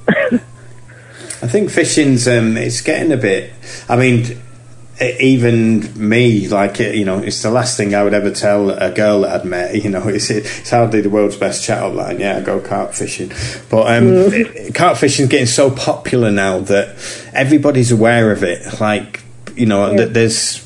I think fishing's it's getting a bit. I mean, even me, like, you know, it's the last thing I would ever tell a girl that I'd met. You know, it's hardly the world's best chat-up line. Yeah, I go carp fishing, but carp fishing's getting so popular now that everybody's aware of it. Like, you know, there's.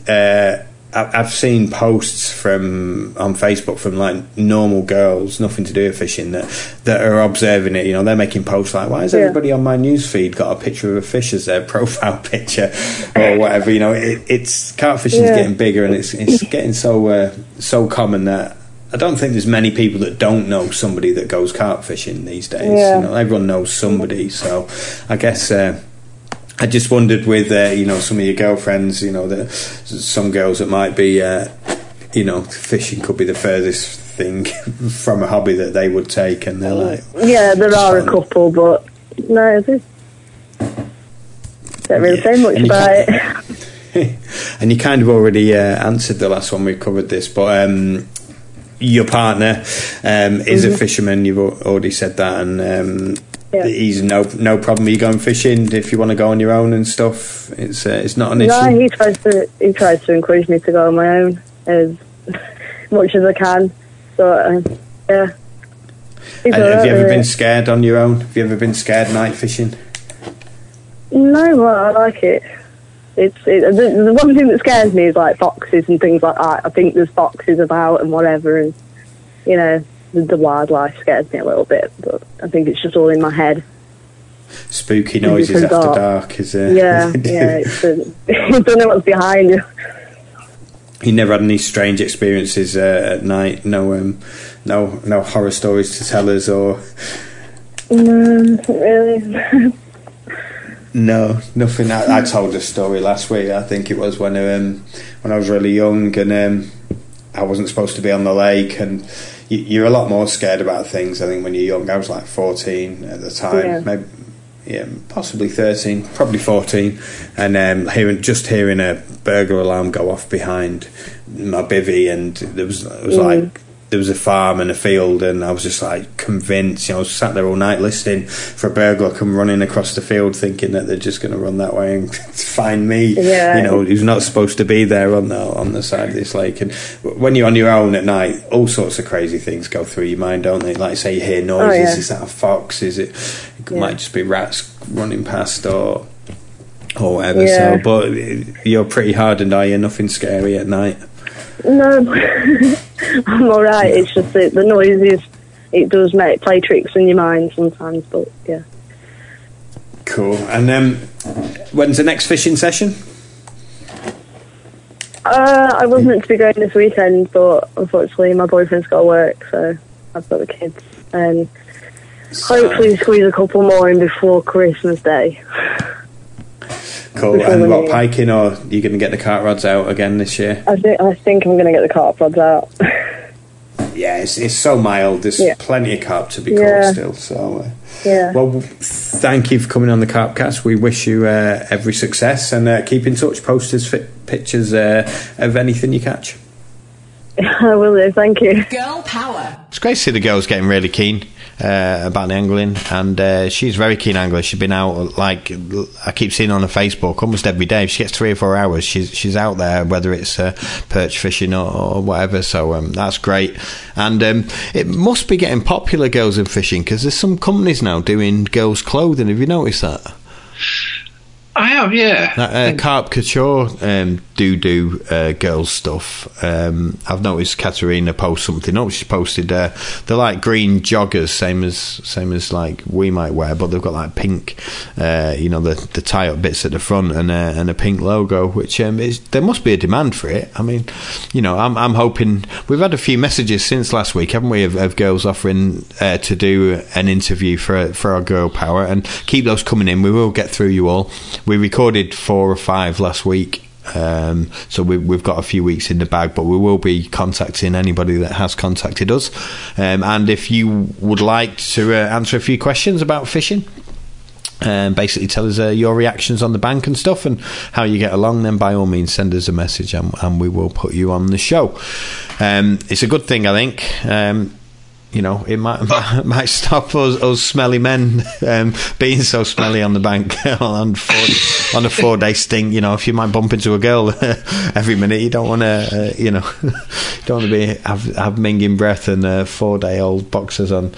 I've seen posts on Facebook from like normal girls, nothing to do with fishing, that are observing it. You know, they're making posts like, "Why has everybody on my newsfeed got a picture of a fish as their profile picture," or whatever. You know, it's carp fishing's getting bigger, and it's getting so common that I don't think there's many people that don't know somebody that goes carp fishing these days. You know, everyone knows somebody. So I guess. I just wondered with you know, some of your girlfriends, you know, that some girls that might be you know, fishing could be the furthest thing from a hobby that they would take, and they're like, there are a couple, but no, they don't really say much about it. And you kind of already answered the last one. We covered this, but your partner is a fisherman. You've already said that, and he's no problem. You going fishing if you want to go on your own and stuff. It's not an issue. No, he tries to encourage me to go on my own as much as I can. So yeah. Have you ever been scared on your own? Have you ever been scared night fishing? No, well, I like it. The one thing that scares me is like foxes and things like that. I think there's foxes about and whatever, and you know, the wildlife scares me a little bit, but I think it's just all in my head. Spooky noises after dark, is it? Yeah. You don't know what's behind you. You never had any strange experiences at night? No horror stories to tell us, or? No, not really. No, nothing. I told a story last week. I think it was when I was really young, and I wasn't supposed to be on the lake, and you're a lot more scared about things, I think, when you're young. I was like 14 at the time, maybe, possibly 13, probably 14, and hearing a burglar alarm go off behind my bivvy, and it was like there was a farm and a field, and I was just like convinced. You know, I was sat there all night listening for a burglar come running across the field, thinking that they're just going to run that way and find me. You know, who's not supposed to be there on the side of this lake. And when you're on your own at night, all sorts of crazy things go through your mind, don't they? Like, say you hear noises. Is that a fox? Is it? It might just be rats running past or whatever. So, but you're pretty hardened, are you? Nothing scary at night? No, I'm alright. It's just the noises. It does play tricks in your mind sometimes, but yeah. Cool. And when's the next fishing session? I was meant to be going this weekend, but unfortunately my boyfriend's got to work, so I've got the kids. And hopefully squeeze a couple more in before Christmas Day. Cool. And what, piking, or are you going to get the carp rods out again this year? I think I'm going to get the carp rods out. Yeah, it's so mild. There's plenty of carp to be caught still. So, well, thank you for coming on the Carpcast. We wish you every success, and keep in touch. Post us pictures of anything you catch. I will do. Thank you. Girl power. It's great to see the girls getting really keen about the angling, and she's a very keen angler. She's been out, like I keep seeing on her Facebook, almost every day. If she gets 3 or 4 hours, she's out there, whether it's perch fishing or whatever. So that's great, and it must be getting popular, girls in fishing, because there's some companies now doing girls' clothing. Have you noticed that? I have, yeah. Carp Couture do girls stuff. I've noticed Katerina post something up. She posted they're like green joggers, same as like we might wear, but they've got like pink, the tie up bits at the front and a pink logo, which there must be a demand for it. I mean, I'm hoping. We've had a few messages since last week, haven't we, of girls offering to do an interview for our Girl Power, and keep those coming in. We will get through you all. We recorded 4 or 5 last week, so we've got a few weeks in the bag, but we will be contacting anybody that has contacted us, and if you would like to answer a few questions about fishing, and basically tell us your reactions on the bank and stuff and how you get along, then by all means send us a message and we will put you on the show. It's a good ththing, I think. It might stop us smelly men being so smelly on the bank on a 4-day stint. If you might bump into a girl every minute, you don't want to don't want to have minging breath and 4-day-old boxers on.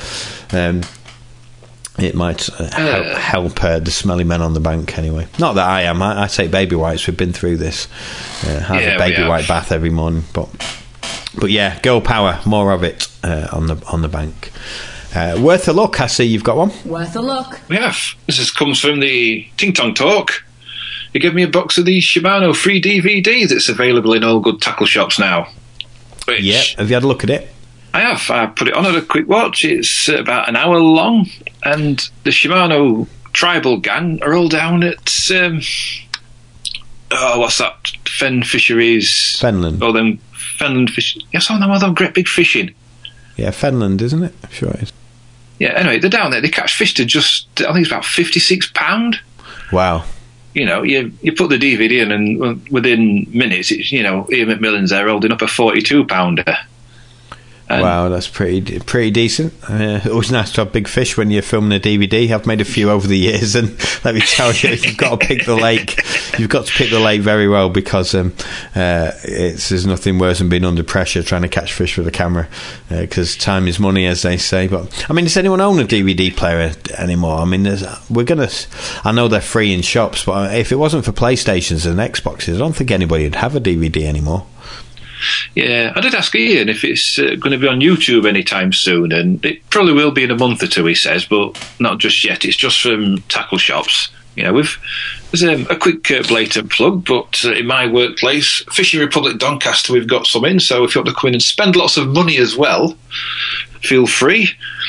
It might help the smelly men on the bank anyway. Not that I am. I take baby wipes. We've been through this. Have a baby wipe bath every morning. But yeah, girl power, more of it on the bank. Worth a look. I see you've got one. Worth a look. We have. This comes from the Ting Tong Talk. You gave me a box of the Shimano free DVD that's available in all good tackle shops now. Yeah, have you had a look at it? I have. I put it on at a quick watch. It's about an hour long, and the Shimano tribal gang are all down at what's that? Fen Fisheries. Fenland. Oh, them Fenland fish. Yes, all them great big fishing. Yeah, Fenland, isn't it? Sure it is. Yeah. Anyway, they're down there. They catch fish to just, I think it's about £56. Wow. You put the DVD in, and within minutes, it's Ian McMillan's there holding up a 42-pounder. Wow, that's pretty decent. It was nice to have big fish when you're filming a DVD. I've made a few over the years, and let me tell you, you've got to pick the lake. You've got to pick the lake very well, because there's nothing worse than being under pressure trying to catch fish with a camera, because time is money, as they say. But I mean, does anyone own a DVD player anymore? I mean, I know they're free in shops, but if it wasn't for PlayStations and Xboxes, I don't think anybody would have a DVD anymore. Yeah, I did ask Ian if it's going to be on YouTube anytime soon, and it probably will be in a month or two, he says, but not just yet. It's just from tackle shops. There's a quick blatant plug, but in my workplace, Fishing Republic Doncaster, we've got some in, so if you want to come in and spend lots of money as well, feel free.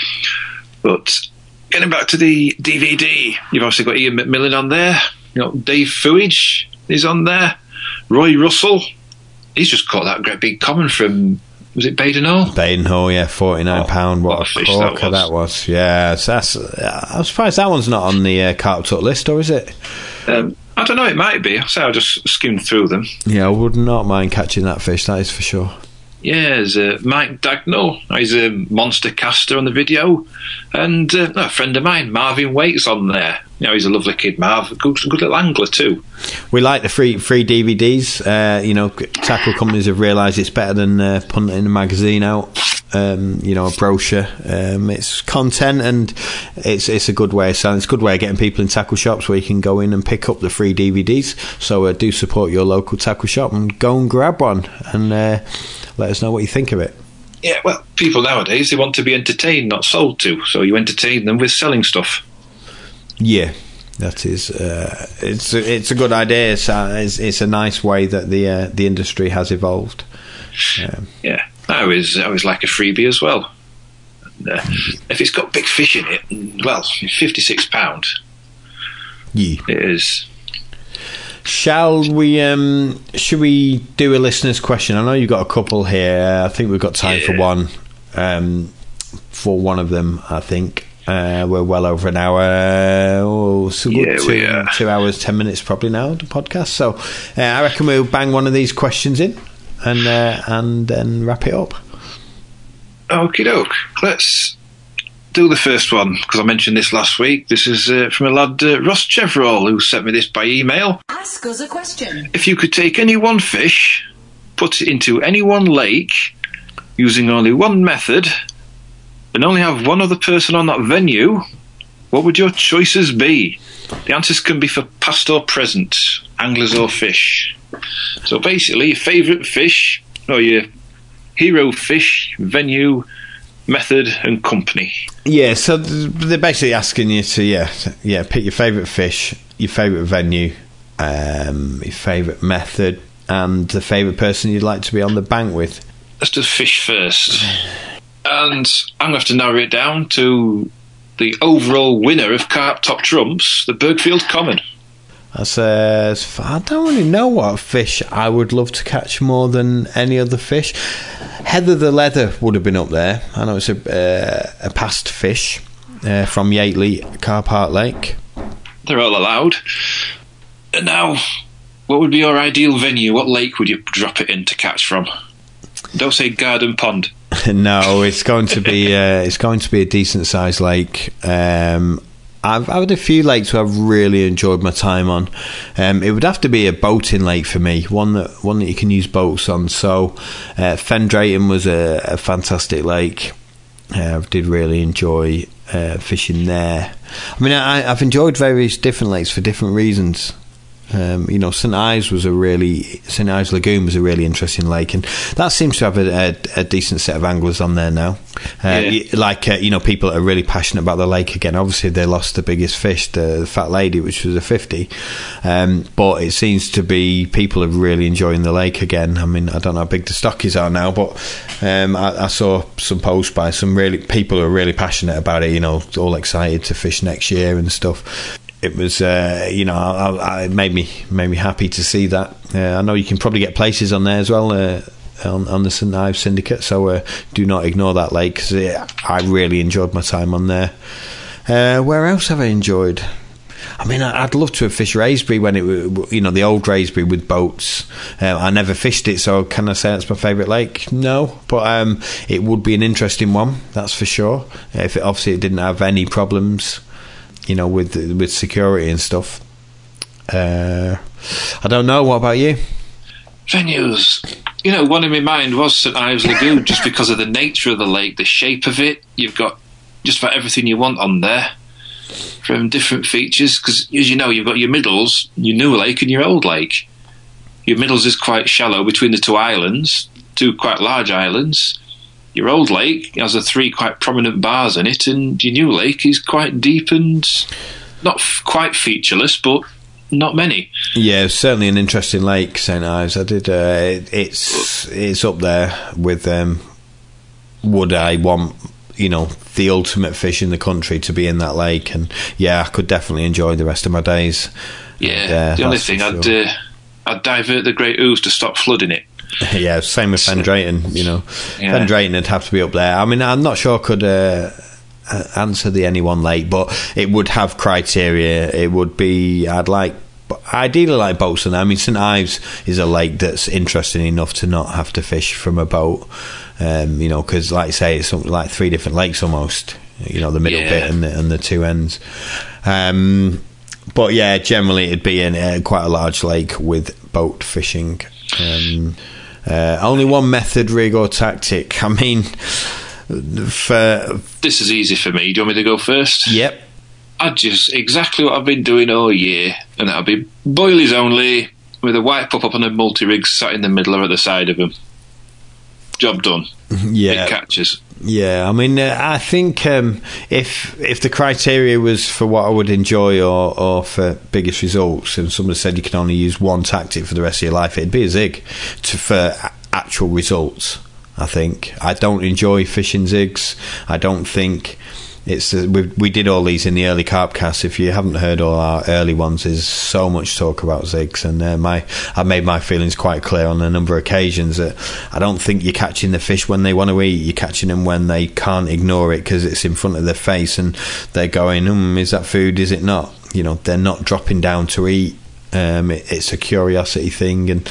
But getting back to the DVD, you've obviously got Ian McMillan on there, Dave Fuage is on there, Roy Russell. He's just caught that great big common from, was it Badenhall? Badenhall, yeah, £49. What a fish that was. Yeah, so I'm surprised that one's not on the Carp Talk list, or is it? I don't know, it might be. I'll just skim through them. Yeah, I would not mind catching that fish, that is for sure. Yeah, there's Mike Dagnall. He's a monster caster on the video. And a friend of mine, Marvin Waite's on there. He's a lovely kid, Marv. Good little angler too. We like the free DVDs. Tackle companies have realised it's better than punting a magazine out. A brochure. It's content, and it's a good way of selling. It's a good way of getting people in tackle shops where you can go in and pick up the free DVDs. So do support your local tackle shop and go and grab one, and let us know what you think of it. Yeah, well, people nowadays, they want to be entertained, not sold to. So you entertain them with selling stuff. Yeah, that is. It's a good idea. It's a nice way that the industry has evolved. Yeah, I always like a freebie as well. And, if it's got big fish in it, well, £56. Yeah, it is. Should we do a listener's question? I know you've got a couple here. I think we've got time for one. For one of them, I think. We're well over an hour. Good 2 hours, 10 minutes probably now, the podcast. So I reckon we'll bang one of these questions in and then wrap it up. Okie doke. Let's do the first one, because I mentioned this last week. This is from a lad, Ross Chevroll, who sent me this by email. Ask us a question. If you could take any one fish, put it into any one lake, using only one method, and only have one other person on that venue, what would your choices be? The answers can be for past or present, anglers or fish. So basically, your favourite fish, or your hero fish, venue, method and company. Yeah, so they're basically asking you to pick your favourite fish, your favourite venue, your favourite method, and the favourite person you'd like to be on the bank with. Let's do fish first. And I'm going to have to narrow it down to the overall winner of Carp Top Trumps, the Bergfield Common. I don't really know what fish I would love to catch more than any other fish. Heather the Leather would have been up there. I know it's a past fish from Yateley, Car Park Lake. They're all allowed. And now, what would be your ideal venue? What lake would you drop it in to catch from? Don't say garden pond. No, it's going to be a decent sized lake. I've had a few lakes where I've really enjoyed my time on. It would have to be a boating lake for me, one that you can use boats on. So Fen Drayton was a fantastic lake. I did really enjoy fishing there. I mean, I've enjoyed various different lakes for different reasons. St Ives Lagoon was a really interesting lake, and that seems to have a decent set of anglers on there now. People are really passionate about the lake again. Obviously, they lost the biggest fish, the Fat Lady, which was a 50. But it seems to be people are really enjoying the lake again. I mean, I don't know how big the stockies are now, but I saw some posts by some people who are really passionate about it. All excited to fish next year and stuff. It was, it made me happy to see that. I know you can probably get places on there as well on the St Ives Syndicate, so do not ignore that lake, because I really enjoyed my time on there. Where else have I enjoyed? I mean, I'd love to have fished Raisbury when it was, the old Raisbury with boats. I never fished it, so can I say that's my favourite lake? No, but it would be an interesting one, that's for sure. If it didn't have any problems, with security and stuff. I don't know. What about you? Venues. One in my mind was St Ives Lagoon, just because of the nature of the lake, the shape of it. You've got just about everything you want on there, from different features. Because, as you know, you've got your middles, your new lake and your old lake. Your middles is quite shallow between the two islands, two quite large islands. Your old lake has 3 quite prominent bars in it, and your new lake is quite deep and not quite featureless, but not many. Yeah, it's certainly an interesting lake, St Ives. I did. It's up there with. Would I want the ultimate fish in the country to be in that lake? And yeah, I could definitely enjoy the rest of my days. Yeah, the only thing I'd divert the Great Ouse to stop flooding it. Yeah, same with Fen Drayton. Fen Drayton would have to be up there. I mean, I'm not sure I could answer the Anyone Lake, but it would have criteria. It would be, ideally like boats. And I mean, St Ives is a lake that's interesting enough to not have to fish from a boat. Because like I say, it's something like 3 different lakes almost. The middle bit and the 2 ends. But yeah, generally it'd be in quite a large lake with boat fishing. Only one method, rig or tactic. I mean, this is easy for me. Do you want me to go first? Yep. I'd just exactly what I've been doing all year, and that'll be boilies only, with a white pop up on a multi-rig sat in the middle or at the side of them. Job done. Yeah. Big catches. Yeah, I mean, I think if the criteria was for what I would enjoy or for biggest results, and someone said you can only use one tactic for the rest of your life, it'd be a zig for actual results. I think I don't enjoy fishing zigs. I don't think it's we did all these in the early carp cast. If you haven't heard all our early ones, there's so much talk about zigs, and I made my feelings quite clear on a number of occasions that I don't think you're catching the fish when they want to eat. You're catching them when they can't ignore it because it's in front of their face and they're going, is that food, is it not? They're not dropping down to eat. It's a curiosity thing. And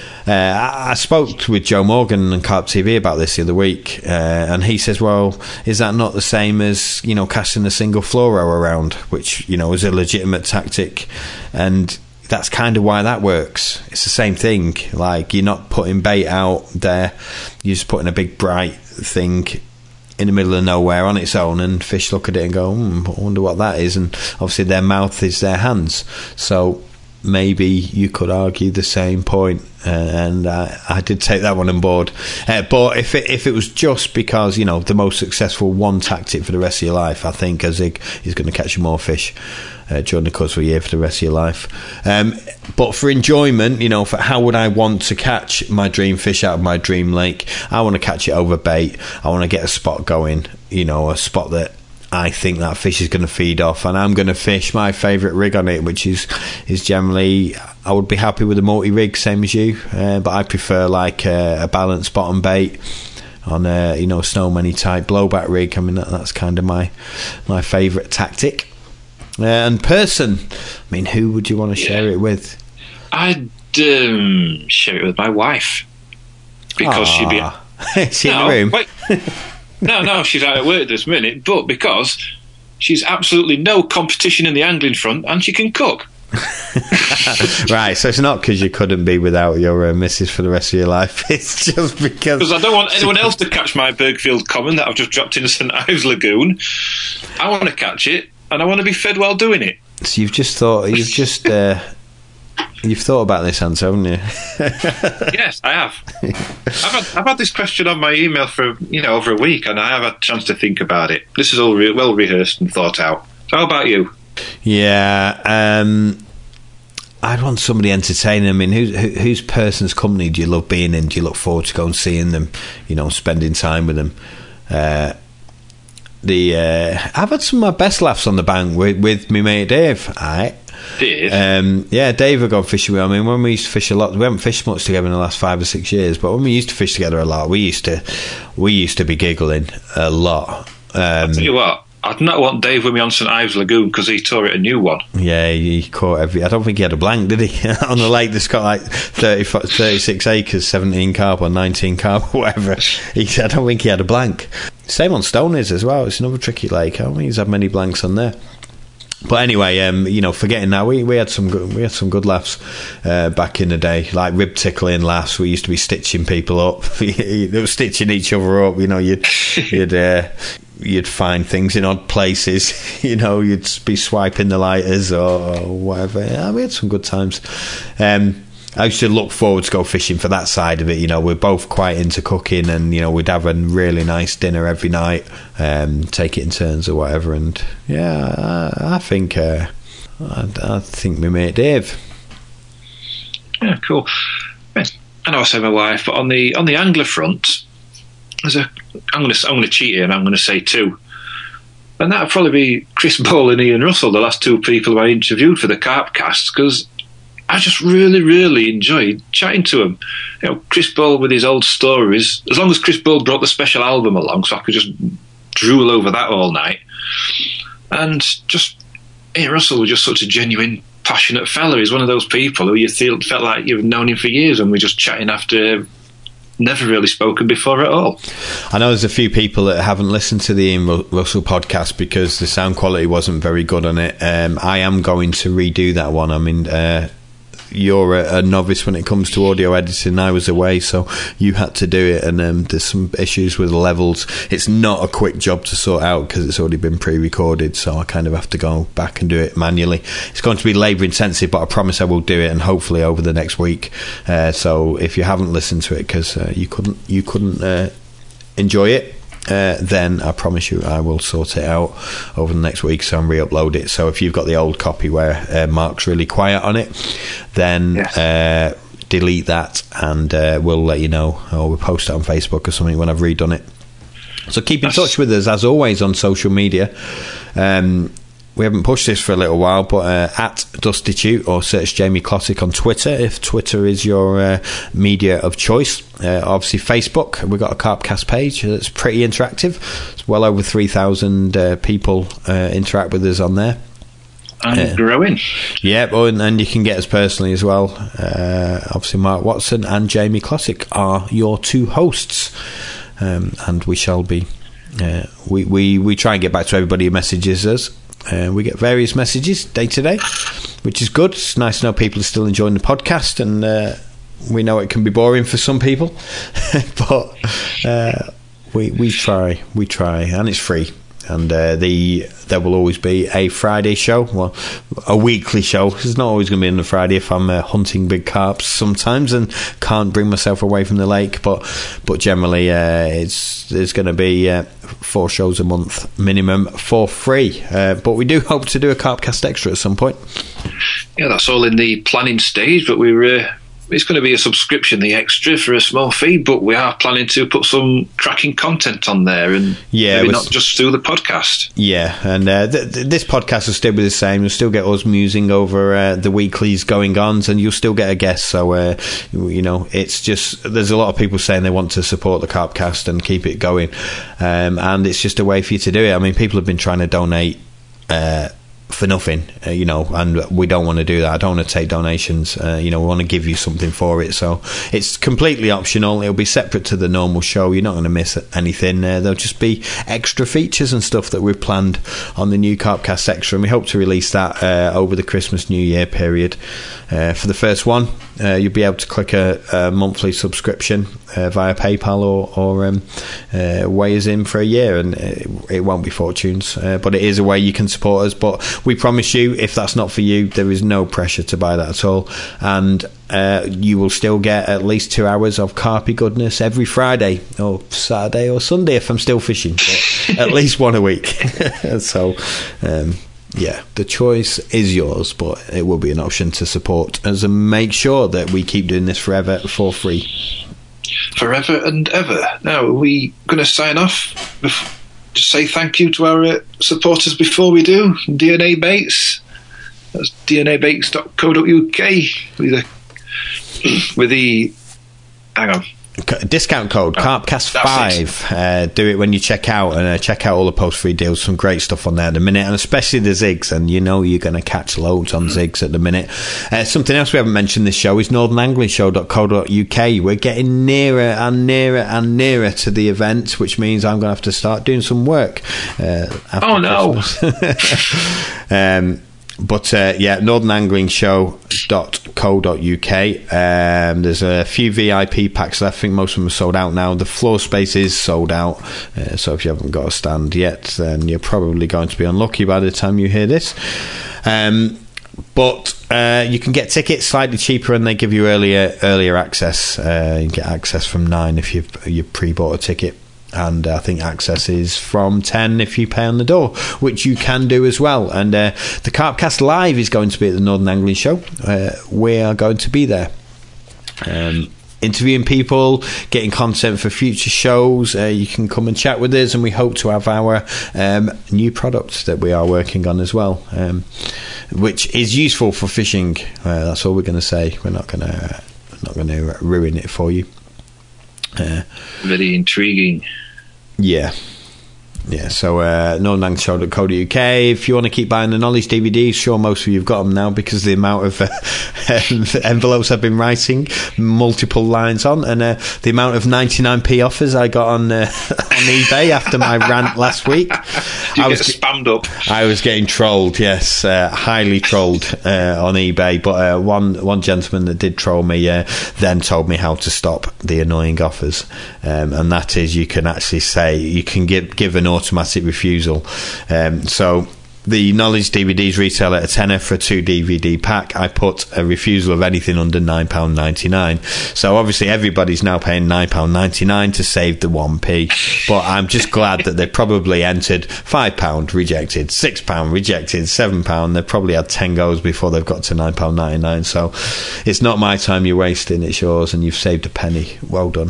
I spoke with Joe Morgan on Carp TV about this the other week, and he says, well, is that not the same as casting a single fluoro around, which is a legitimate tactic? And that's kind of why that works. It's the same thing. Like, you're not putting bait out there, you're just putting a big bright thing in the middle of nowhere on its own, and fish look at it and go, I wonder what that is. And obviously their mouth is their hands, so maybe you could argue the same point, and I did take that one on board. But if it was just because the most successful one tactic for the rest of your life, I think a zig is going to catch you more fish during the course of a year for the rest of your life. But for enjoyment, for how would I want to catch my dream fish out of my dream lake, I want to catch it over bait. I want to get a spot going, a spot that I think that fish is going to feed off, and I'm going to fish my favourite rig on it, which is generally, I would be happy with a multi-rig, same as you, but I prefer like a balanced bottom bait on a Snow Many type blowback rig. I mean, that's kind of my favourite tactic. And person, I mean, who would you want to share it with? I'd share it with my wife. Because she'd be... Is she in the room? Wait. No, she's out at work this minute, but because she's absolutely no competition in the angling front and she can cook. Right, so it's not because you couldn't be without your missus for the rest of your life. It's just because I don't want anyone else to catch my Bergfield Common that I've just dropped into St Ives Lagoon. I want to catch it, and I want to be fed while doing it. So you've thought about this, Hans, haven't you? Yes, I have. I've had this question on my email for over a week, and I have had a chance to think about it. This is all well rehearsed and thought out. So how about you? Yeah, I'd want somebody entertaining. I mean, whose person's company do you love being in? Do you look forward to going and seeing them? Spending time with them. I've had some of my best laughs on the bank with my mate Dave. Dave? Yeah, Dave would go fishing with. I mean, when we used to fish a lot, we haven't fished much together in the last 5 or 6 years. But when we used to fish together a lot, we used to be giggling a lot. I'll tell you what. I'd not want Dave with me on St Ives Lagoon because he tore it a new one. Yeah, he caught I don't think he had a blank, did he? On the lake that's got like 36 acres, 17 carp or 19 carp or whatever. I don't think he had a blank. Same on Stoney's as well. It's another tricky lake. I don't think he's had many blanks on there. But anyway, forgetting that, we had some good laughs back in the day, like rib tickling laughs. We used to be stitching people up. They were stitching each other up. You'd find things in odd places. You'd be swiping the lighters or whatever. Yeah, we had some good times. I used to look forward to go fishing for that side of it. We're both quite into cooking, and we'd have a really nice dinner every night, take it in turns or whatever. And yeah, I think my mate Dave. Yeah, cool. I know I say my wife, but on the angler front, I'm going to cheat here, and I'm going to say two. And that'd probably be Chris Ball and Ian Russell, the last two people who I interviewed for the Carpcast, because I just really, really enjoyed chatting to him. Chris Ball with his old stories. As long as Chris Ball brought the special album along, so I could just drool over that all night. And just Ian Russell was just such a genuine, passionate fella. He's one of those people who you felt like you've known him for years, and we're just chatting after never really spoken before at all. I know there's a few people that haven't listened to the Ian Russell podcast because the sound quality wasn't very good on it. I am going to redo that one. I mean, you're a novice when it comes to audio editing. I was away, so you had to do it, and there's some issues with levels. It's not a quick job to sort out because it's already been pre-recorded, so I kind of have to go back and do it manually. It's going to be labour intensive, but I promise I will do it, and hopefully over the next week. So if you haven't listened to it because you couldn't enjoy it, then I promise you I will sort it out over the next week, so I'm re-upload it. So if you've got the old copy where Mark's really quiet on it, then yes, delete that, and we'll let you know, or we'll post it on Facebook or something when I've redone it. So keep in touch with us as always on social media. We haven't pushed this for a little while, but at Dustitute, or search Jamie Clossick on Twitter if Twitter is your media of choice. Obviously Facebook, we've got a Carpcast page that's pretty interactive. It's well over 3,000 people interact with us on there. And growing. Yeah, and you can get us personally as well. Obviously Mark Watson and Jamie Clossick are your two hosts, and we shall be we try and get back to everybody who messages us. We get various messages day to day, which is good. It's nice to know people are still enjoying the podcast, and we know it can be boring for some people, but we try, and it's free. And there will always be a Friday show, well, a weekly show. It's not always going to be on the Friday if I'm hunting big carps sometimes and can't bring myself away from the lake. But generally, there's going to be 4 shows a month minimum for free. But we do hope to do a Carpcast Extra at some point. Yeah, that's all in the planning stage, but it's going to be a subscription, the Extra, for a small fee, but we are planning to put some cracking content on there, and maybe not just through the podcast. Yeah, and this podcast will still be the same. You'll still get us musing over the weeklies going on, and you'll still get a guest. So, it's just, there's a lot of people saying they want to support the Carpcast and keep it going, and it's just a way for you to do it. I mean, people have been trying to donate for nothing, and we don't want to do that. I don't want to take donations. We want to give you something for it, so it's completely optional. It'll be separate to the normal show. You're not going to miss anything. There'll just be extra features and stuff that we've planned on the new Carpcast Extra, and we hope to release that over the Christmas New Year period. For the first one, you'll be able to click a monthly subscription via PayPal or Wayers in for a year, and it won't be fortunes, but it is a way you can support us. But we promise you, if that's not for you, there is no pressure to buy that at all, and you will still get at least 2 hours of carpy goodness every Friday or Saturday or Sunday if I'm still fishing, but at least one a week. So yeah, the choice is yours, but it will be an option to support us and make sure that we keep doing this forever for free. Forever and ever. Now, are we going to sign off? Just say thank you to our supporters before we do. DNA Baits. That's dnabaits.co.uk with the hang on. Discount code Carpcast5. Do it when you check out, and check out all the post-free deals. Some great stuff on there at the minute, and especially the zigs, and you're going to catch loads on zigs at the minute. Something else we haven't mentioned this show is northernanglingshow.co.uk. We're getting nearer and nearer and nearer to the event, which means I'm going to have to start doing some work after Christmas. But northernanglingshow.co.uk. There's a few VIP packs left. I think most of them are sold out now. The floor space is sold out, so if you haven't got a stand yet, then you're probably going to be unlucky by the time you hear this. But you can get tickets slightly cheaper, and they give you earlier access. You can get access from 9 if you've pre-bought a ticket. And I think access is from 10 if you pay on the door, which you can do as well. And the Carpcast Live is going to be at the Northern Angling Show. We are going to be there, interviewing people, getting content for future shows. You can come and chat with us, and we hope to have our new product that we are working on as well, which is useful for fishing. That's all we're going to say. We're not going to ruin it for you. Very intriguing. Yeah, so northernanglingshow.co.uk. If you want to keep buying the Knowledge DVDs, sure, most of you have got them now because the amount of envelopes I've been writing multiple lines on, and the amount of 99p offers I got on eBay after my rant last week. I was spammed up. I was getting trolled, yes, highly trolled on eBay, but one gentleman that did troll me then told me how to stop the annoying offers, and that is, you can actually say, you can give an automatic refusal. So the Knowledge DVDs retail at £10 for a 2 DVD pack. I put a refusal of anything under £9.99. So obviously everybody's now paying £9.99 to save the 1p. But I'm just glad that they probably entered £5 rejected, £6 rejected, £7. They've probably had 10 goes before they've got to £9.99. So it's not my time you're wasting, it's yours, and you've saved a penny. Well done.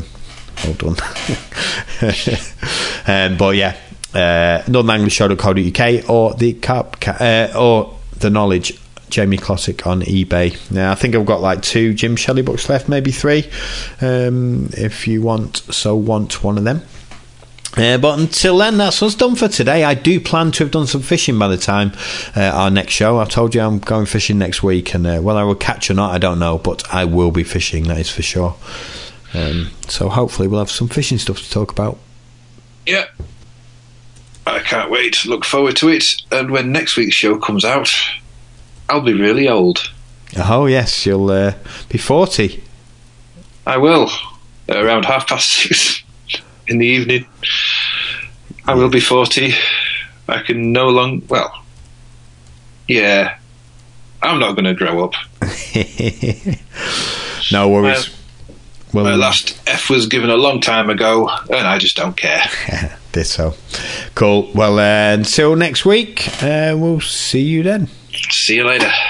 But yeah, northernanglingshow.co.uk or the Knowledge Jamie Classic on eBay. Now I think I've got like 2 Jim Shelley books left, maybe 3, if you want one of them. But until then, that's us done for today. I do plan to have done some fishing by the time our next show. I've told you I'm going fishing next week, and whether I will catch or not, I don't know, but I will be fishing, that is for sure. So hopefully we'll have some fishing stuff to talk about. Yeah, I can't wait. Look forward to it. And when next week's show comes out, I'll be really old. Oh yes, you'll be 40. I will. Around 6:30 in the evening, I will be 40. I can no longer. Well, yeah, I'm not going to grow up. No worries. My last F was given a long time ago, and I just don't care. Ditto. Cool. Well, until next week, we'll see you then. See you later.